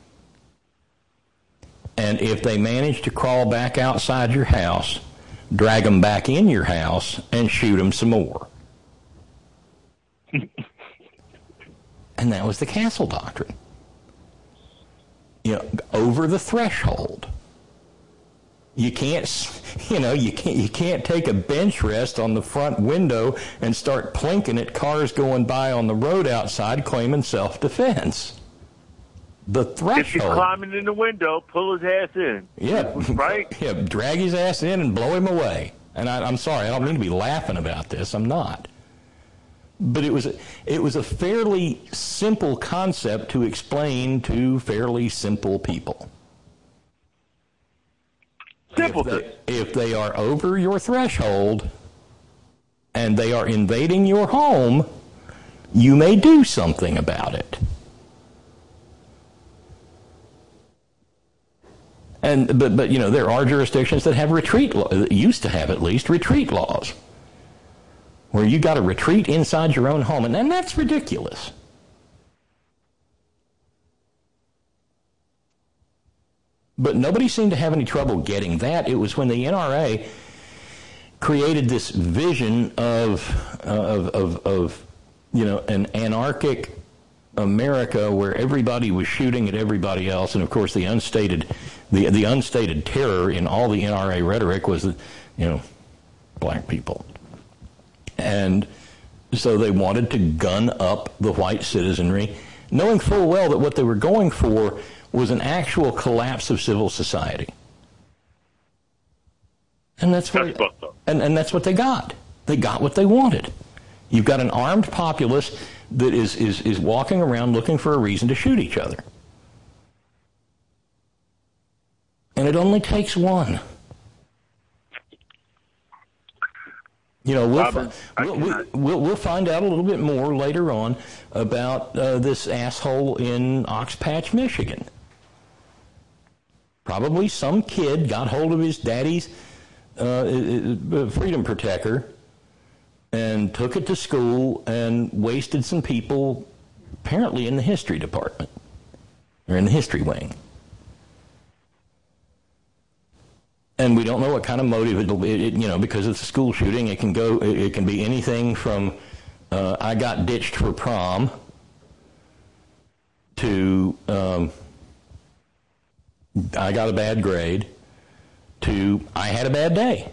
And if they manage to crawl back outside your house, drag them back in your house and shoot them some more. And that was the Castle Doctrine. You know, over the threshold. You can't, you know, you can't, you can't take a bench rest on the front window and start plinking at cars going by on the road outside claiming self-defense. The threshold. If he's climbing in the window, pull his ass in. Yeah, right. Yeah, drag his ass in and blow him away. And I, I'm sorry, I don't mean to be laughing about this. I'm not. But it was a, it was a fairly simple concept to explain to fairly simple people. Simple. If they, if they are over your threshold and they are invading your home, you may do something about it. And but but you know, there are jurisdictions that have retreat law, that used to have at least retreat laws, where you got to retreat inside your own home, and, and that's ridiculous. But nobody seemed to have any trouble getting that. It was when the N R A created this vision of uh, of, of of you know, an anarchic America where everybody was shooting at everybody else, and of course the unstated the the unstated terror in all the N R A rhetoric was that, you know, black people. And so they wanted to gun up the white citizenry, knowing full well that what they were going for was an actual collapse of civil society. And that's what that's and, and that's what they got. They got what they wanted. You've got an armed populace that is, is, is walking around looking for a reason to shoot each other. And it only takes one. You know, we'll, Robert, fi- we'll, we'll, we'll find out a little bit more later on about uh, this asshole in Oxpatch, Michigan. Probably some kid got hold of his daddy's uh, freedom protector and took it to school and wasted some people, apparently in the history department, or in the history wing. And we don't know what kind of motive it'll be, it, you know, because it's a school shooting. It can go, it can be anything from uh, I got ditched for prom to um, I got a bad grade to I had a bad day.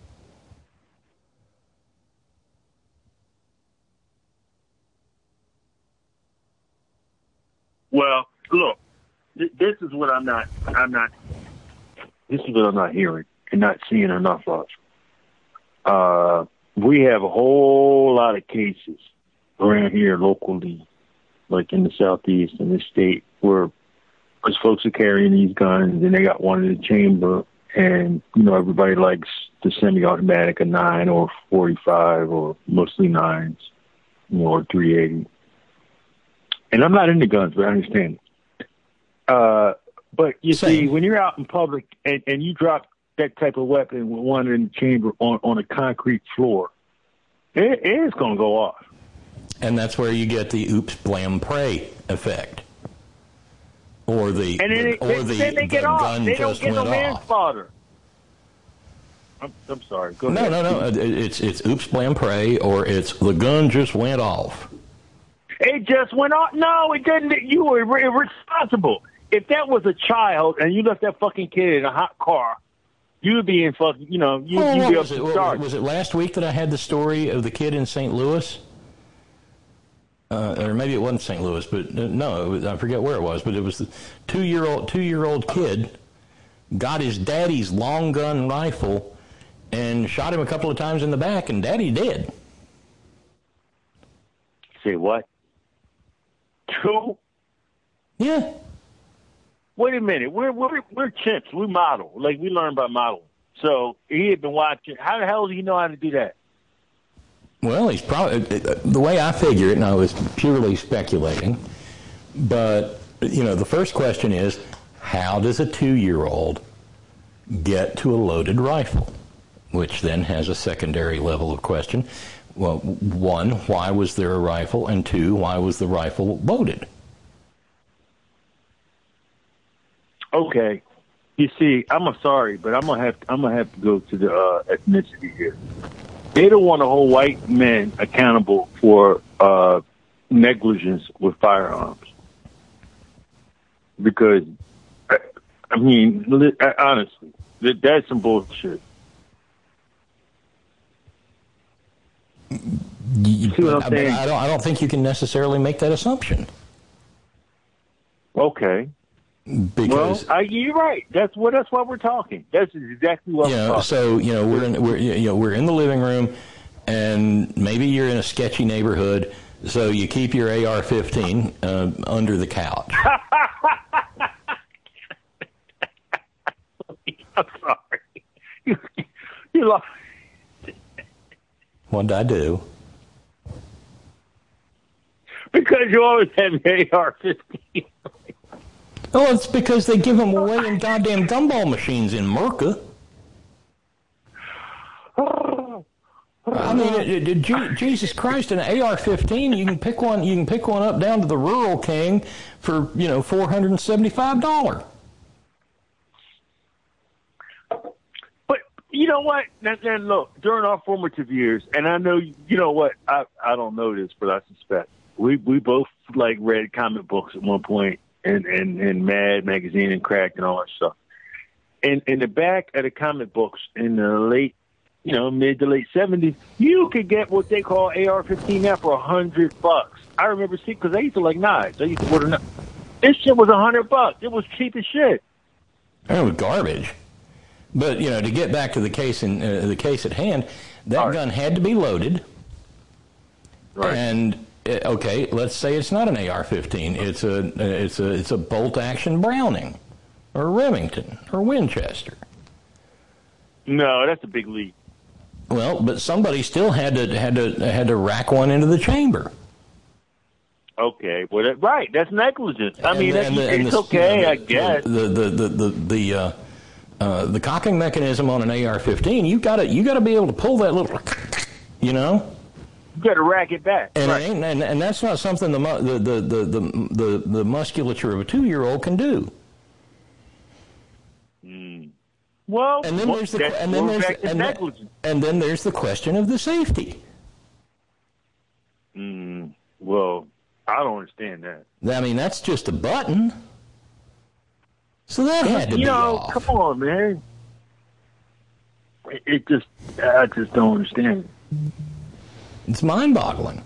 Well, look, th- this is what I'm not, I'm not, this is what I'm not hearing and not seeing enough of. Uh, we have a whole lot of cases around here locally, like in the Southeast in this state, where because folks are carrying these guns and they got one in the chamber, and, you know, everybody likes the semi-automatic, a nine or forty-five or mostly nines, you know, or three eighty. And I'm not into guns, but I understand. Uh, but you Same. see, when you're out in public and, and you drop that type of weapon with one in the chamber on, on a concrete floor, it, it is going to go off. And that's where you get the oops, blam, pray effect. Or the, And then, the, it, or then the, they the get off. gun They don't just get no went off. manslaughter. I'm, I'm sorry. Go No, ahead. no, no. It's it's oops, blam, pray, or it's the gun just went off. It just went off. No, it didn't. You were ir- irresponsible. If that was a child and you left that fucking kid in a hot car, you would be in fucking, you know, you, Oh, you'd what be up was, it, to what- start. was it last week that I had the story of the kid in Saint Louis? Uh, or maybe it wasn't Saint Louis, but uh, no, it was, I forget where it was. But it was the two-year-old two-year-old kid got his daddy's long gun rifle and shot him a couple of times in the back, and daddy did. Say what? Two? Yeah. Wait a minute. We're we're we're chimps. We model. Like, we learn by modeling. So he had been watching. How the hell do you know how to do that? Well, he's probably, the way I figure it, and I was purely speculating, but, you know, the first question is, how does a two-year-old get to a loaded rifle? Which then has a secondary level of question. well, one, why was there a rifle? And two, why was the rifle loaded? Okay. You see, I'm a sorry, but I'm gonna have I'm gonna have to go to the uh, ethnicity here. They don't want to hold white men accountable for uh, negligence with firearms because, I mean, honestly, that's some bullshit. You, See what I'm I, saying? I don't. I don't think you can necessarily make that assumption. Okay. Because well, I, you're right. That's what. That's why we're talking. That's exactly what you we're know. talking. So you know, we're in, we're you know we're in the living room, and maybe you're in a sketchy neighborhood, so you keep your A R fifteen uh, under the couch. I'm sorry. You, you lost. What did I do? Because you always have your A R fifteen. Oh, it's because they give them away in goddamn gumball machines in Merca. I mean, it, it, it, Jesus Christ, an A R fifteen, you can pick one. You can pick one up down to the Rural King for you know four hundred and seventy-five dollars. But you know what? Now, now, look, during our formative years, and I know you know what I I don't know this, but I suspect we we both like read comic books at one point. And, and, and Mad Magazine and Cracked and all that stuff. And in the back of the comic books in the late, you know, mid to late seventies, you could get what they call A R fifteen now for a hundred bucks. I remember seeing, because I used to like knives. I used to order knives. This shit was a hundred bucks. It was cheap as shit. It was garbage. But, you know, to get back to the case in uh, the case at hand, that right. gun had to be loaded. Right. And okay, let's say it's not an A R fifteen. It's a it's a it's a bolt action Browning, or Remington, or Winchester. No, that's a big leap. Well, but somebody still had to had to had to rack one into the chamber. Okay, well, that, right, that's negligence. I and mean, the, that's, the, it's the, okay, you know, I guess. The the the the the uh, uh, the cocking mechanism on an A R fifteen, you got to you got to be able to pull that little, you know. You got to rack it back, and, right. it ain't, and and that's not something the the the the the, the, the musculature of a two-year-old can do. Mm. Well, and then well, there's the and then there's and, then, and then there's the question of the safety. Mm. Well, I don't understand that. I mean, that's just a button. So that had to you be know, off. Come on, man. It, it just, I just don't understand. It's mind-boggling.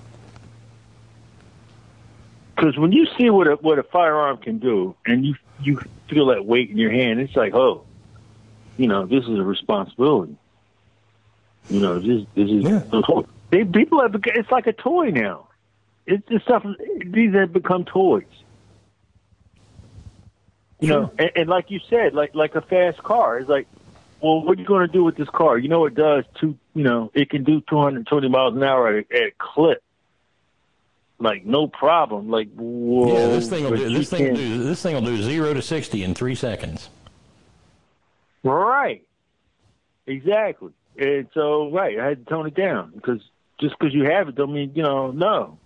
Because when you see what a what a firearm can do, and you you feel that weight in your hand, it's like, oh, you know, this is a responsibility. You know, this this is yeah. they people have it's like a toy now. It's just stuff. These have become toys. You sure. know, and, and like you said, like like a fast car. It's like, well, what are you going to do with this car? You know, it does two. You know, it can do two hundred twenty miles an hour at a, at a clip. Like no problem. Like whoa, yeah, this thing will do. This thing will can... do. This thing will do zero to sixty in three seconds. Right. Exactly. And so, right, I had to tone it down because just because you have it don't mean you know no.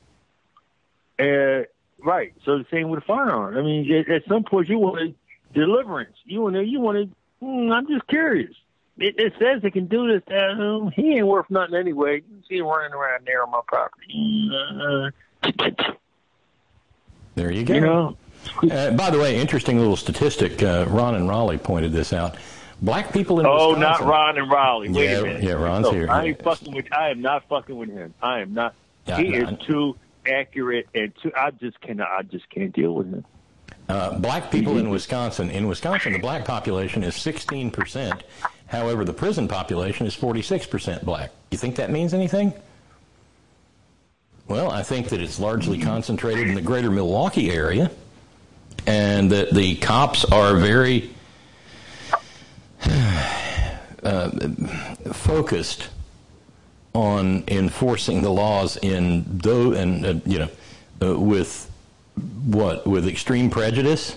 Uh, right. So the same with a firearm. I mean, at, at some point you want deliverance. You want to. You want to. Mm, I'm just curious. It, it says it can do this. Uh, he ain't worth nothing anyway. You can see him running around there on my property. Uh, there you go. You know. Uh, by the way, interesting little statistic. Uh, Ron and Raleigh pointed this out. Black people in oh, Wisconsin. not Ron and Raleigh. Wait yeah, a minute. Yeah, Ron's so here. I ain't fucking with. I am not fucking with him. I am not. Yeah, he no, is too accurate and too. I just cannot. I just can't deal with him. Uh, black people in Wisconsin. In Wisconsin, the black population is sixteen percent. However, the prison population is forty-six percent black. You think that means anything? Well, I think that it's largely concentrated in the greater Milwaukee area, and that the cops are very uh, focused on enforcing the laws in though, and uh, you know, uh, with what with extreme prejudice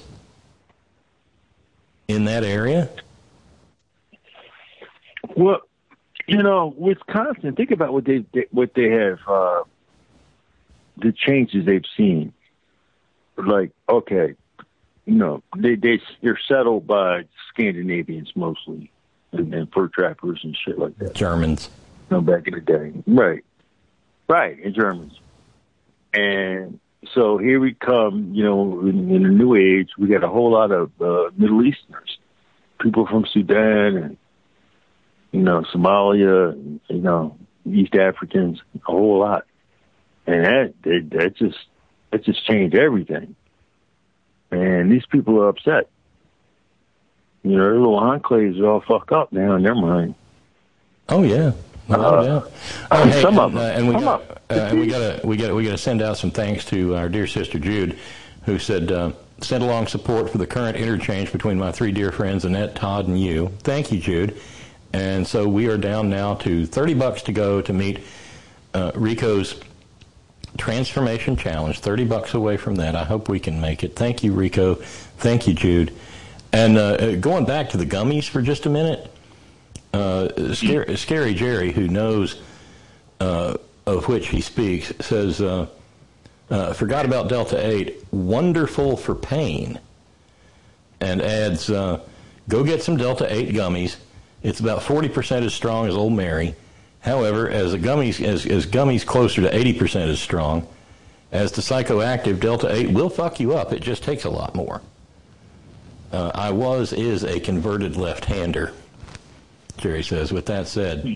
in that area. Well, You know, Wisconsin. Think about what they, they what they have, uh, the changes they've seen. Like, okay, you know, they they they're settled by Scandinavians mostly, and, and fur trappers and shit like that. Germans. You know, back in the day, right, right, and Germans. And so here we come. You know, in, in the new age, we got a whole lot of uh, Middle Easterners, people from Sudan and. You know, Somalia, you know, East Africans, a whole lot. And that, that, that just, that just changed everything. And these people are upset. You know, their little enclaves are all fucked up now in their mind. Oh, yeah. No Uh, doubt. Oh, hey, some and, of uh, them. and we Some got, of uh, and we got to we got we got to send out some thanks to our dear sister Jude, who said uh, sent along support for the current interchange between my three dear friends Annette, Todd, and you. Thank you, Jude. And so we are down now to thirty bucks to go to meet uh, Rico's Transformation Challenge. thirty bucks away from that. I hope we can make it. Thank you, Rico. Thank you, Jude. And uh, going back to the gummies for just a minute, uh, Scary, Scary Jerry, who knows uh, of which he speaks, says, uh, uh, forgot about Delta eight, wonderful for pain. And adds, uh, go get some Delta eight gummies. It's about forty percent as strong as Old Mary. However, as the gummies, as, as gummies closer to eighty percent as strong, as the psychoactive, Delta eight will fuck you up. It just takes a lot more. Uh, I was, is a converted left-hander, Jerry says. With that said,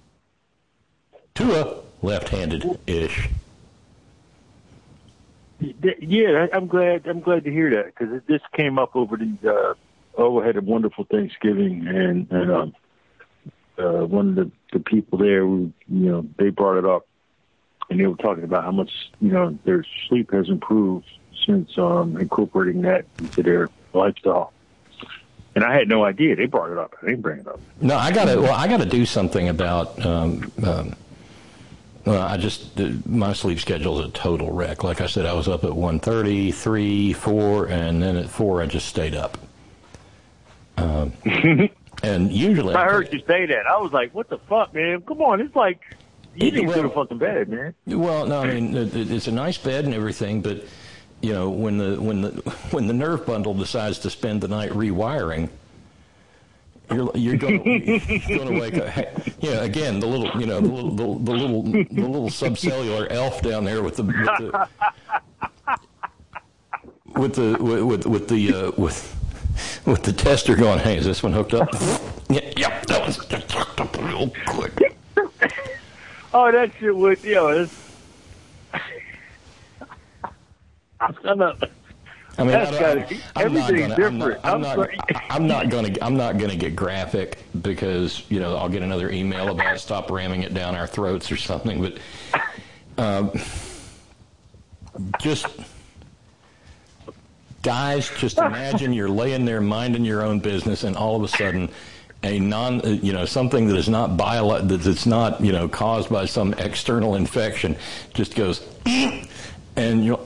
Tua, left-handed-ish. Yeah, I'm glad. I'm glad to hear that because this came up over the. Uh, oh, I had a wonderful Thanksgiving, and, and um, uh, one of the, the people there, who, you know, they brought it up, and they were talking about how much, you know, their sleep has improved since um, incorporating that into their lifestyle. And I had no idea. They brought it up. I didn't bring it up. No, I got to. Well, I got to do something about. Um, um, well, I just my sleep schedule is a total wreck. Like I said, I was up at one thirty, three, four, and then at four I just stayed up. Um, and usually, I heard you say that. I was like, "What the fuck, man? Come on, it's like you it, need well, to go to fucking bed, man." Well, no, I mean it, it's a nice bed and everything, but you know when the when the when the nerve bundle decides to spend the night rewiring, you're you're going to wake up. Hey, yeah, again, the little you know the little the, the little the little subcellular elf down there with the with the with the with, with, with the uh, with. With the tester going, hey, is this one hooked up? yeah, yeah, that one's just hooked up real quick. Oh, that shit would, you know, it's... I'm not, I mean, that's I gotta, I, I'm everything's not different. Gonna, I'm not, I'm, I'm, not, I'm not going to. I'm not going to get graphic because you know I'll get another email about stop ramming it down our throats or something. But um, just. Guys, just imagine you're laying there minding your own business, and all of a sudden, a non, you know, something that is not bio, that's not, you know, caused by some external infection, just goes, and you're.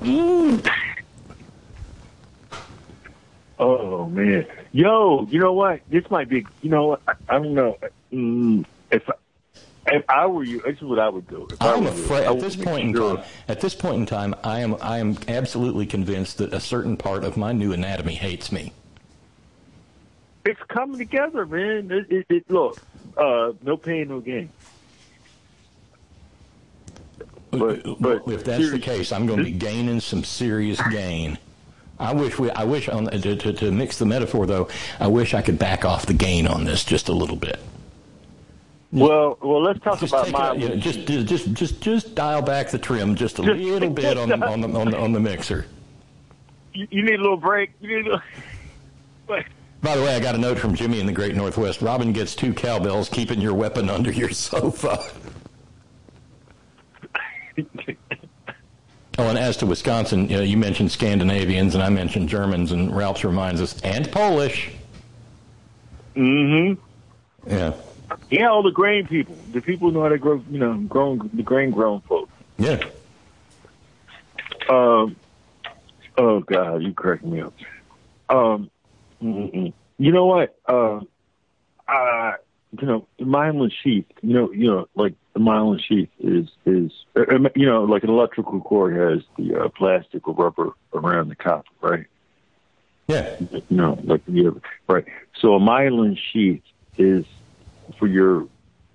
Oh man, yo, you know what? This might be, you know, what? I, I don't know mm, if. If I were you, this is what I would do. If I'm I afraid you, at this point in sure. time. At this point in time, I am I am absolutely convinced that a certain part of my new anatomy hates me. It's coming together, man. It, it, it, look, uh, no pain, no gain. But, but if that's the case, I'm going to be gaining some serious gain. I wish we. I wish on to, to, to mix the metaphor though. I wish I could back off the gain on this just a little bit. Well, well, let's talk just about take my. it, you know, just, just, just, just dial back the trim just a Just- little bit on, on the on the on the mixer. You, you need a little break. You need a little. But, By the way, I got a note from Jimmy in the Great Northwest. Robin gets two cowbells, keeping your weapon under your sofa. Oh, and as to Wisconsin, you know, you mentioned Scandinavians, and I mentioned Germans, and Ralph's reminds us, and Polish. mm-hmm. Yeah. Yeah, all the grain people, the people who know how to grow, you know, grown the grain grown folks. Yeah. Um. Oh God, you crack me up. Um. Mm-mm. You know what? Uh, uh, you know, the myelin sheath, you know, you know, like the myelin sheath is, is, uh, you know, like an electrical cord has the uh, plastic or rubber around the copper, right? Yeah. You know, like the other, right. So a myelin sheath is for your,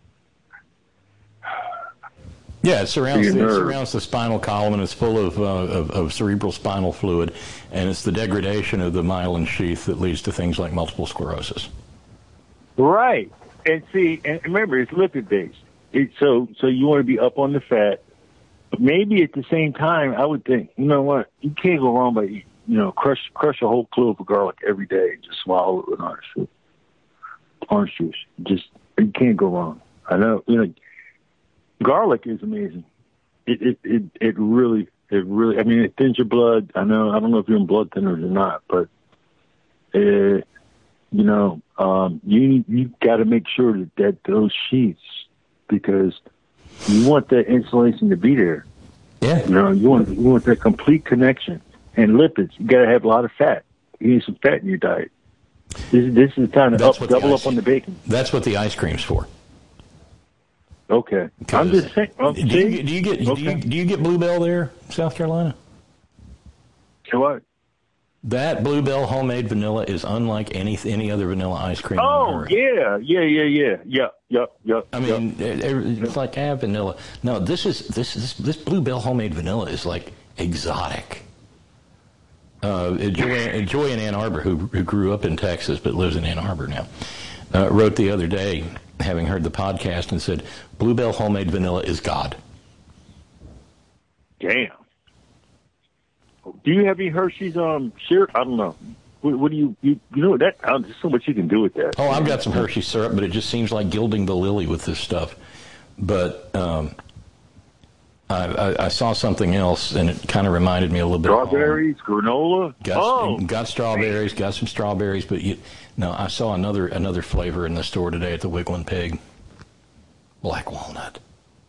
Yeah, it surrounds, your it nerve. surrounds the spinal column, and it's full of, uh, of of cerebral spinal fluid, and it's the degradation of the myelin sheath that leads to things like multiple sclerosis. Right. And see, and remember, it's lipid based. It, so, so you want to be up on the fat, but maybe at the same time, I would think, you know what, you can't go wrong by eating, you know, crush crush a whole clove of garlic every day and just swallow it with orange juice. Orange juice, just you can't go wrong. I know, you know, garlic is amazing. It it it, it really, it really. I mean, it thins your blood. I know. I don't know if you're in blood thinners or not, but. Uh, You know, um, you you got to make sure that, that those sheets, because you want that insulation to be there. Yeah. You know, you want you want that complete connection. And lipids, you got to have a lot of fat. You need some fat in your diet. This, this is time to That's up, what the double ice- up on the bacon. That's what the ice cream's for. Okay, I'm just saying. Oh, Do you, see? get- do you get do Okay. you, do you get Bluebell there, South Carolina? So what? That Bluebell homemade vanilla is unlike any any other vanilla ice cream. Oh I've ever had. yeah, yeah, yeah, yeah, yeah, yep, yep. I mean, it- it- it's like ah, vanilla. No, this is this this this Bluebell homemade vanilla is like exotic. Uh, Joy, Joy in Ann Arbor, who who grew up in Texas but lives in Ann Arbor now, uh, wrote the other day, having heard the podcast, and said, "Bluebell homemade vanilla is God." Damn. Do you have any Hershey's um syrup? I don't know. What, what do you, you you know that? Uh, there's so much you can do with that. Oh, I've got some Hershey syrup, but it just seems like gilding the lily with this stuff. But um, I, I, I saw something else, and it kind of reminded me a little bit of home. Strawberries, granola. Got, oh, got strawberries, got some strawberries, but you, no, I saw another another flavor in the store today at the Wiggling Pig. Black walnut.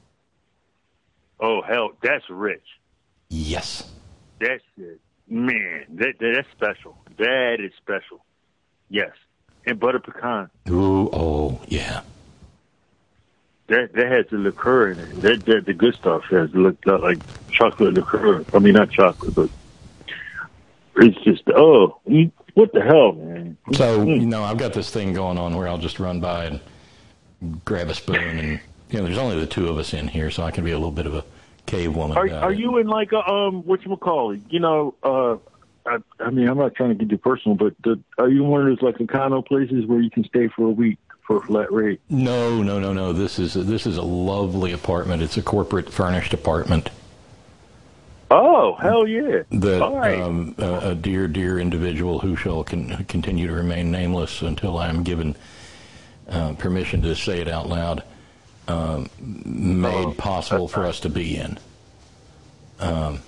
oh hell, that's rich. Yes. That's it. Man, that, that that's special. That is special. Yes, and butter pecan. Ooh, oh, yeah. That that has the liqueur in it. That, that the good stuff has look like chocolate liqueur. I mean, not chocolate, but it's just oh, you, what the hell, man. So, you know, I've got this thing going on where I'll just run by and grab a spoon, and, you know, there's only the two of us in here, so I can be a little bit of a cave woman. Are about are it. you in like a um whatchamacallit? You know, uh, I, I mean, I'm not trying to get too personal, but the, are you one of those like Econo places where you can stay for a week for a flat rate? No, no, no, no. This is a, this is a lovely apartment. It's a corporate furnished apartment. Oh, hell yeah! That All right. um, a, a dear, dear individual who shall con- continue to remain nameless until I am given uh, permission to say it out loud, um, made Oh, possible for us to be in. Um,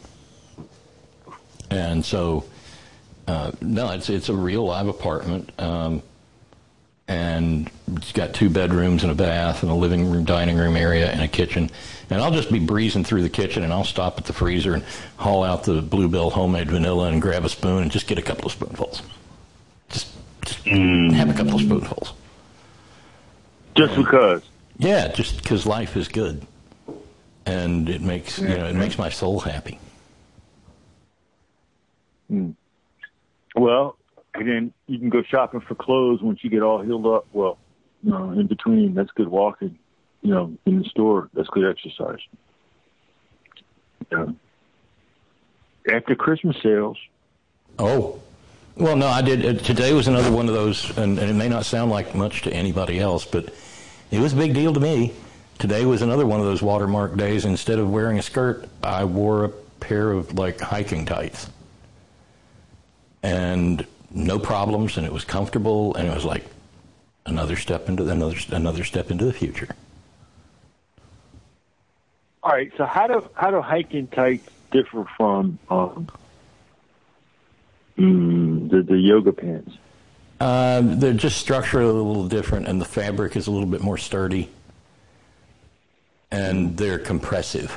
and so, uh, no, it's it's a real live apartment. Um, and it's got two bedrooms and a bath and a living room, dining room area, and a kitchen. And I'll just be breezing through the kitchen, and I'll stop at the freezer and haul out the Bluebell homemade vanilla and grab a spoon and just get a couple of spoonfuls. Just, just Mm. have a couple of spoonfuls. Just because. Yeah, just because life is good, and it makes you know it makes my soul happy. Mm. Well, and then you can go shopping for clothes once you get all healed up. Well, you know, in between, that's good walking. You know, in the store, that's good exercise. Yeah. After Christmas sales. Oh, well, no, I did. Uh, today was another one of those, and, and it may not sound like much to anybody else, but it was a big deal to me. Today was another one of those watermark days. Instead of wearing a skirt, I wore a pair of, like, hiking tights. And no problems, and it was comfortable, and it was like another step into the, another another step into the future. All right, so how do how do hiking tights differ from um, mm, the the yoga pants? Uh, they're just structurally a little different, and the fabric is a little bit more sturdy, and they're compressive.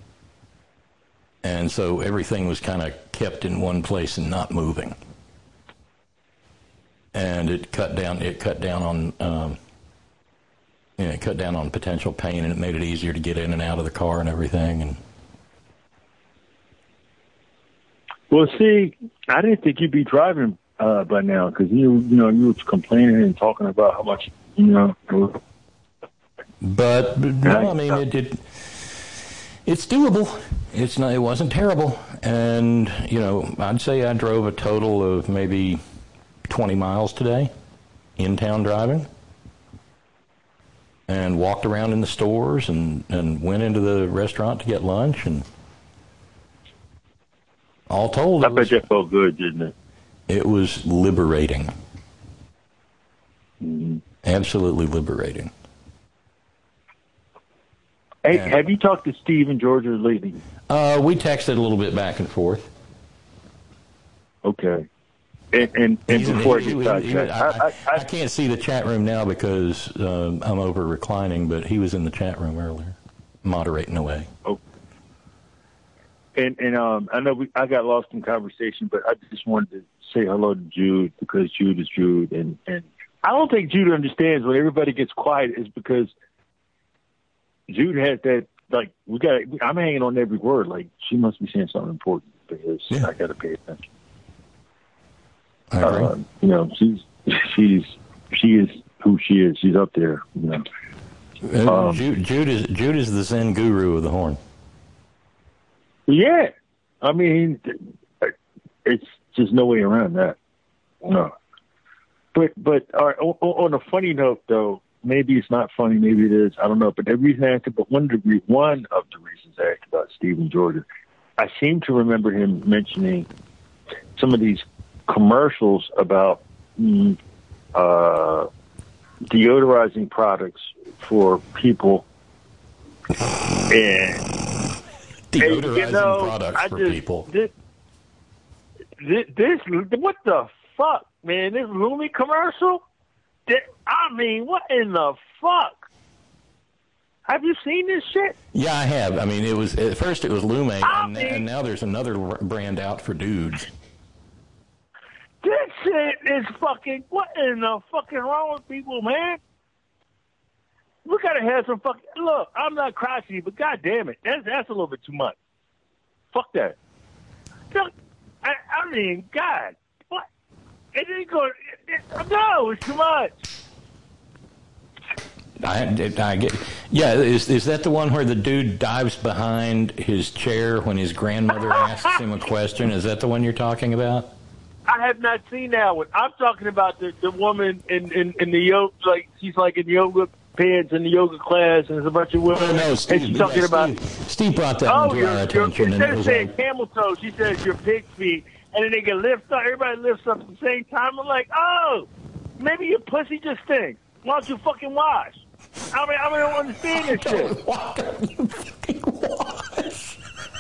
And so everything was kind of kept in one place and not moving. And it cut down. It cut down on um, you know, it cut down on potential pain, and it made it easier to get in and out of the car and everything. And well, see, I didn't think you'd be driving uh, by now because you, you know, you were complaining and talking about how much, you know. But no, I mean, it, it it's doable. It's not. It wasn't terrible, and you know, I'd say I drove a total of maybe twenty miles today, in town driving, and walked around in the stores and and went into the restaurant to get lunch, and all told, I bet that felt good, didn't it? It was liberating. Mm-hmm. Absolutely liberating. Hey, and, have you talked to Steve in Georgia lately? Uh, we texted a little bit back and forth. Okay. And and, and He's, before he, I get he, sidetracked, I, I, I, I, I can't see the chat room now because um, I'm over reclining, but he was in the chat room earlier, moderating away. Oh. And and um, I know we, I got lost in conversation, but I just wanted to say hello to Jude because Jude is Jude, and and I don't think Jude understands when everybody gets quiet is because Jude has that, like, we got. I'm hanging on every word. Like, she must be saying something important because yeah. I got to pay attention. I agree. Uh, you know, she's she's she is who she is. She's up there. You know, uh, um, Jude, Jude is Jude is the Zen guru of the horn. Yeah, I mean, it's just no way around that. No, but but all right, on, on a funny note, though. Maybe it's not funny, maybe it is, I don't know. But the reason I asked, but one degree, one of the reasons I asked about Steve in Georgia, I seem to remember him mentioning some of these commercials about mm, uh, deodorizing products for people. And deodorizing and, you know, products I for just, people. This, this, this, what the fuck, man? This Lumi commercial? I mean, what in the fuck? Have you seen this shit? Yeah, I have. I mean, it was at first it was Lume, I and, mean, and now there's another brand out for dudes. This shit is fucking. What in the fucking wrong with people, man? We gotta have some fucking. Look, I'm not crazy, but goddamn it, that's that's a little bit too much. Fuck that. Look, I, I mean, God. It didn't go. It, it, no, it's too much. I, I get. Yeah, is is that the one where the dude dives behind his chair when his grandmother asks him a question? Is that the one you're talking about? I have not seen that one. I'm talking about the the woman in in, in the yoga, like she's like in yoga pants in the yoga class, and there's a bunch of women. Oh, no, Steve, and she's talking yeah, about. Steve, Steve brought that oh, one to your, our your, attention. instead and it of was saying like, camel toe, she says your pig feet. And then they get lift up. Everybody lifts up at the same time. I'm like, oh, maybe your pussy just stinks. Why don't you fucking wash? I mean, I mean, I don't understand this shit. Why don't you fucking wash?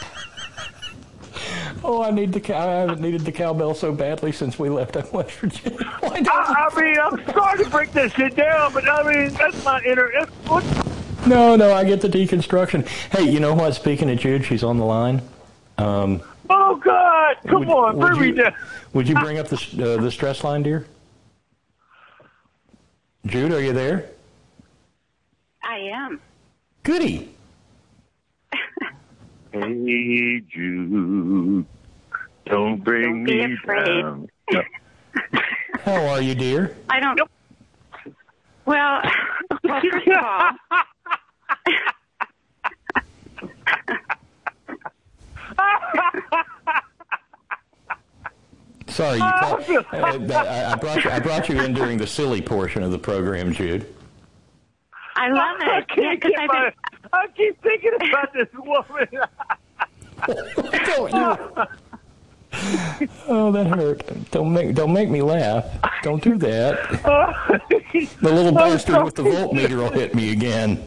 Oh, I need the cow. I haven't needed the cowbell so badly since we left in West Virginia. Why don't I, I mean, I'm sorry to break that shit down, but I mean, that's my inner. That's, what? No, no, I get the deconstruction. Hey, you know what? Speaking of Jude, she's on the line. Um, oh God! Come would, on, would bring you, me down. Would you bring up the uh, the stress line, dear? Jude, are you there? I am. Goody. Hey, Jude, don't bring don't be me afraid. down. No. How are you, dear? I don't. Well, well, first of all. Sorry, you call, uh, I brought you. I brought you in during the silly portion of the program, Jude. I love it. I, can't yeah, get my, been... I keep thinking about this woman. Don't you? Oh, that hurt. Don't make don't make me laugh. Don't do that. The little bastard with the voltmeter will hit me again.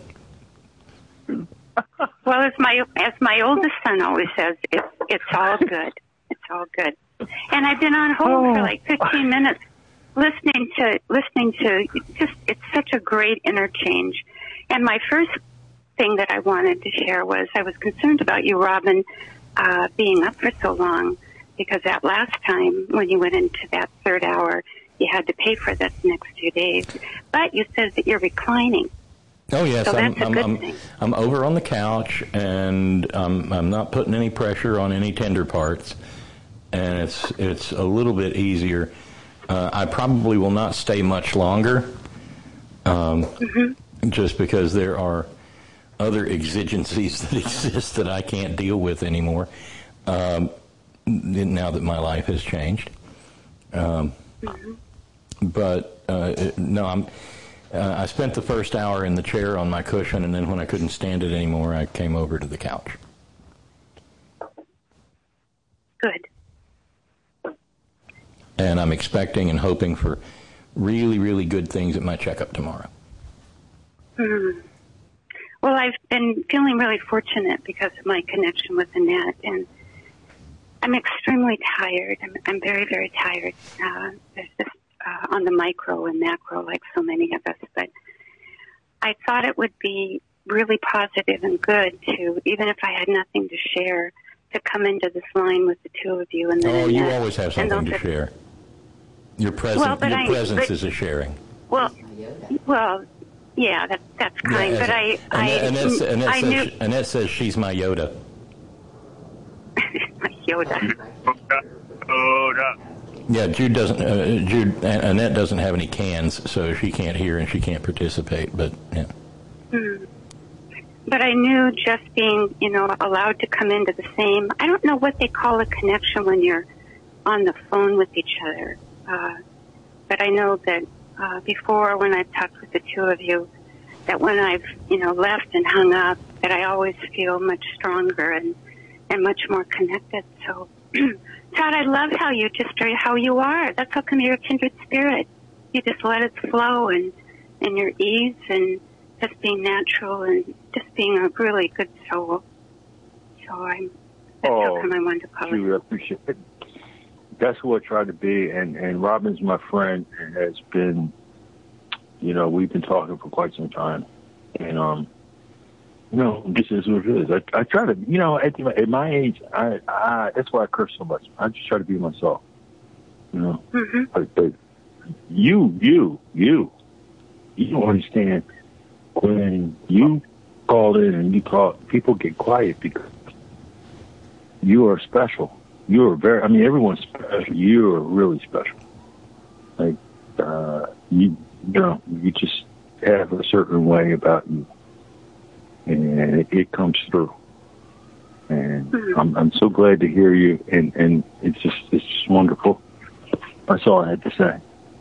Well, as my as my oldest son always says, it's it's all good. It's all good. And I've been on hold oh. for like fifteen minutes listening to listening to just it's such a great interchange. And my first thing that I wanted to share was I was concerned about you, Robin, uh, being up for so long, because that last time when you went into that third hour, you had to pay for this next two days. But you said that you're reclining. Oh yes, so I'm that's a I'm, good I'm, thing. I'm over on the couch, and um, I'm not putting any pressure on any tender parts, and it's it's a little bit easier. Uh, I probably will not stay much longer, um, mm-hmm. just because there are other exigencies that exist that I can't deal with anymore. Um, now that my life has changed, um, mm-hmm. but uh, no, I'm. Uh, I spent the first hour in the chair on my cushion, and then when I couldn't stand it anymore, I came over to the couch. Good. And I'm expecting and hoping for really, really good things at my checkup tomorrow. Hmm. Well, I've been feeling really fortunate because of my connection with Annette, and I'm extremely tired. I'm, I'm very, very tired. Uh, there's this Uh, on the micro and macro, like so many of us. But I thought it would be really positive and good to, even if I had nothing to share, to come into this line with the two of you. And then oh, you Annette, always have something to are, share. Your, present, well, your I, presence but, is a sharing. Well, well, yeah, that, that's kind. Yeah, but I, Annette, I, Annette, Annette, I says, knew. Annette says she's my Yoda. My Yoda. Yoda. Yeah, Jude doesn't. Uh, Jude Annette doesn't have any cans, so she can't hear and she can't participate. But yeah. Hmm. But I knew just being, you know, allowed to come into the same. I don't know what they call a connection when you're on the phone with each other. Uh, but I know that uh, before, when I've talked with the two of you, that when I've, you know, left and hung up, that I always feel much stronger and and much more connected. So. Todd, I love how you just are how you are. That's how come you're a kindred spirit. You just let it flow and, and your ease and just being natural and just being a really good soul. So I'm, that's oh, how come I wanted to call Julie, it. I appreciate it. That's who I try to be. And, and Robin's my friend and has been, you know, we've been talking for quite some time. And, um, you know, this is what it is. I, I try to, you know, at, at my age, I, I, that's why I curse so much. I just try to be myself, you know. Mm-hmm. But, but you, you, you, you don't understand when you call in and you talk, people get quiet because you are special. You are very, I mean, everyone's special. You are really special. Like, uh, you, you know, you just have a certain way about you. And it, it comes through, and mm-hmm. I'm I'm so glad to hear you, and, and it's just it's just wonderful. That's all I had to say.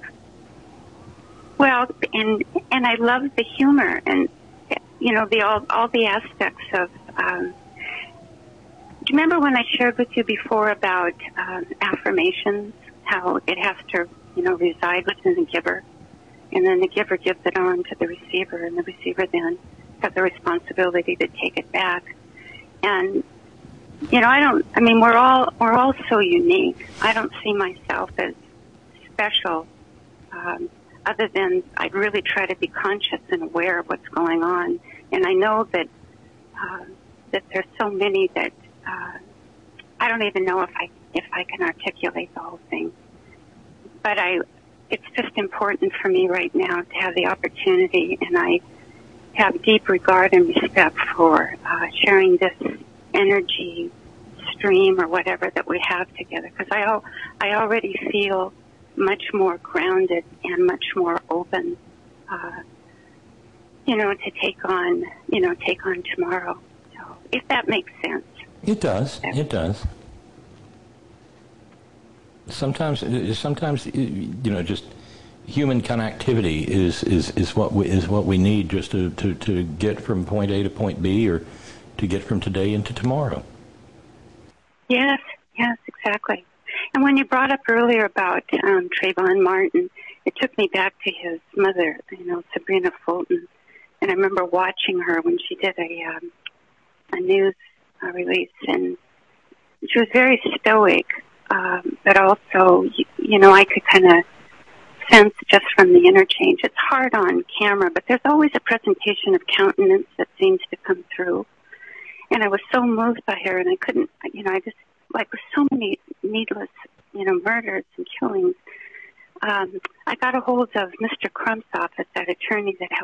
Well, and and I love the humor, and you know the all all the aspects of. Um, do you remember when I shared with you before about um, affirmations? How it has to you know reside within the giver, and then the giver gives it on to the receiver, and the receiver then have the responsibility to take it back. And, you know, I don't, I mean, we're all, we're all so unique. I don't see myself as special, um, other than I really try to be conscious and aware of what's going on. And I know that, uh, that there's so many that, uh, I don't even know if I, if I can articulate the whole thing. But I, it's just important for me right now to have the opportunity, and I, have deep regard and respect for uh, sharing this energy stream or whatever that we have together, because I, al- I already feel much more grounded and much more open, uh, you know, to take on, you know, take on tomorrow. So if that makes sense. It does. It does. Sometimes, sometimes, you know, just human connectivity is, is, is what we is what we need just to, to, to get from point A to point B, or to get from today into tomorrow. Yes, yes, exactly. And when you brought up earlier about um, Trayvon Martin, it took me back to his mother, you know, Sabrina Fulton. And I remember watching her when she did a um, a news uh, release, and she was very stoic, um, but also, you, you know, I could kind of sense just from the interchange. It's hard on camera, but there's always a presentation of countenance that seems to come through. And I was so moved by her, and I couldn't, you know, I just, like with so many needless, you know, murders and killings, um, I got a hold of Mister Crump's office, that attorney that helps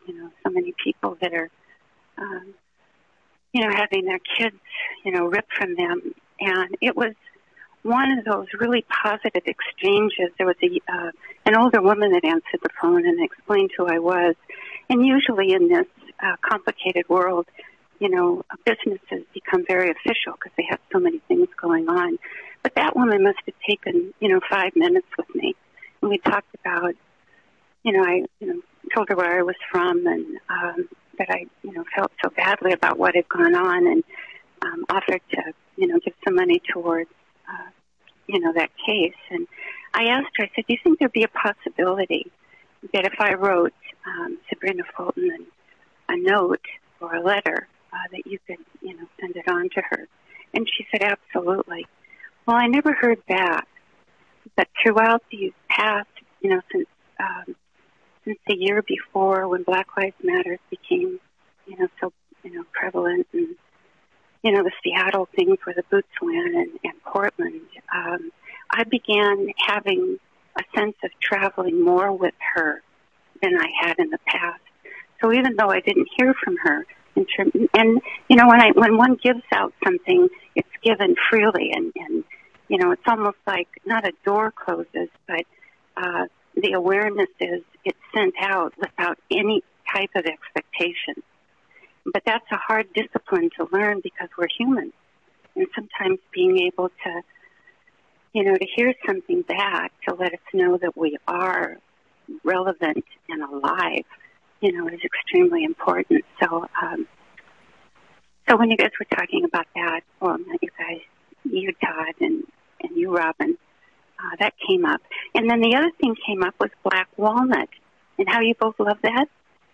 you know, so many people that are, um, you know, having their kids, you know, ripped from them. And it was one of those really positive exchanges. There was a uh, an older woman that answered the phone and explained who I was. And usually in this uh, complicated world, you know, businesses become very official because they have so many things going on. But that woman must have taken, you know, five minutes with me. And we talked about, you know, I, you know, told her where I was from and um, that I, you know, felt so badly about what had gone on, and um, offered to, you know, give some money towards, uh, you know, that case. And I asked her, I said, do you think there'd be a possibility that if I wrote um, Sabrina Fulton a note or a letter, uh, that you could, you know, send it on to her? And she said, absolutely. Well, I never heard back, but throughout these past, you know, since um, since the year before when Black Lives Matter became, you know, so, you know, prevalent, and, you know, the Seattle things where the boots went, and, and Portland, um, I began having a sense of traveling more with her than I had in the past. So even though I didn't hear from her, in term, and, you know, when I when one gives out something, it's given freely, and, and you know, it's almost like not a door closes, but uh, the awareness is it's sent out without any type of expectation. But that's a hard discipline to learn because we're human. And sometimes being able to, you know, to hear something back to let us know that we are relevant and alive, you know, is extremely important. So, um, so when you guys were talking about that, well, not you guys, you, Todd, and, and you, Robin, uh, that came up. And then the other thing came up was black walnut, and how you both love that.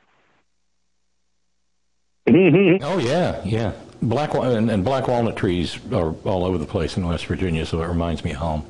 Oh, yeah, yeah. Black and, and black walnut trees are all over the place in West Virginia, so it reminds me of home.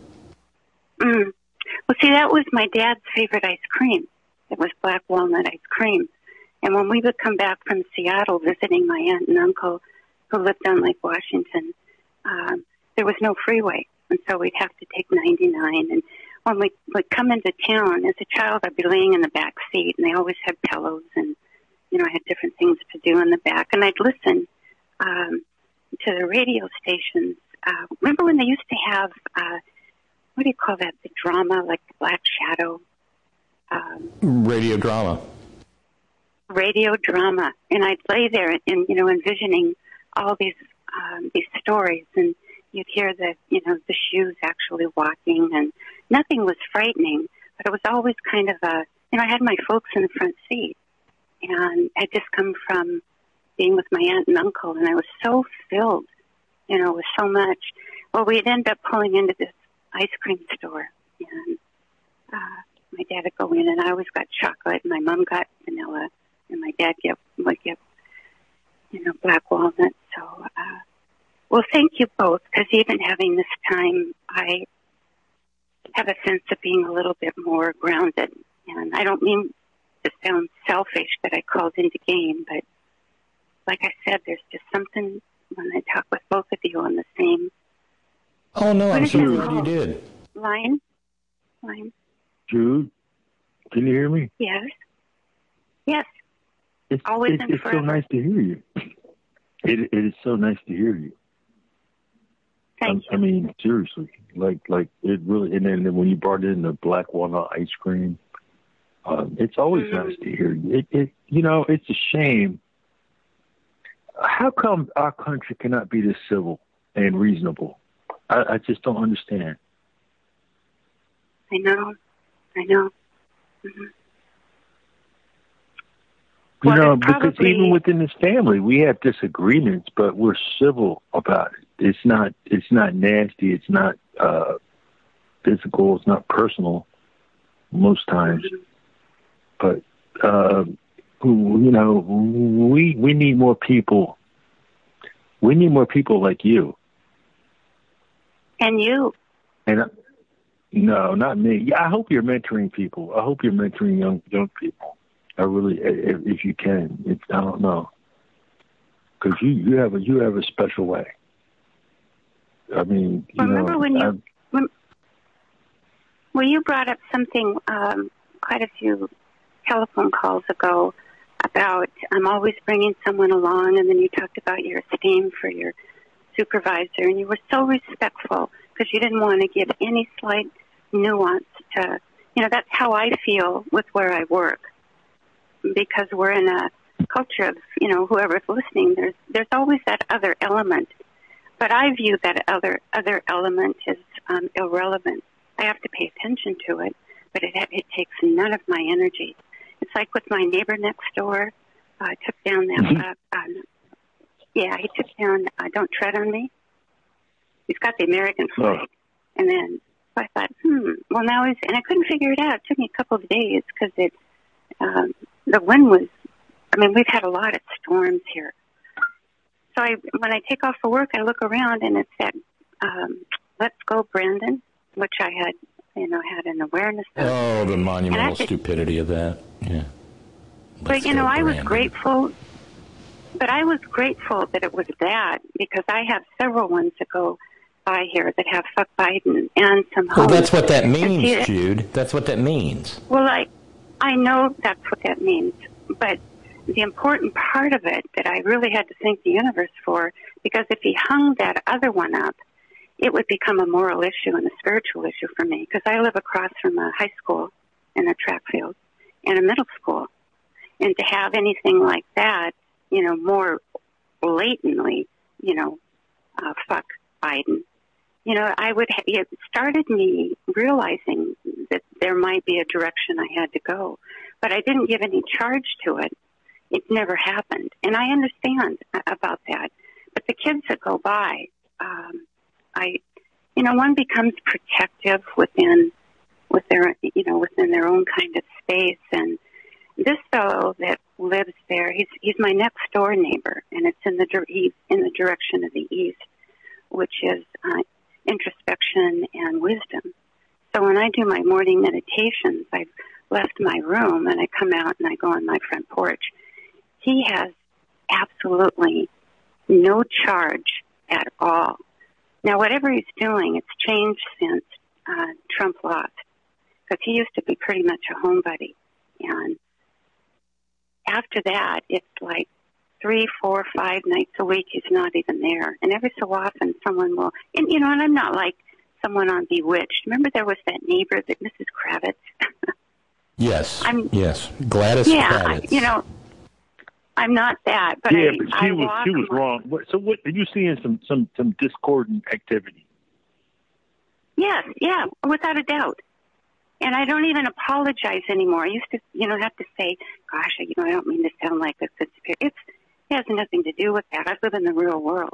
Mm. Well, see, that was my dad's favorite ice cream. It was black walnut ice cream. And when we would come back from Seattle visiting my aunt and uncle who lived on Lake Washington, um, there was no freeway, and so we'd have to take ninety-nine. And when we would come into town, as a child, I'd be laying in the back seat, and they always had pillows, and, you know, I had different things to do in the back. And I'd listen um, to the radio stations. Uh, remember when they used to have, uh, what do you call that, the drama, like the Black Shadow? Um, radio drama. Radio drama. And I'd lay there and, you know, envisioning all these um, these stories, and you'd hear the, you know, the shoes actually walking, and nothing was frightening, but it was always kind of a, you know, I had my folks in the front seat, and I'd just come from being with my aunt and uncle, and I was so filled, you know, with so much. Well, we'd end up pulling into this ice cream store, and uh, my dad would go in, and I always got chocolate, and my mom got vanilla, and my dad get, would get, you know, black walnut. So, uh, well, thank you both, because even having this time, I have a sense of being a little bit more grounded. And I don't mean to sound selfish that I called into game, but like I said, there's just something when I talk with both of you on the same. Oh, no, I'm so glad you did. Line? Line? Jude, can you hear me? Yes. Yes. It's, Always it's, and it's so forever. nice to hear you. It, it is so nice to hear you. Thank I, I mean, seriously, like, like it really. And then when you brought in the black walnut ice cream, um, it's always Mm-hmm. nice to hear you. It, it, you know, it's a shame. How come our country cannot be this civil and reasonable? I, I just don't understand. I know. I know. Mm-hmm. You Well, know, there's because probably- even within this family, we have disagreements, but we're civil about it. It's not, it's not nasty. It's not uh, physical. It's not personal most times. But uh, you know, we we need more people. We need more people like you. And you. And uh, no, not me. Yeah, I hope you're mentoring people. I hope you're mentoring young young people. I really, if, if you can, it's, I don't know, because you, you have a you have a special way. I mean, you Remember know, when you, I've, when, well, you brought up something um, quite a few telephone calls ago about I'm always bringing someone along, and then you talked about your esteem for your supervisor, and you were so respectful because you didn't want to give any slight nuance to, you know, that's how I feel with where I work, because we're in a culture of, you know, whoever's listening, there's there's always that other element. But I view that other other element as um, irrelevant. I have to pay attention to it, but it it takes none of my energy. It's like with my neighbor next door. I uh, took down that, Mm-hmm. uh, um, yeah, he took down uh, Don't Tread on Me. He's got the American flag. Oh. And then so I thought, hmm, well, now he's, and I couldn't figure it out. It took me a couple of days because it, um, the wind was, I mean, we've had a lot of storms here. So I, when I take off for work, I look around and it's that um, Let's Go Brandon, which I had, you know, had an awareness of. Oh, the monumental could, stupidity of that. Yeah. But, you know, I was grateful, but I was grateful that it was that, because I have several ones that go by here that have Fuck Biden and some Well, homes. that's what that And means, see, Jude. That's what that means. Well, I, I know that's what that means, but the important part of it that I really had to thank the universe for, because if he hung that other one up, it would become a moral issue and a spiritual issue for me, because I live across from a high school and a track field and a middle school. And to have anything like that, you know, more blatantly, you know, uh, fuck Biden, you know, I would, ha- it started me realizing that there might be a direction I had to go, but I didn't give any charge to it. It never happened. And I understand about that. But the kids that go by, um, I, you know, one becomes protective within, with their, you know, within their own kind of space. And this fellow that lives there, he's he's my next door neighbor, and it's in the he's in the direction of the east, which is uh, introspection and wisdom. So when I do my morning meditations, I've left my room and I come out and I go on my front porch. He has absolutely no charge at all. Now, whatever he's doing, it's changed since uh, Trump lost, because he used to be pretty much a homebody, and after that, it's like three, four, five nights a week he's not even there. And every so often someone will, and you know, and I'm not like someone on Bewitched. Remember there was that neighbor, that Missus Kravitz? Yes. I'm, yes. Gladys yeah, Kravitz. I, you know, I'm not that, but yeah, I, but she I was walk she was my, wrong. What- So what are you seeing? Some some some discordant activity? Yes, yeah, without a doubt. And I don't even apologize anymore. I used to, you know, have to say, gosh, you know, I don't mean to sound like a conspiracy. It's, it has nothing to do with that. I live in the real world.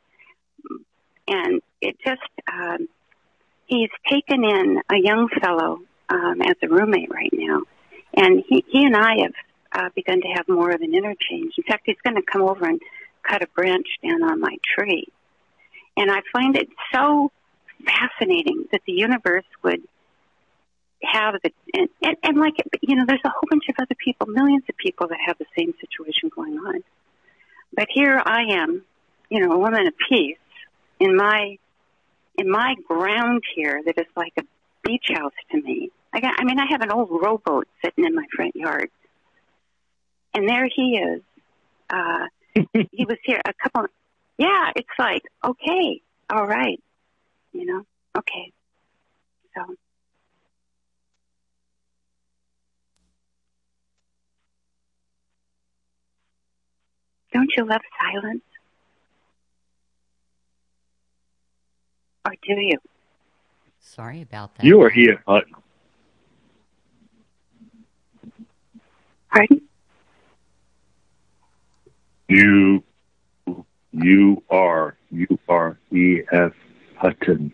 And it just, um, he's taken in a young fellow um, as a roommate right now. And he, he and I have uh, begun to have more of an interchange. In fact, he's going to come over and cut a branch down on my tree. And I find it so fascinating that the universe would have the, and, and, and like, you know, there's a whole bunch of other people, millions of people that have the same situation going on. But here I am, you know, a woman of peace in my, in my ground here that is like a beach house to me. I got, I mean, I have an old rowboat sitting in my front yard. And there he is. Uh, he was here a couple, yeah, it's like, okay, all right, you know, okay. So. Don't you love silence? Or do you? Sorry about that. You are here, Hutton. Pardon? You, you are, you are E F Hutton.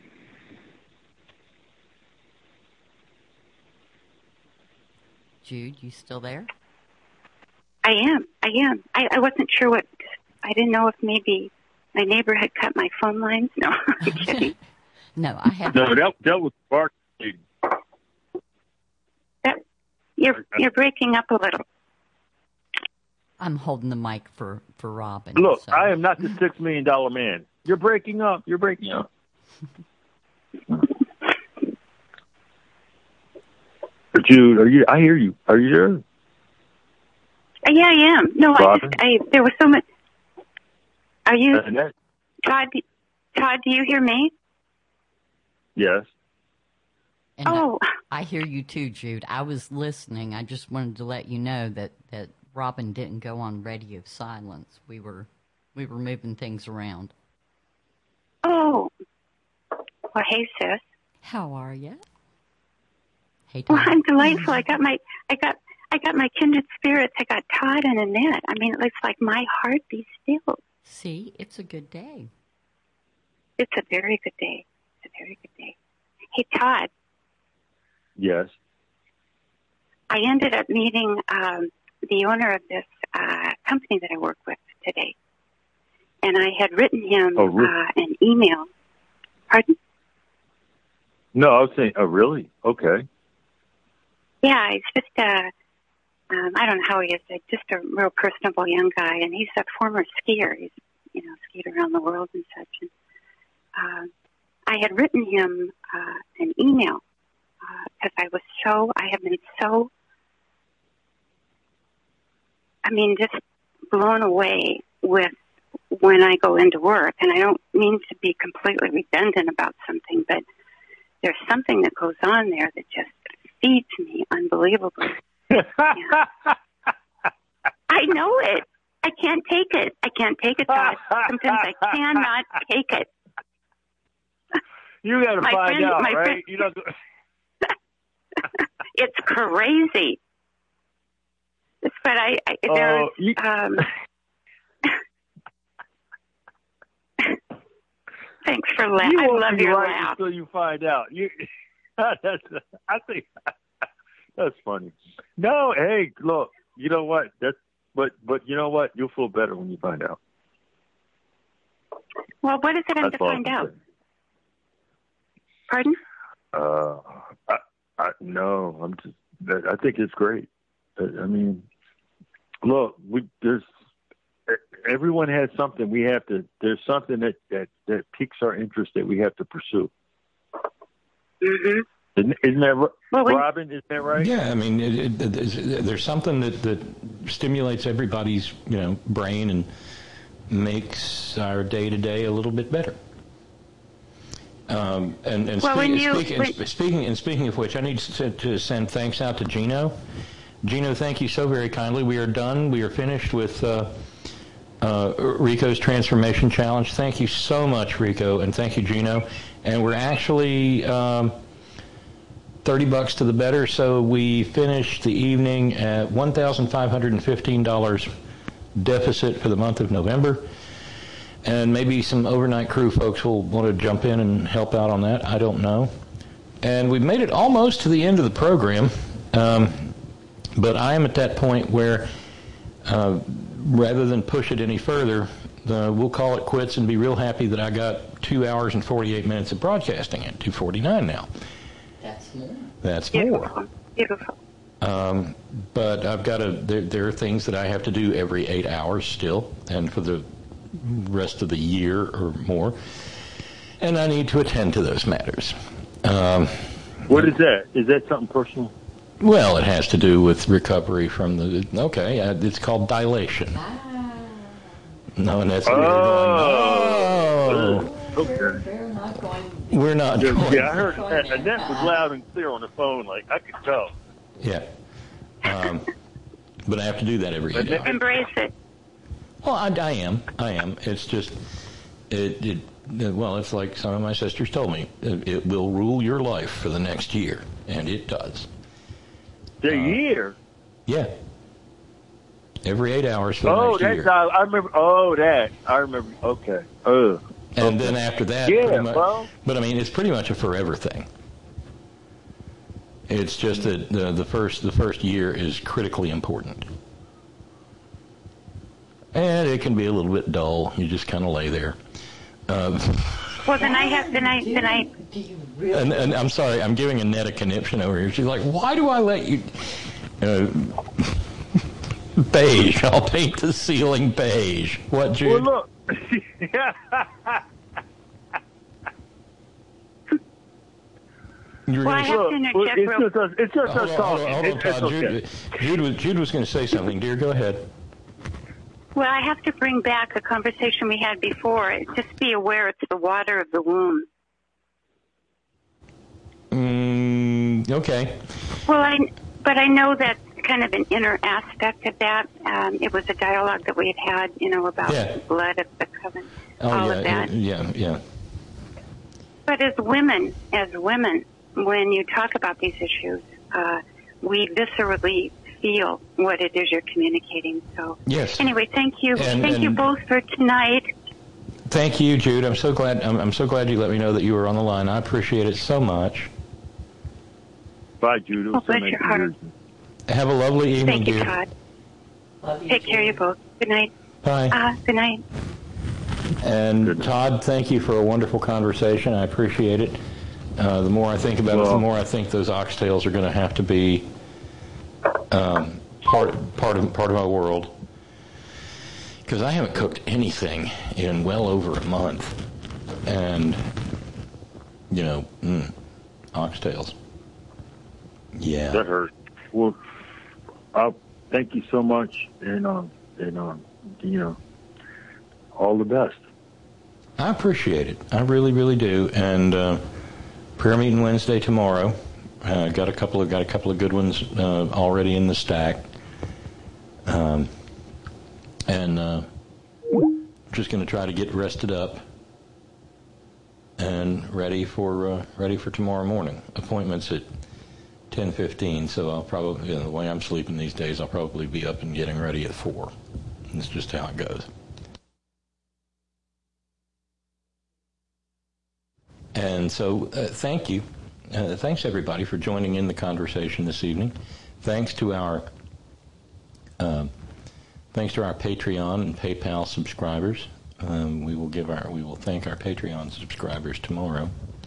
Jude, you still there? I am. I am. I, I wasn't sure what. I didn't know if maybe my neighbor had cut my phone lines. No, I'm kidding. No, I have. No, that that was Bart. That, you're you're breaking up a little. I'm holding the mic for for Robin. Look, so. I am not the six million dollar man. You're breaking up. You're breaking up. Jude, are you? I hear you. Are you there? Yeah, I am. No, I just, I, there was so much. Are you, Uh, Todd, Todd, do you hear me? Yes. And Oh. I, I hear you too, Jude. I was listening. I just wanted to let you know that, that Robin didn't go on radio silence. We were, we were moving things around. Oh. Well, hey, sis. How are you? Hey, Well, Todd. I'm delightful. I got my, I got, I got my kindred spirits. I got Todd and Annette. I mean, it's like my heart be still. See, it's a good day. It's a very good day. It's a very good day. Hey, Todd. Yes. I ended up meeting um, the owner of this uh, company that I work with today. And I had written him Oh, really? uh, an email. Pardon? No, I was saying, oh, really? Okay. Yeah, he's just a, um, I don't know how he is, uh, just a real personable young guy. And he's a former skier. He's, you know, skied around the world and such. And uh, I had written him uh, an email because uh, I was so, I have been so, I mean, just blown away with when I go into work. And I don't mean to be completely redundant about something, but there's something that goes on there that just feeds me unbelievably. Yeah. I know it. I can't take it. I can't take it, Todd. Sometimes I cannot take it. You got to My find friend- out, my right? friend- You know. It's crazy. It's, but I, I there's, Oh, you- um, thanks for You laughing. I won't love be your right laugh. until you find out. You, that's, I think that's funny. No, hey, look, you know what? That's but but you know what? You'll feel better when you find out. Well, what is it I'm That's to all I find can out? say. Pardon? Uh, I, I no, I'm just. I think it's great. I mean, look, we there's everyone has something we have to. There's something that that that piques our interest that we have to pursue. Mm-hmm. Isn't, isn't that Well, when- Robin? Isn't that right? Yeah, I mean, it, it, there's, there's something that, that stimulates everybody's, you know, brain and makes our day to day a little bit better. Um, and and Well, speak, when you- speak, and when- sp- speaking and speaking of which, I need to, to send thanks out to Gino. Gino, thank you so very kindly. We are done. We are finished with uh, uh, Rico's Transformation Challenge. Thank you so much, Rico, and thank you, Gino. And we're actually um, thirty bucks to the better, so we finished the evening at one thousand five hundred fifteen dollars deficit for the month of November. And maybe some overnight crew folks will want to jump in and help out on that. I don't know. And we've made it almost to the end of the program, um, but I am at that point where uh, rather than push it any further, uh, we'll call it quits and be real happy that I got two hours and forty-eight minutes of broadcasting in, two forty-nine now. That's more. That's more. Beautiful. Beautiful. Um, but I've got to, there, there are things that I have to do every eight hours still, and for the rest of the year or more, and I need to attend to those matters. Um, What is that? Is that something personal? well, it has to do with recovery from the, okay, uh, it's called dilation. No, and that's, Oh. oh, Okay. They're not going. we're not Yeah, going, yeah, I heard that. Annette was loud and clear on the phone. Like I could tell. yeah. Um, but I have to do that every eight hours. Embrace it. Well, I, I am. I am. It's just, it, it, well, it's like some of my sisters told me, it, it will rule your life for the next year, and it does. The year. Yeah. Every eight hours for the Oh, next that's year. I, I remember. Oh, that I remember. Okay. Oh. And then after that, Yeah, pretty much, well. but I mean, it's pretty much a forever thing. It's just that the, the first the first year is critically important. And it can be a little bit dull. You just kind of lay there. Uh, Well, then I have, then I, then I, Do you really? and, and I'm sorry, I'm giving Annette a conniption over here. She's like, why do I let you... Uh, beige. I'll paint the ceiling beige. What, Well, Jude? look. You're Well, I gonna have to interject it's real just us, it's just hold us on, hold talking. on, hold on, It's- it's Todd. okay. Jude, Jude was Jude was going to say something. Dear, go ahead. Well, I have to bring back a conversation we had before. Just be aware it's the water of the womb. Mm, okay. Well, I, but I know that's kind of an inner aspect of that. Um, it was a dialogue that we had had, you know, about Yeah. the blood of the covenant, Oh all yeah, of that. yeah, yeah. But as women, as women, when you talk about these issues, uh, we viscerally feel what it is you're communicating. So, Yes. anyway, thank you, And- thank you and- both for tonight. Thank you, Jude. I'm so glad. I'm, I'm so glad you let me know that you were on the line. I appreciate it so much. Bye, Jude. It was Oh, so bless nice your to heart. hear you. Have a lovely evening, Thank you, dear. Todd. Take care, you both. Good night. Bye. Uh, good night. And Todd, thank you for a wonderful conversation. I appreciate it. Uh, the more I think about it, Well- the more I think those oxtails are going to have to be um, part part of part of my world. Because I haven't cooked anything in well over a month, and you know, mm, oxtails. Yeah. That hurt. Well, I'll thank you so much, and um, and um, you know, all the best. I appreciate it. I really, really do. And uh, prayer meeting Wednesday tomorrow. Uh, got a couple of got a couple of good ones uh, already in the stack. Um, and uh, just going to try to get rested up and ready for uh, ready for tomorrow morning. Appointments at ten fifteen. So I'll probably, you know, the way I'm sleeping these days, I'll probably be up and getting ready at four. That's just how it goes. And so, uh, thank you. Uh, thanks, everybody, for joining in the conversation this evening. Thanks to our uh, thanks to our Patreon and PayPal subscribers. Um, we will give our we will thank our Patreon subscribers tomorrow.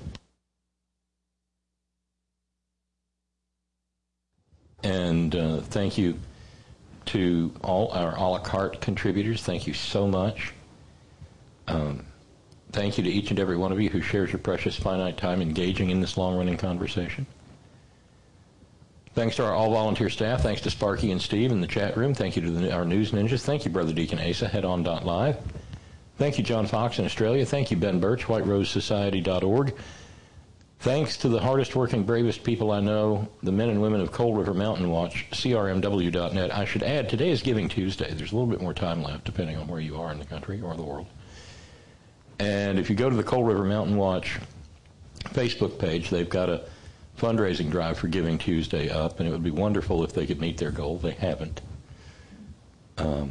And uh, thank you to all our a la carte contributors. Thank you so much. Um, Thank you to each and every one of you who shares your precious finite time engaging in this long-running conversation. Thanks to our all-volunteer staff. Thanks to Sparky and Steve in the chat room. Thank you to the, our news ninjas. Thank you, Brother Deacon Asa, headon.live. Thank you, John Fox in Australia. Thank you, Ben Birch, white rose society dot org. Thanks to the hardest-working, bravest people I know, the men and women of Cold River Mountain Watch, C R M W dot net. I should add, today is Giving Tuesday. There's a little bit more time left, depending on where you are in the country or the world. And if you go to the Cold River Mountain Watch Facebook page, they've got a fundraising drive for Giving Tuesday up, and it would be wonderful if they could meet their goal. They haven't. Um,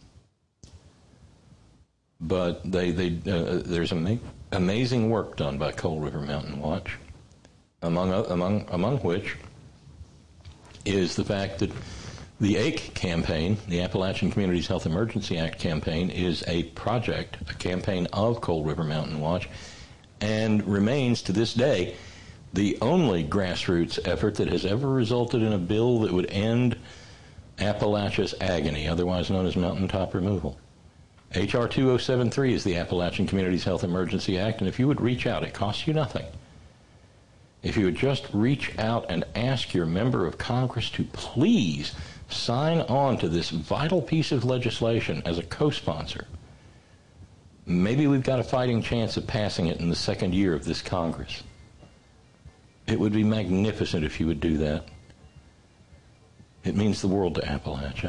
but they, they, uh, there's ama- amazing work done by Cold River Mountain Watch, among, among, among which is the fact that the A C campaign, the Appalachian Communities Health Emergency Act campaign, is a project, a campaign of Cold River Mountain Watch, and remains to this day the only grassroots effort that has ever resulted in a bill that would end Appalachia's agony, otherwise known as mountaintop removal. H R two oh seven three is the Appalachian Communities Health Emergency Act, and if you would reach out, it costs you nothing. If you would just reach out and ask your member of Congress to please sign on to this vital piece of legislation as a co-sponsor, maybe we've got a fighting chance of passing it in the second year of this Congress. It would be magnificent if you would do that. It means the world to Appalachia.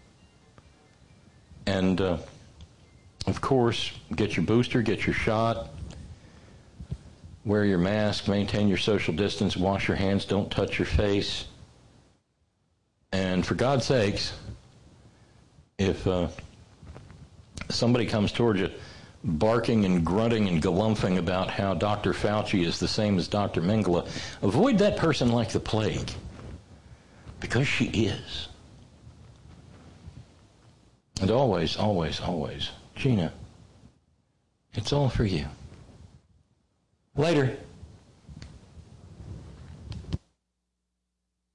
And, uh, of course, get your booster, get your shot, wear your mask, maintain your social distance, wash your hands, don't touch your face. And for God's sakes, if uh, somebody comes towards you barking and grunting and galumphing about how Doctor Fauci is the same as Doctor Mengele, avoid that person like the plague, because she is. And always, always, always, Gina, it's all for you. Later.